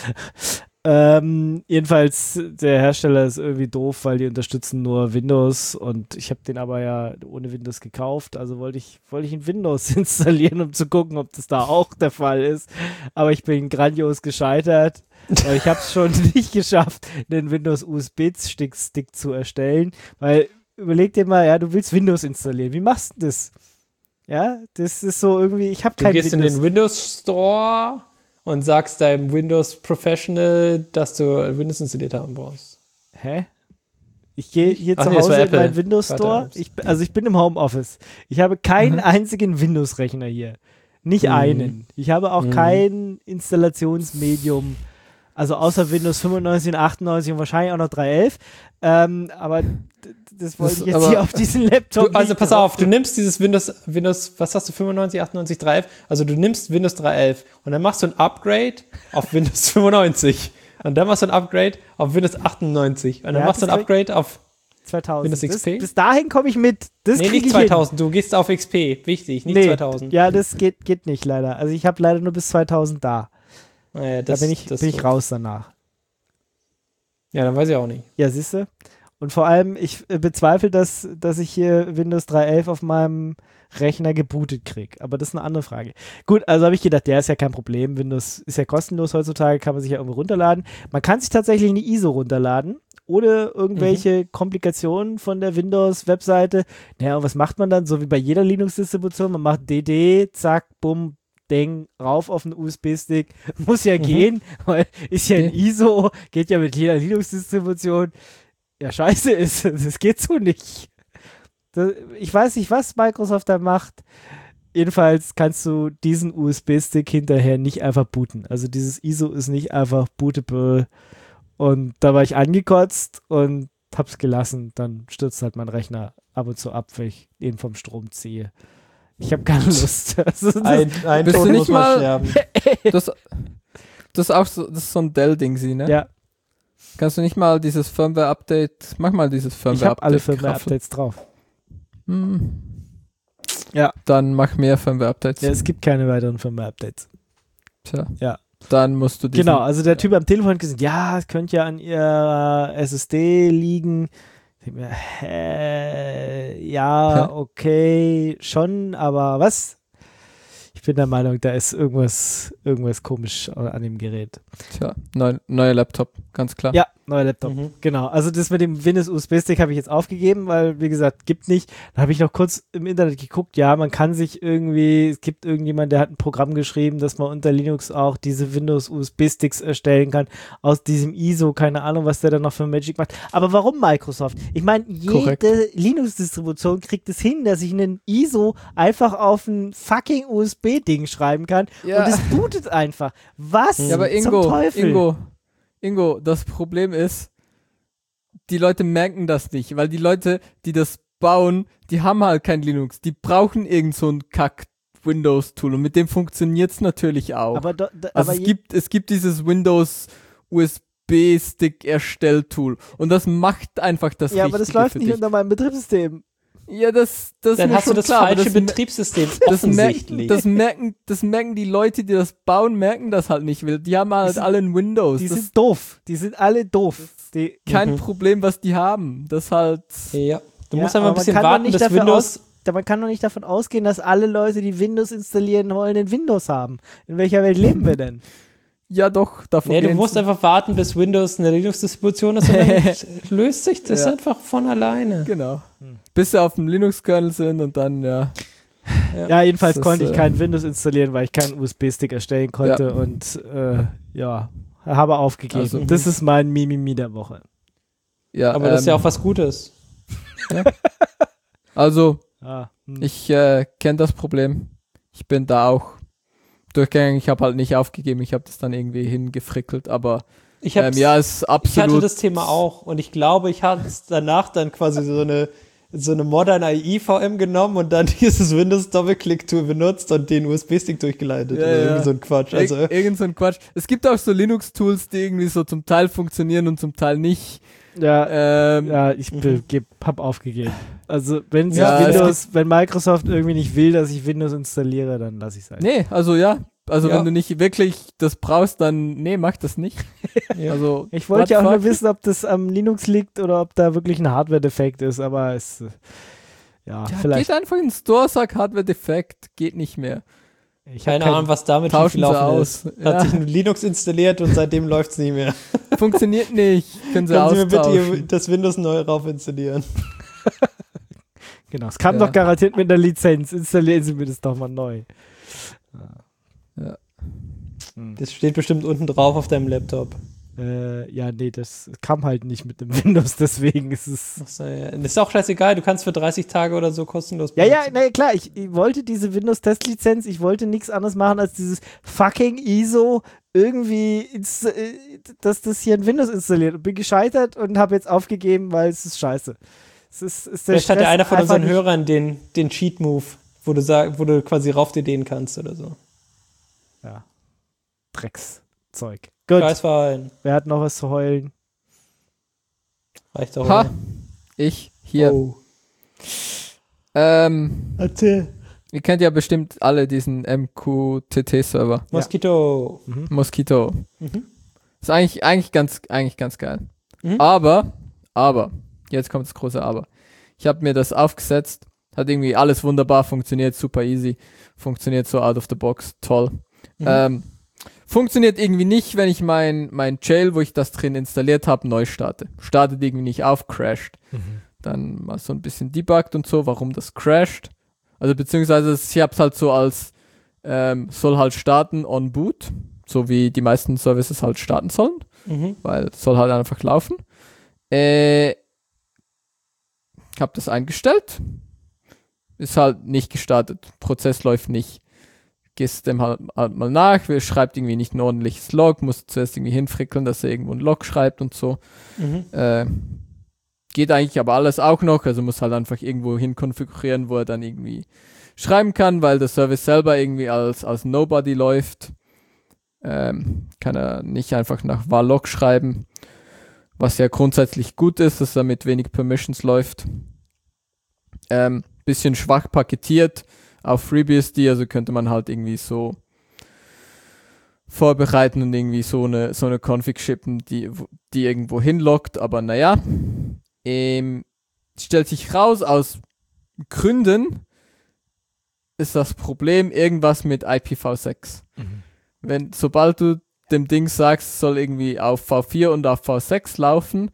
Jedenfalls, der Hersteller ist irgendwie doof, weil die unterstützen nur Windows und ich habe den aber ja ohne Windows gekauft, also wollte ich in Windows installieren, um zu gucken, ob das da auch der Fall ist, aber ich bin grandios gescheitert, weil ich habe es schon nicht geschafft, einen Windows USB-Stick zu erstellen, weil überleg dir mal, ja, du willst Windows installieren, wie machst du das? Ja, das ist so irgendwie, ich habe kein Windows. Du gehst in den Windows Store und sagst deinem Windows Professional, dass du Windows installiert haben brauchst. Hä? Ich gehe hier zu Hause in meinen Windows Store. Ich bin im Homeoffice. Ich habe keinen einzigen Windows-Rechner hier. Nicht einen. Ich habe auch kein Installationsmedium. Also außer Windows 95 und 98 und wahrscheinlich auch noch 3.11. Aber das wollte ich jetzt hier auf diesen Laptop. Also pass auf, du nimmst dieses Windows, was hast du, 95, 98, 3.11? Also du nimmst Windows 3.11 und dann machst du ein Upgrade auf Windows 95. Und dann machst du ein Upgrade auf Windows 98. Und dann machst du ein Upgrade auf 2000. Windows XP. Bis dahin komme ich mit. Nicht 2000, du gehst auf XP. Wichtig, nicht 2000. Ja, das geht nicht leider. Also ich habe leider nur bis 2000 da. Naja, da bin ich raus danach. Ja, dann weiß ich auch nicht. Ja, siehst du? Und vor allem, ich bezweifle, dass ich hier Windows 3.11 auf meinem Rechner gebootet kriege. Aber das ist eine andere Frage. Gut, also habe ich gedacht, der ist ja kein Problem. Windows ist ja kostenlos heutzutage, kann man sich ja irgendwo runterladen. Man kann sich tatsächlich eine ISO runterladen, ohne irgendwelche Komplikationen von der Windows-Webseite. Naja, und was macht man dann? So wie bei jeder Linux-Distribution, man macht DD, zack, bumm, Ding, rauf auf den USB-Stick. Muss ja gehen, weil ist ja ein ISO, geht ja mit jeder Linux-Distribution. Ja, scheiße ist, das geht so nicht. Ich weiß nicht, was Microsoft da macht. Jedenfalls kannst du diesen USB-Stick hinterher nicht einfach booten. Also dieses ISO ist nicht einfach bootable. Und da war ich angekotzt und hab's gelassen. Dann stürzt halt mein Rechner ab und zu ab, wenn ich ihn vom Strom ziehe. Ich habe keine Lust. Ein bist Tod du nicht muss man mal sterben. Das ist auch so, das ist so ein Dell-Ding, sie, ne? Ja. Kannst du nicht mal dieses Firmware-Update, mach mal dieses Firmware-Update. Ich habe alle Firmware-Updates drauf. Ja. Dann mach mehr Firmware-Updates. Ja, es gibt keine weiteren Firmware-Updates. Tja. Ja. Dann musst du Genau, also der Typ am Telefon hat gesagt, ja, es könnte ja an ihrer SSD liegen. Ich denke mir, ja, okay, schon, aber was? Ich bin der Meinung, da ist irgendwas komisch an dem Gerät. Tja, neuer Laptop, ganz klar. Ja, neuer Laptop, genau. Also das mit dem Windows USB-Stick habe ich jetzt aufgegeben, weil, wie gesagt, gibt nicht. Da habe ich noch kurz im Internet geguckt, ja, man kann sich irgendwie, es gibt irgendjemand, der hat ein Programm geschrieben, dass man unter Linux auch diese Windows USB-Sticks erstellen kann, aus diesem ISO, keine Ahnung, was der dann noch für Magic macht. Aber warum Microsoft? Ich meine, jede Linux-Distribution kriegt es hin, dass ich einen ISO einfach auf ein fucking USB-Ding schreiben kann und es bootet einfach. Was ja, aber zum Teufel? Ingo, das Problem ist, die Leute merken das nicht, weil die Leute, die das bauen, die haben halt kein Linux. Die brauchen irgend so ein Kack-Windows-Tool und mit dem funktioniert es natürlich auch. Es gibt dieses Windows USB-Stick-Erstell-Tool und das macht einfach das Richtige. Ja, aber das läuft nicht unter meinem Betriebssystem. Ja, das dann hast du das klar, falsche Betriebssystem offensichtlich. Das merken die Leute, die das bauen, merken das halt nicht. Die haben halt alle ein Windows. Die sind doof. Die sind alle doof. Kein Problem, was die haben. Das halt... Ja, du musst einfach ein bisschen warten, bis Windows... Man kann doch nicht davon ausgehen, dass alle Leute, die Windows installieren wollen, den Windows haben. In welcher Welt leben wir denn? Ja, doch. Du musst einfach warten, bis Windows eine Linux-Distribution ist und dann löst sich das einfach von alleine. Genau. Bis sie auf dem Linux-Kernel sind und dann, ja, jedenfalls konnte ich kein Windows installieren, weil ich keinen USB-Stick erstellen konnte und habe aufgegeben. Also, das ist mein Mimimi der Woche. Ja, aber das ist ja auch was Gutes. Ja. Also, ich kenne das Problem. Ich bin da auch durchgegangen. Ich habe halt nicht aufgegeben. Ich habe das dann irgendwie hingefrickelt, aber ist absolut... Ich hatte das Thema auch und ich glaube, ich hatte danach dann quasi so eine Modern IE-VM genommen und dann dieses Windows-Doppelklick-Tool benutzt und den USB-Stick durchgeleitet. Oder irgendwie so ein Quatsch. Irgend so ein Quatsch. Es gibt auch so Linux-Tools, die irgendwie so zum Teil funktionieren und zum Teil nicht. Ja, ich hab aufgegeben. Also wenn Microsoft irgendwie nicht will, dass ich Windows installiere, dann lasse ich es halt. Nee, wenn du nicht wirklich das brauchst, dann mach das nicht. Also, ich wollte ja auch nur wissen, ob das am Linux liegt oder ob da wirklich ein Hardware-Defekt ist, aber es vielleicht. Geht einfach in den Store, sag Hardware-Defekt, geht nicht mehr. Keine Ahnung, was damit gelaufen ist. Hat sich ein Linux installiert und seitdem läuft es nicht mehr. Funktioniert nicht. Können Sie mir bitte das Windows neu rauf installieren? Genau, es kam doch garantiert mit einer Lizenz. Installieren Sie mir das doch mal neu. Ja. Das steht bestimmt unten drauf auf deinem Laptop. Das kam halt nicht mit dem Windows, deswegen ist es... Das ist auch scheißegal, du kannst für 30 Tage oder so kostenlos benutzen. Klar, ich wollte diese Windows-Testlizenz, ich wollte nichts anderes machen, als dieses fucking ISO irgendwie, dass das hier ein Windows installiert. Und bin gescheitert und habe jetzt aufgegeben, weil es ist scheiße. Vielleicht hat ja einer von unseren Hörern den Cheat-Move, wo du quasi raufdideen kannst oder so. Ja. Dreckszeug. Gut. Scheißverein. Wer hat noch was zu heulen? Reicht doch, oder? Ich. Hier. Oh. Erzähl. Ihr kennt ja bestimmt alle diesen MQTT-Server. Moskito. Ja. Moskito. Ist eigentlich ganz geil. Aber, jetzt kommt das große Aber. Ich habe mir das aufgesetzt, hat irgendwie alles wunderbar funktioniert, super easy, funktioniert so out of the box, toll. Funktioniert irgendwie nicht, wenn ich mein Jail, wo ich das drin installiert habe, neu starte. Startet irgendwie nicht auf, crasht. Dann mal so ein bisschen debuggt und so, warum das crasht. Also beziehungsweise ich habe es halt so als soll halt starten on boot, so wie die meisten Services halt starten sollen, weil es soll halt einfach laufen. Ich habe das eingestellt, ist halt nicht gestartet, Prozess läuft nicht. Gehst dem halt mal nach, schreibt irgendwie nicht ein ordentliches Log, musst zuerst irgendwie hinfrickeln, dass er irgendwo ein Log schreibt und so. Geht eigentlich aber alles auch noch, also muss halt einfach irgendwo hin konfigurieren, wo er dann irgendwie schreiben kann, weil der Service selber irgendwie als Nobody läuft. Kann er nicht einfach nach var log schreiben, was ja grundsätzlich gut ist, dass er mit wenig Permissions läuft. Bisschen schwach paketiert auf FreeBSD, also könnte man halt irgendwie so vorbereiten und irgendwie so eine Config shippen, die irgendwo hinlockt, aber naja. Stellt sich raus, aus Gründen ist das Problem irgendwas mit IPv6. Sobald du dem Ding sagst, es soll irgendwie auf V4 und auf V6 laufen,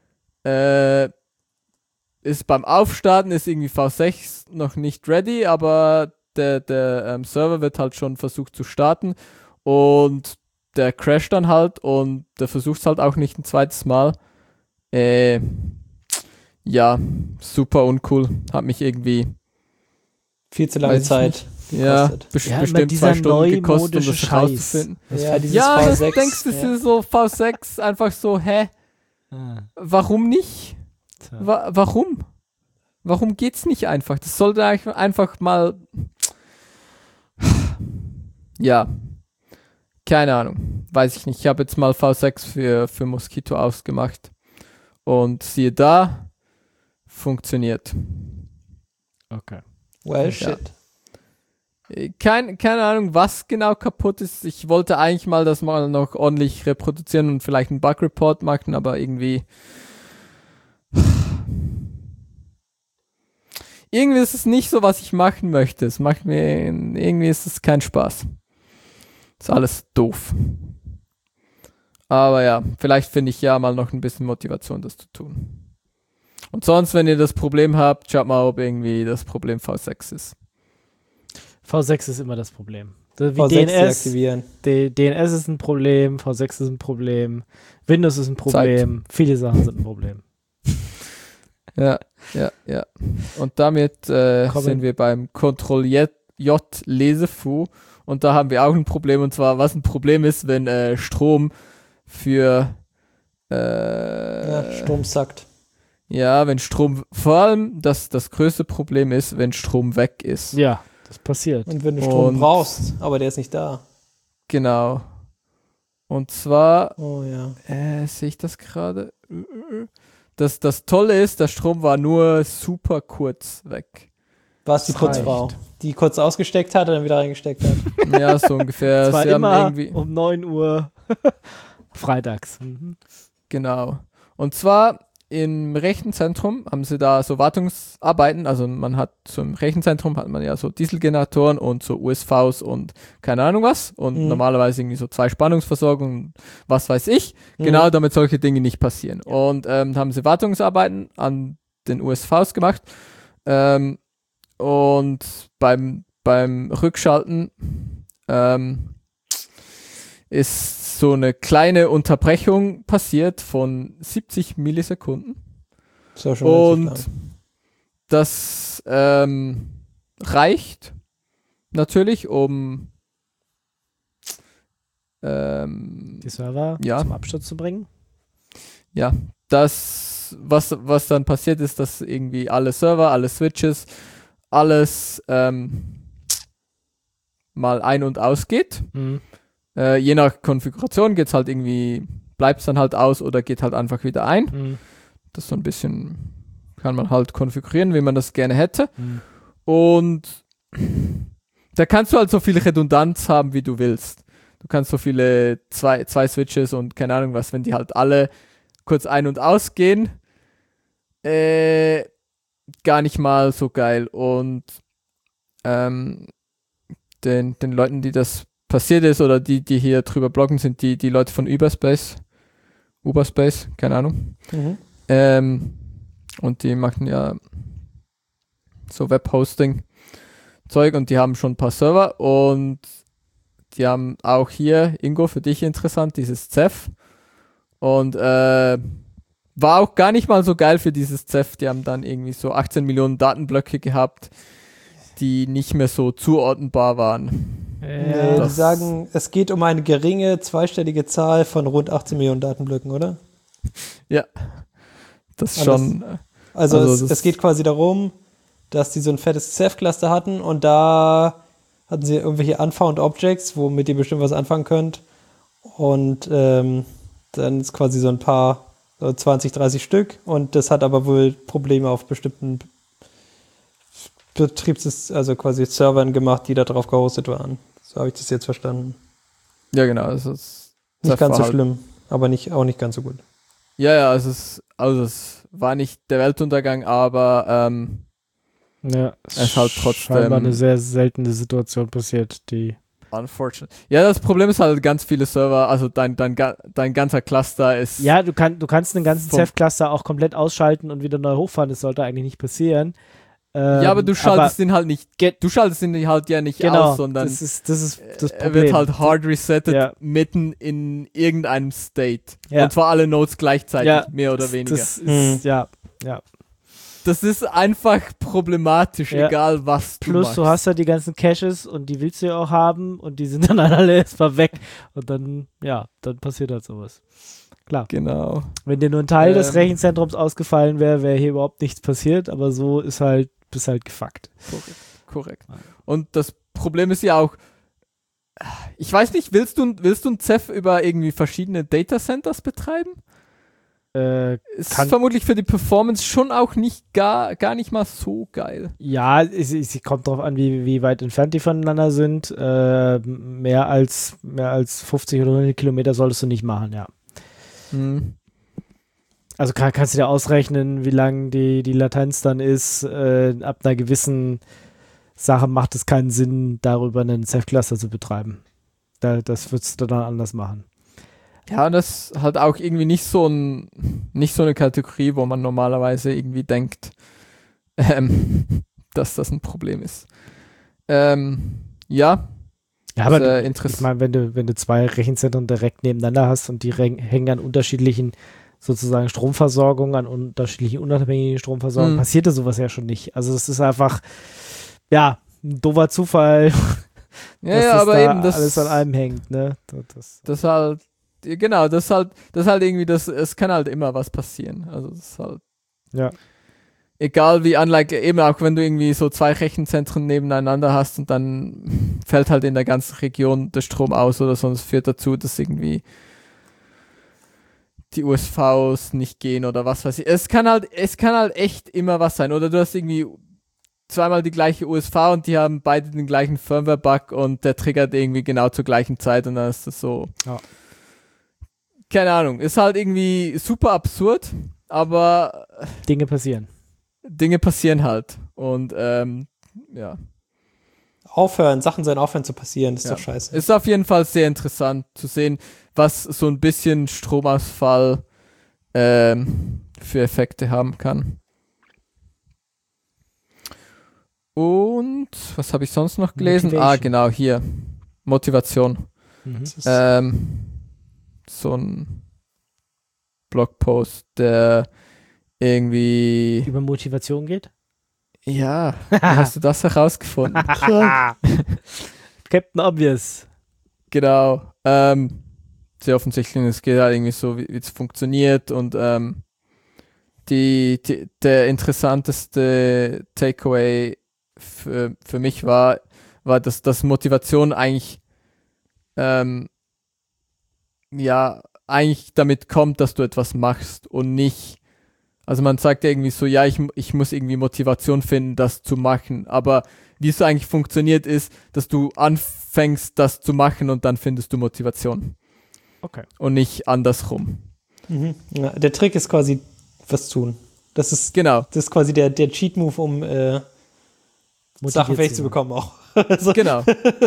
ist beim Aufstarten ist irgendwie V6 noch nicht ready, aber der Server wird halt schon versucht zu starten und der crasht dann halt und der versucht es halt auch nicht ein zweites Mal. Ja, super uncool. Hat mich irgendwie viel zu lange Zeit gekostet. Bestimmt 2 Stunden gekostet, um das rauszufinden. Das denkst du so V6 einfach so, warum nicht? Warum? Warum geht's nicht einfach? Das sollte einfach mal... Ja. Keine Ahnung. Weiß ich nicht. Ich habe jetzt mal V6 für Moskito ausgemacht. Und siehe da, funktioniert. Okay. Well, shit. Keine Ahnung, was genau kaputt ist. Ich wollte eigentlich mal das mal noch ordentlich reproduzieren und vielleicht einen Bug-Report machen, aber irgendwie ist es nicht so, was ich machen möchte. Irgendwie ist es kein Spaß. Ist alles doof. Aber ja, vielleicht finde ich ja mal noch ein bisschen Motivation, das zu tun. Und sonst, wenn ihr das Problem habt, schaut mal, ob irgendwie das Problem V6 ist. V6 ist immer das Problem. Wie V6 deaktivieren. DNS ist ein Problem, V6 ist ein Problem, Windows ist ein Problem, viele Sachen sind ein Problem. Ja. Und damit sind wir beim Ctrl-J-Lesefu und da haben wir auch ein Problem, und zwar, was ein Problem ist, wenn Strom für Strom sackt. Ja, wenn Strom, vor allem das größte Problem ist, wenn Strom weg ist. Ja, das passiert. Und wenn du Strom brauchst, aber der ist nicht da. Genau. Und zwar, sehe ich das gerade? Das Tolle ist, der Strom war nur super kurz weg. War es die Putzfrau, die kurz ausgesteckt hat und dann wieder reingesteckt hat? Ja, so ungefähr. Das war immer um 9 Uhr freitags. Mhm. Genau. Und zwar im Rechenzentrum haben sie da so Wartungsarbeiten, also man hat so im Rechenzentrum hat man ja so Dieselgeneratoren und so USVs und keine Ahnung was und normalerweise irgendwie so 2 Spannungsversorgungen, was weiß ich, genau damit solche Dinge nicht passieren. Ja. Und haben sie Wartungsarbeiten an den USVs gemacht und beim Rückschalten ist so eine kleine Unterbrechung passiert von 70 Millisekunden. So schon und das reicht natürlich, um die Server zum Absturz zu bringen. Ja, das, was dann passiert ist, dass irgendwie alle Server, alle Switches, alles mal ein- und ausgeht. Je nach Konfiguration geht's halt irgendwie, bleibt es dann halt aus oder geht halt einfach wieder ein. Das so ein bisschen kann man halt konfigurieren, wie man das gerne hätte. Und da kannst du halt so viel Redundanz haben, wie du willst. Du kannst so viele zwei Switches und keine Ahnung was, wenn die halt alle kurz ein- und ausgehen, gar nicht mal so geil. Und den Leuten, die das passiert ist oder die hier drüber bloggen, sind die Leute von Uberspace, keine Ahnung. Und die machen ja so Webhosting-Zeug und die haben schon ein paar Server und die haben auch hier, Ingo, für dich interessant, dieses Ceph. Und war auch gar nicht mal so geil für dieses Ceph. Die haben dann irgendwie so 18 Millionen Datenblöcke gehabt, die nicht mehr so zuordnenbar waren. Die sagen, es geht um eine geringe zweistellige Zahl von rund 18 Millionen Datenblöcken, oder? Ja, das schon. Also es geht quasi darum, dass die so ein fettes Ceph-Cluster hatten und da hatten sie irgendwelche Unfound Objects, womit ihr bestimmt was anfangen könnt. Und dann ist quasi so ein paar, so 20, 30 Stück und das hat aber wohl Probleme auf bestimmten also quasi Servern gemacht, die da drauf gehostet waren. So habe ich das jetzt verstanden. Ja, genau. Also es nicht ganz so schlimm, aber auch nicht ganz so gut. Ja, also es war nicht der Weltuntergang, aber es ist halt trotzdem scheinbar eine sehr seltene Situation passiert, die unfortunate. Ja, das Problem ist halt ganz viele Server, also dein ganzer Cluster ist. Ja, du kannst einen ganzen Ceph-Cluster auch komplett ausschalten und wieder neu hochfahren, das sollte eigentlich nicht passieren. Ja, aber du schaltest ihn halt nicht, ja nicht aus, sondern das ist das Problem. Er wird halt hard resettet mitten in irgendeinem State. Ja. Und zwar alle Nodes gleichzeitig, mehr oder weniger. Das ist, Das ist einfach problematisch, egal was du machst. Plus du hast ja die ganzen Caches und die willst du ja auch haben und die sind dann alle erstmal weg und dann passiert halt sowas. Klar. Genau. Wenn dir nur ein Teil des Rechenzentrums ausgefallen wäre, wäre hier überhaupt nichts passiert, aber so bist halt gefuckt. Korrekt. Und das Problem ist ja auch, ich weiß nicht, willst du ein Ceph über irgendwie verschiedene Datacenters betreiben? ist vermutlich für die Performance schon auch nicht gar nicht mal so geil. Ja, es kommt drauf an, wie weit entfernt die voneinander sind. Mehr als 50 oder 100 Kilometer solltest du nicht machen, ja. Also kannst du dir ausrechnen, wie lang die Latenz dann ist. Ab einer gewissen Sache macht es keinen Sinn, darüber einen Ceph-Cluster zu betreiben. Das würdest du dann anders machen. Ja, und das ist halt auch irgendwie nicht so eine Kategorie, wo man normalerweise irgendwie denkt, dass das ein Problem ist. Ja, aber ich meine, wenn du zwei Rechenzentren direkt nebeneinander hast und die hängen an unterschiedlichen sozusagen Stromversorgungen, an unterschiedlichen unabhängigen Stromversorgungen, passiert da sowas ja schon nicht. Also es ist einfach, ja, ein doofer Zufall, dass aber da eben das alles an einem hängt, ne? Das halt, genau, das halt irgendwie, es kann halt immer was passieren. Also das ist halt, ja. Egal wie eben auch wenn du irgendwie so zwei Rechenzentren nebeneinander hast und dann fällt halt in der ganzen Region der Strom aus oder so, das führt dazu, dass irgendwie die USVs nicht gehen oder was weiß ich. Es kann halt echt immer was sein. Oder du hast irgendwie zweimal die gleiche USV und die haben beide den gleichen Firmware-Bug und der triggert irgendwie genau zur gleichen Zeit und dann ist das so. Ja. Keine Ahnung. Ist halt irgendwie super absurd, aber Dinge passieren halt. Und ja. Sachen sollen aufhören zu passieren, ist doch scheiße. Ist auf jeden Fall sehr interessant zu sehen, was so ein bisschen Stromausfall für Effekte haben kann. Und was habe ich sonst noch gelesen? Genau, hier. Motivation. So ein Blogpost, der irgendwie über Motivation geht? Ja, wie hast du das herausgefunden? Captain Obvious. Genau. Sehr offensichtlich, es geht halt irgendwie so, wie es funktioniert und der interessanteste Takeaway für mich war, dass Motivation eigentlich eigentlich damit kommt, dass du etwas machst und nicht, also man sagt ja irgendwie so, ja, ich muss irgendwie Motivation finden, das zu machen, aber wie es eigentlich funktioniert ist, dass du anfängst, das zu machen und dann findest du Motivation. Okay. Und nicht andersrum. Mhm. Ja, der Trick ist quasi was tun. Das ist quasi der Cheat-Move, um Sachen fähig zu bekommen auch. Also, genau.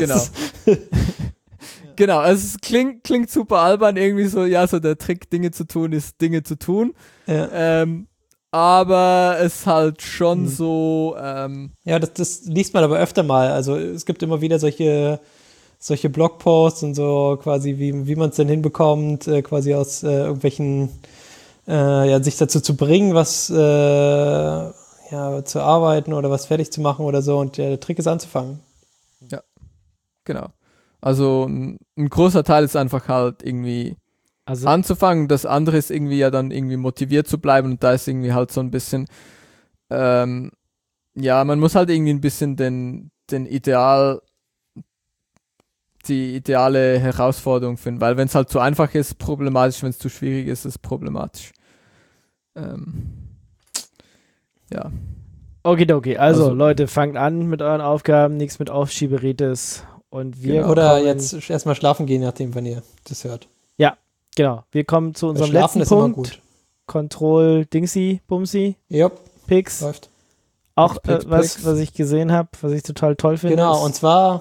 Genau, also es klingt super albern, irgendwie so, ja, so der Trick, Dinge zu tun, ist Dinge zu tun. Ja. Aber es halt schon so. Ja, das liest man aber öfter mal. Also es gibt immer wieder solche Blogposts und so quasi, wie man es denn hinbekommt, quasi aus irgendwelchen, sich dazu zu bringen, was zu arbeiten oder was fertig zu machen oder so. Und der Trick ist anzufangen. Ja, genau. Also ein großer Teil ist einfach halt irgendwie anzufangen. Das andere ist irgendwie ja dann irgendwie motiviert zu bleiben und da ist irgendwie halt so ein bisschen, man muss halt irgendwie ein bisschen die ideale Herausforderung finden, weil wenn es halt zu einfach ist, problematisch, wenn es zu schwierig ist, ist problematisch. Ja. Okidoki, also Leute, fangt an mit euren Aufgaben, nichts mit Aufschieberitis. Und wir oder jetzt erstmal schlafen gehen, nachdem, wenn ihr das hört. Ja, genau. Wir kommen zu unserem letzten Punkt. Control Dingsy, Bumsy, Pix. Läuft. Auch was ich gesehen habe, was ich total toll finde. Genau, und zwar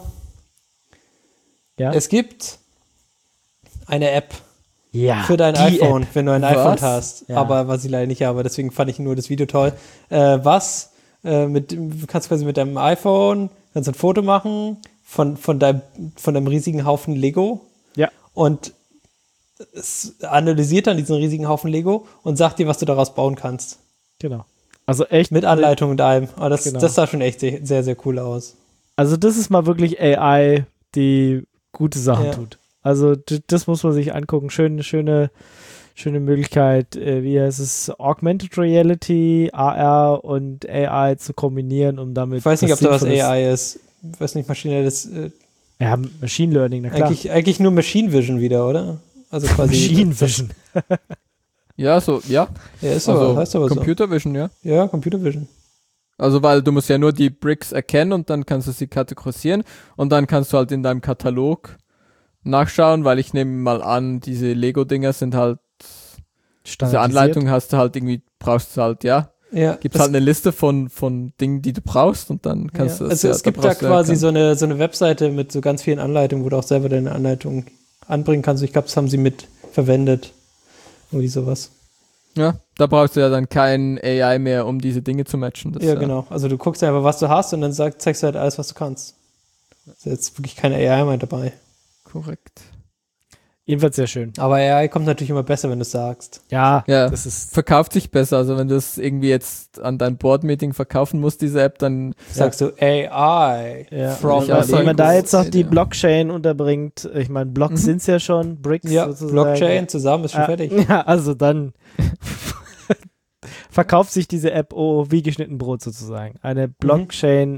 es gibt eine App für dein iPhone, wenn du ein iPhone hast. Ja. Aber was ich leider nicht habe, deswegen fand ich nur das Video toll. Du kannst quasi mit deinem iPhone ein Foto machen von deinem riesigen Haufen Lego. Ja. Und es analysiert dann diesen riesigen Haufen Lego und sagt dir, was du daraus bauen kannst. Genau. Also echt. Mit Anleitung und allem. Aber das sah schon echt sehr, sehr cool aus. Also das ist mal wirklich AI, die gute Sachen tut. Also das muss man sich angucken. Schöne Möglichkeit, wie heißt es, Augmented Reality, AR und AI zu kombinieren, um damit. Ich weiß nicht, ob da was AI ist. Ich weiß nicht, maschinelles. Ja, Machine Learning, na klar. Eigentlich nur Machine Vision wieder, oder? Also quasi. Machine Vision. Ja, so, ja. Ja, ist aber, also heißt aber Computer so. Vision, ja. Ja, Computer Vision. Also, weil du musst ja nur die Bricks erkennen und dann kannst du sie kategorisieren und dann kannst du halt in deinem Katalog nachschauen, weil ich nehme mal an, diese Lego-Dinger sind halt, diese Anleitung hast du halt irgendwie, brauchst du halt, ja. Gibt es halt eine Liste von Dingen, die du brauchst und dann kannst du Also es gibt da quasi so eine Webseite mit so ganz vielen Anleitungen, wo du auch selber deine Anleitung anbringen kannst. Ich glaube, das haben sie mit verwendet. Irgendwie sowas. Ja, da brauchst du ja dann kein AI mehr, um diese Dinge zu matchen. Das, genau. Also du guckst einfach, was du hast und dann zeigst du halt alles, was du kannst. Da ist jetzt wirklich keine AI mehr dabei. Korrekt. Jedenfalls sehr schön. Aber AI kommt natürlich immer besser, wenn du es sagst. Ja, das ist verkauft sich besser. Also wenn du es irgendwie jetzt an dein Board-Meeting verkaufen musst, diese App, dann sagst du AI. Wenn man da jetzt noch die Blockchain unterbringt, ich meine, Blocks sind es ja schon, Bricks sozusagen. Blockchain zusammen ist schon fertig. Ja, also dann verkauft sich diese App wie geschnitten Brot sozusagen. Eine Blockchain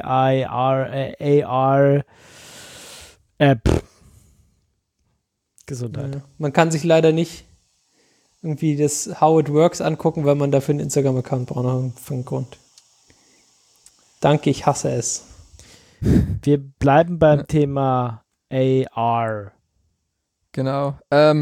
AR App. Gesundheit. Ja. Man kann sich leider nicht irgendwie das How It Works angucken, weil man dafür einen Instagram-Account braucht, noch einen Grund. Danke, ich hasse es. Wir bleiben beim Thema AR. Genau.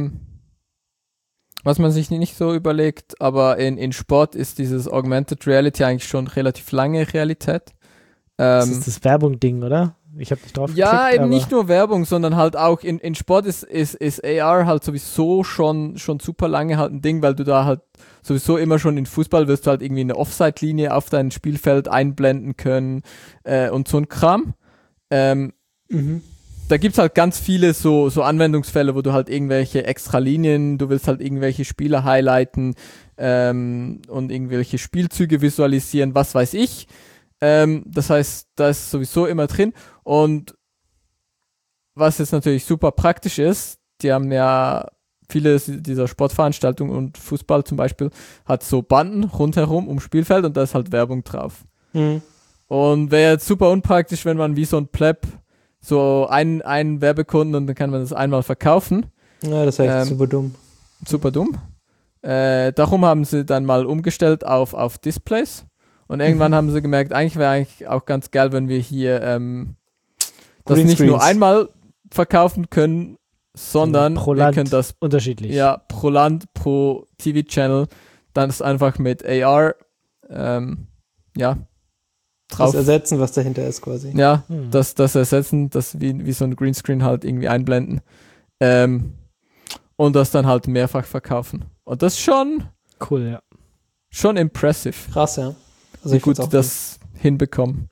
Was man sich nicht so überlegt, aber in Sport ist dieses Augmented Reality eigentlich schon relativ lange Realität. Das ist das Werbung-Ding, oder? Ich habe nicht drauf geklickt. Ja, eben nicht nur Werbung, sondern halt auch in Sport ist AR halt sowieso schon super lange halt ein Ding, weil du da halt sowieso immer schon in Fußball wirst du halt irgendwie eine Offside-Linie auf dein Spielfeld einblenden können und so ein Kram. Da gibt's halt ganz viele so Anwendungsfälle, wo du halt irgendwelche extra Linien, du willst halt irgendwelche Spieler highlighten und irgendwelche Spielzüge visualisieren, was weiß ich. Das heißt, da ist sowieso immer drin. Und was jetzt natürlich super praktisch ist, die haben ja viele dieser Sportveranstaltungen und Fußball zum Beispiel hat so Banden rundherum ums Spielfeld und da ist halt Werbung drauf. Und wäre jetzt super unpraktisch, wenn man wie so ein Pleb so einen Werbekunden und dann kann man das einmal verkaufen. Ja, das ist echt super dumm. Super dumm. Darum haben sie dann mal umgestellt auf Displays. Und irgendwann haben sie gemerkt, eigentlich wäre auch ganz geil, wenn wir hier das nicht nur einmal verkaufen können, sondern pro wir Land können das unterschiedlich. Ja, pro Land, pro TV-Channel, dann ist einfach mit AR drauf. Das ersetzen, was dahinter ist quasi. Ja, das ersetzen, das wie so ein Greenscreen halt irgendwie einblenden und das dann halt mehrfach verkaufen. Und das ist schon cool, ja. Schon impressive. Krass, ja. Also wie gut sie das hinbekommen.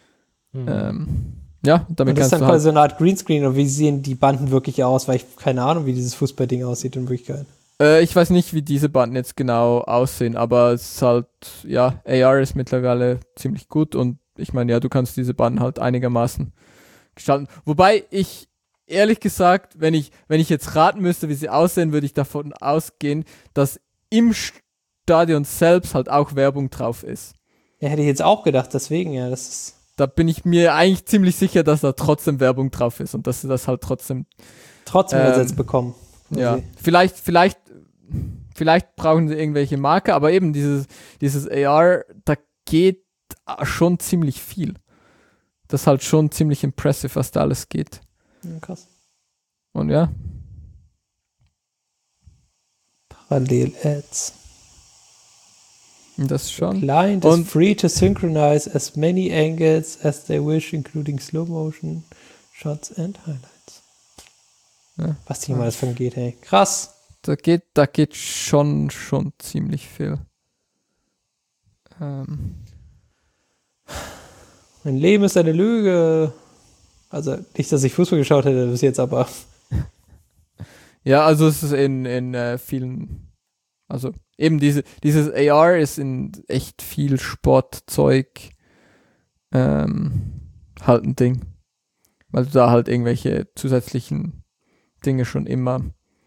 Ja, damit und das ist dann quasi so eine Art Greenscreen und wie sehen die Banden wirklich aus, weil ich keine Ahnung, wie dieses Fußballding aussieht in Wirklichkeit. Ich weiß nicht, wie diese Banden jetzt genau aussehen, aber es ist halt, ja, AR ist mittlerweile ziemlich gut und ich meine, ja, du kannst diese Banden halt einigermaßen gestalten. Wobei ich, ehrlich gesagt, wenn ich jetzt raten müsste, wie sie aussehen, würde ich davon ausgehen, dass im Stadion selbst halt auch Werbung drauf ist. Ja, hätte ich jetzt auch gedacht, deswegen, ja, das ist... Da bin ich mir eigentlich ziemlich sicher, dass da trotzdem Werbung drauf ist und dass sie das halt trotzdem ersetzt bekommen. Ja, vielleicht brauchen sie irgendwelche Marker, aber eben dieses AR, da geht schon ziemlich viel. Das ist halt schon ziemlich impressive, was da alles geht. Ja, krass. Und ja. Parallel-Ads. Das schon. The client is free to synchronize as many angles as they wish, including Slow-Motion, Shots and Highlights. Ja. Was die mal das von geht, hey. Krass. Da geht schon ziemlich viel. Mein Leben ist eine Lüge. Also nicht, dass ich Fußball geschaut hätte bis jetzt, aber... Ja, also es ist in vielen... Also eben dieses AR ist in echt viel Sportzeug halt ein Ding. Weil du da halt irgendwelche zusätzlichen Dinge schon immer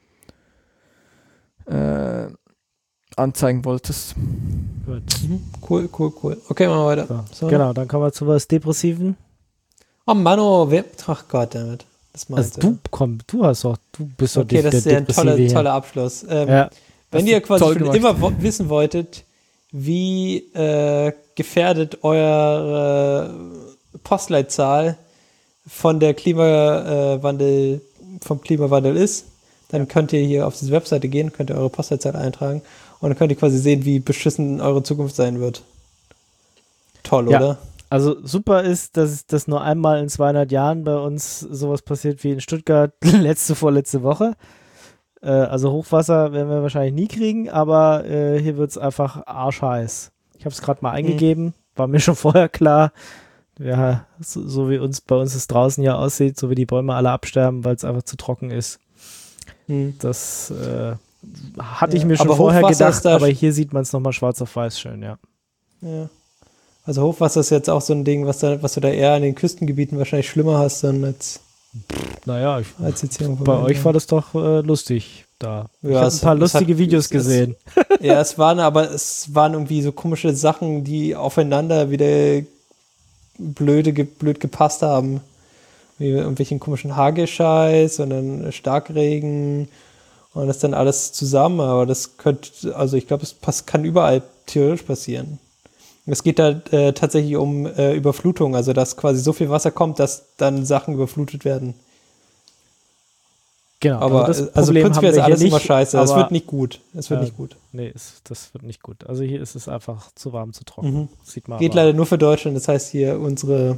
anzeigen wolltest. Gut. Cool. Okay, machen wir weiter. So. Genau, dann kommen wir zu was Depressiven. Oh Mann, ach Gott, damit. Das also du bist doch okay, das ist ja ein toller Abschluss. Ja. Wenn ihr quasi schon immer wissen wolltet, wie gefährdet eure Postleitzahl vom Klimawandel ist, dann könnt ihr hier auf diese Webseite gehen, könnt ihr eure Postleitzahl eintragen und dann könnt ihr quasi sehen, wie beschissen eure Zukunft sein wird. Toll, ja, oder? Also super ist, dass das nur einmal in 200 Jahren bei uns sowas passiert wie in Stuttgart vorletzte Woche. Also Hochwasser werden wir wahrscheinlich nie kriegen, aber hier wird es einfach arschheiß. Ich habe es gerade mal eingegeben, war mir schon vorher klar. Ja, so wie bei uns es draußen ja aussieht, so wie die Bäume alle absterben, weil es einfach zu trocken ist. Das hatte ich mir schon vorher gedacht, aber hier sieht man es nochmal schwarz auf weiß schön, ja. Also Hochwasser ist jetzt auch so ein Ding, was du da eher in den Küstengebieten wahrscheinlich schlimmer hast dann als jetzt hier bei euch war das doch lustig da. Ich habe ein paar lustige Videos gesehen. Ja, es waren irgendwie so komische Sachen, die aufeinander wieder blöd gepasst haben. Wie irgendwelchen komischen Hagelscheiß und dann Starkregen und das dann alles zusammen, aber das ich glaube, es kann überall theoretisch passieren. Es geht da tatsächlich um Überflutung, also dass quasi so viel Wasser kommt, dass dann Sachen überflutet werden. Genau. Aber das prinzipiell ist alles immer scheiße. Es wird nicht gut. Nee, das wird nicht gut. Also hier ist es einfach zu warm, zu trocken. Sieht man. Geht leider nur für Deutschland. Das heißt hier unsere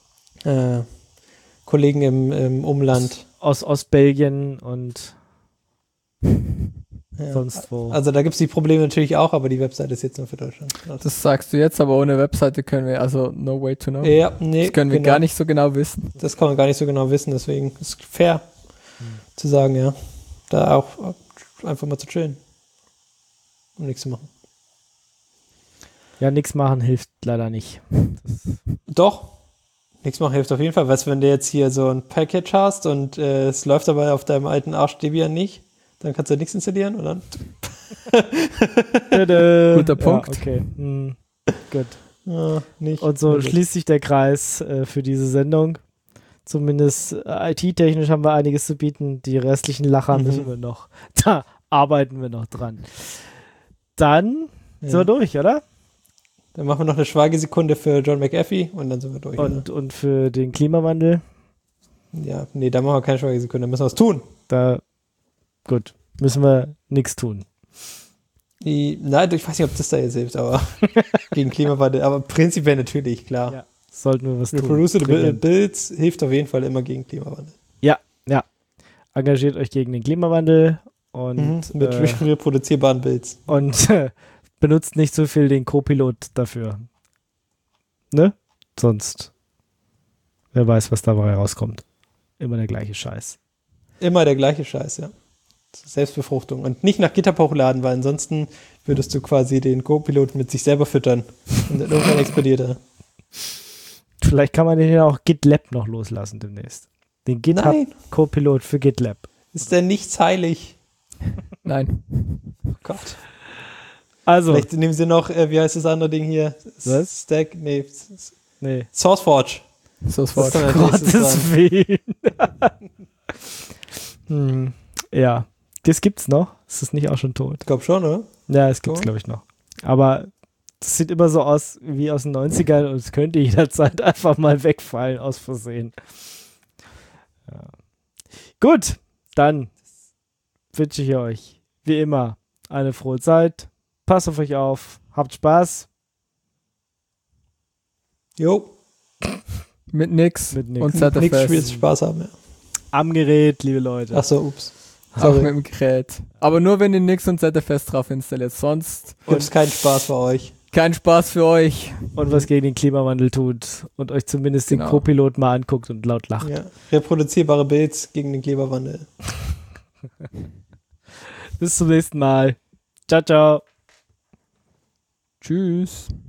Kollegen im Umland. Aus Ostbelgien und sonst wo. Also da gibt es die Probleme natürlich auch, aber die Webseite ist jetzt nur für Deutschland. Das sagst du jetzt, aber ohne Webseite können wir, also no way to know. Ja, nee. Das können wir gar nicht so genau wissen. Das kann man gar nicht so genau wissen, deswegen ist es fair zu sagen, ja. Da auch einfach mal zu chillen. Und nichts zu machen. Ja, nichts machen hilft leider nicht. Doch. Nichts machen hilft auf jeden Fall. Weißt du, wenn du jetzt hier so ein Package hast und es läuft dabei auf deinem alten Arsch Debian nicht, dann kannst du nichts installieren und dann guter Punkt. Ja, okay. Gut. Ja, nicht. Und so schließt sich der Kreis für diese Sendung. Zumindest IT-technisch haben wir einiges zu bieten. Die restlichen Lacher müssen wir noch. Da arbeiten wir noch dran. Dann sind wir durch, oder? Dann machen wir noch eine Schweigesekunde für John McAfee und dann sind wir durch. Und für den Klimawandel? Ja, nee, da machen wir keine Schweigesekunde. Da müssen wir was tun. Gut, müssen wir nichts tun. Nein, ich weiß nicht, ob das da jetzt hilft, aber gegen Klimawandel. Aber prinzipiell natürlich, klar. Ja, sollten wir was tun. Reproducible Builds hilft auf jeden Fall immer gegen Klimawandel. Ja. Engagiert euch gegen den Klimawandel und mit reproduzierbaren Builds. Und benutzt nicht so viel den Co-Pilot dafür. Ne? Sonst wer weiß, was dabei rauskommt. Immer der gleiche Scheiß. Immer der gleiche Scheiß, ja. Selbstbefruchtung. Und nicht nach GitHub hochladen, weil ansonsten würdest du quasi den Co-Pilot mit sich selber füttern. Und dann irgendwann explodiert er. Vielleicht kann man den ja auch GitLab noch loslassen demnächst. Den GitHub Co-Pilot für GitLab. Ist denn nichts heilig? Nein. Oh Gott. Also. Vielleicht nehmen sie noch, wie heißt das andere Ding hier? Was? Stack? Nee. SourceForge. SourceForge. Gottes Willen. Ja. Das gibt's noch. Ist das nicht auch schon tot? Ich glaube schon, oder? Ja, es gibt's, glaube ich, noch. Aber das sieht immer so aus wie aus den 90ern und es könnte jederzeit einfach mal wegfallen aus Versehen. Ja. Gut, dann wünsche ich euch wie immer eine frohe Zeit. Passt auf euch auf. Habt Spaß. Jo. Mit nix. Und ZFS. Nix Spaß haben, ja. Am Gerät, liebe Leute. Achso, ups. Auch mit dem Gerät. Aber nur, wenn ihr Nix und ZFS drauf installiert. Sonst gibt's keinen Spaß für euch. Kein Spaß für euch. Und was gegen den Klimawandel tut und euch zumindest den Co-Pilot mal anguckt und laut lacht. Ja. Reproduzierbare Builds gegen den Klimawandel. Bis zum nächsten Mal. Ciao, ciao. Tschüss.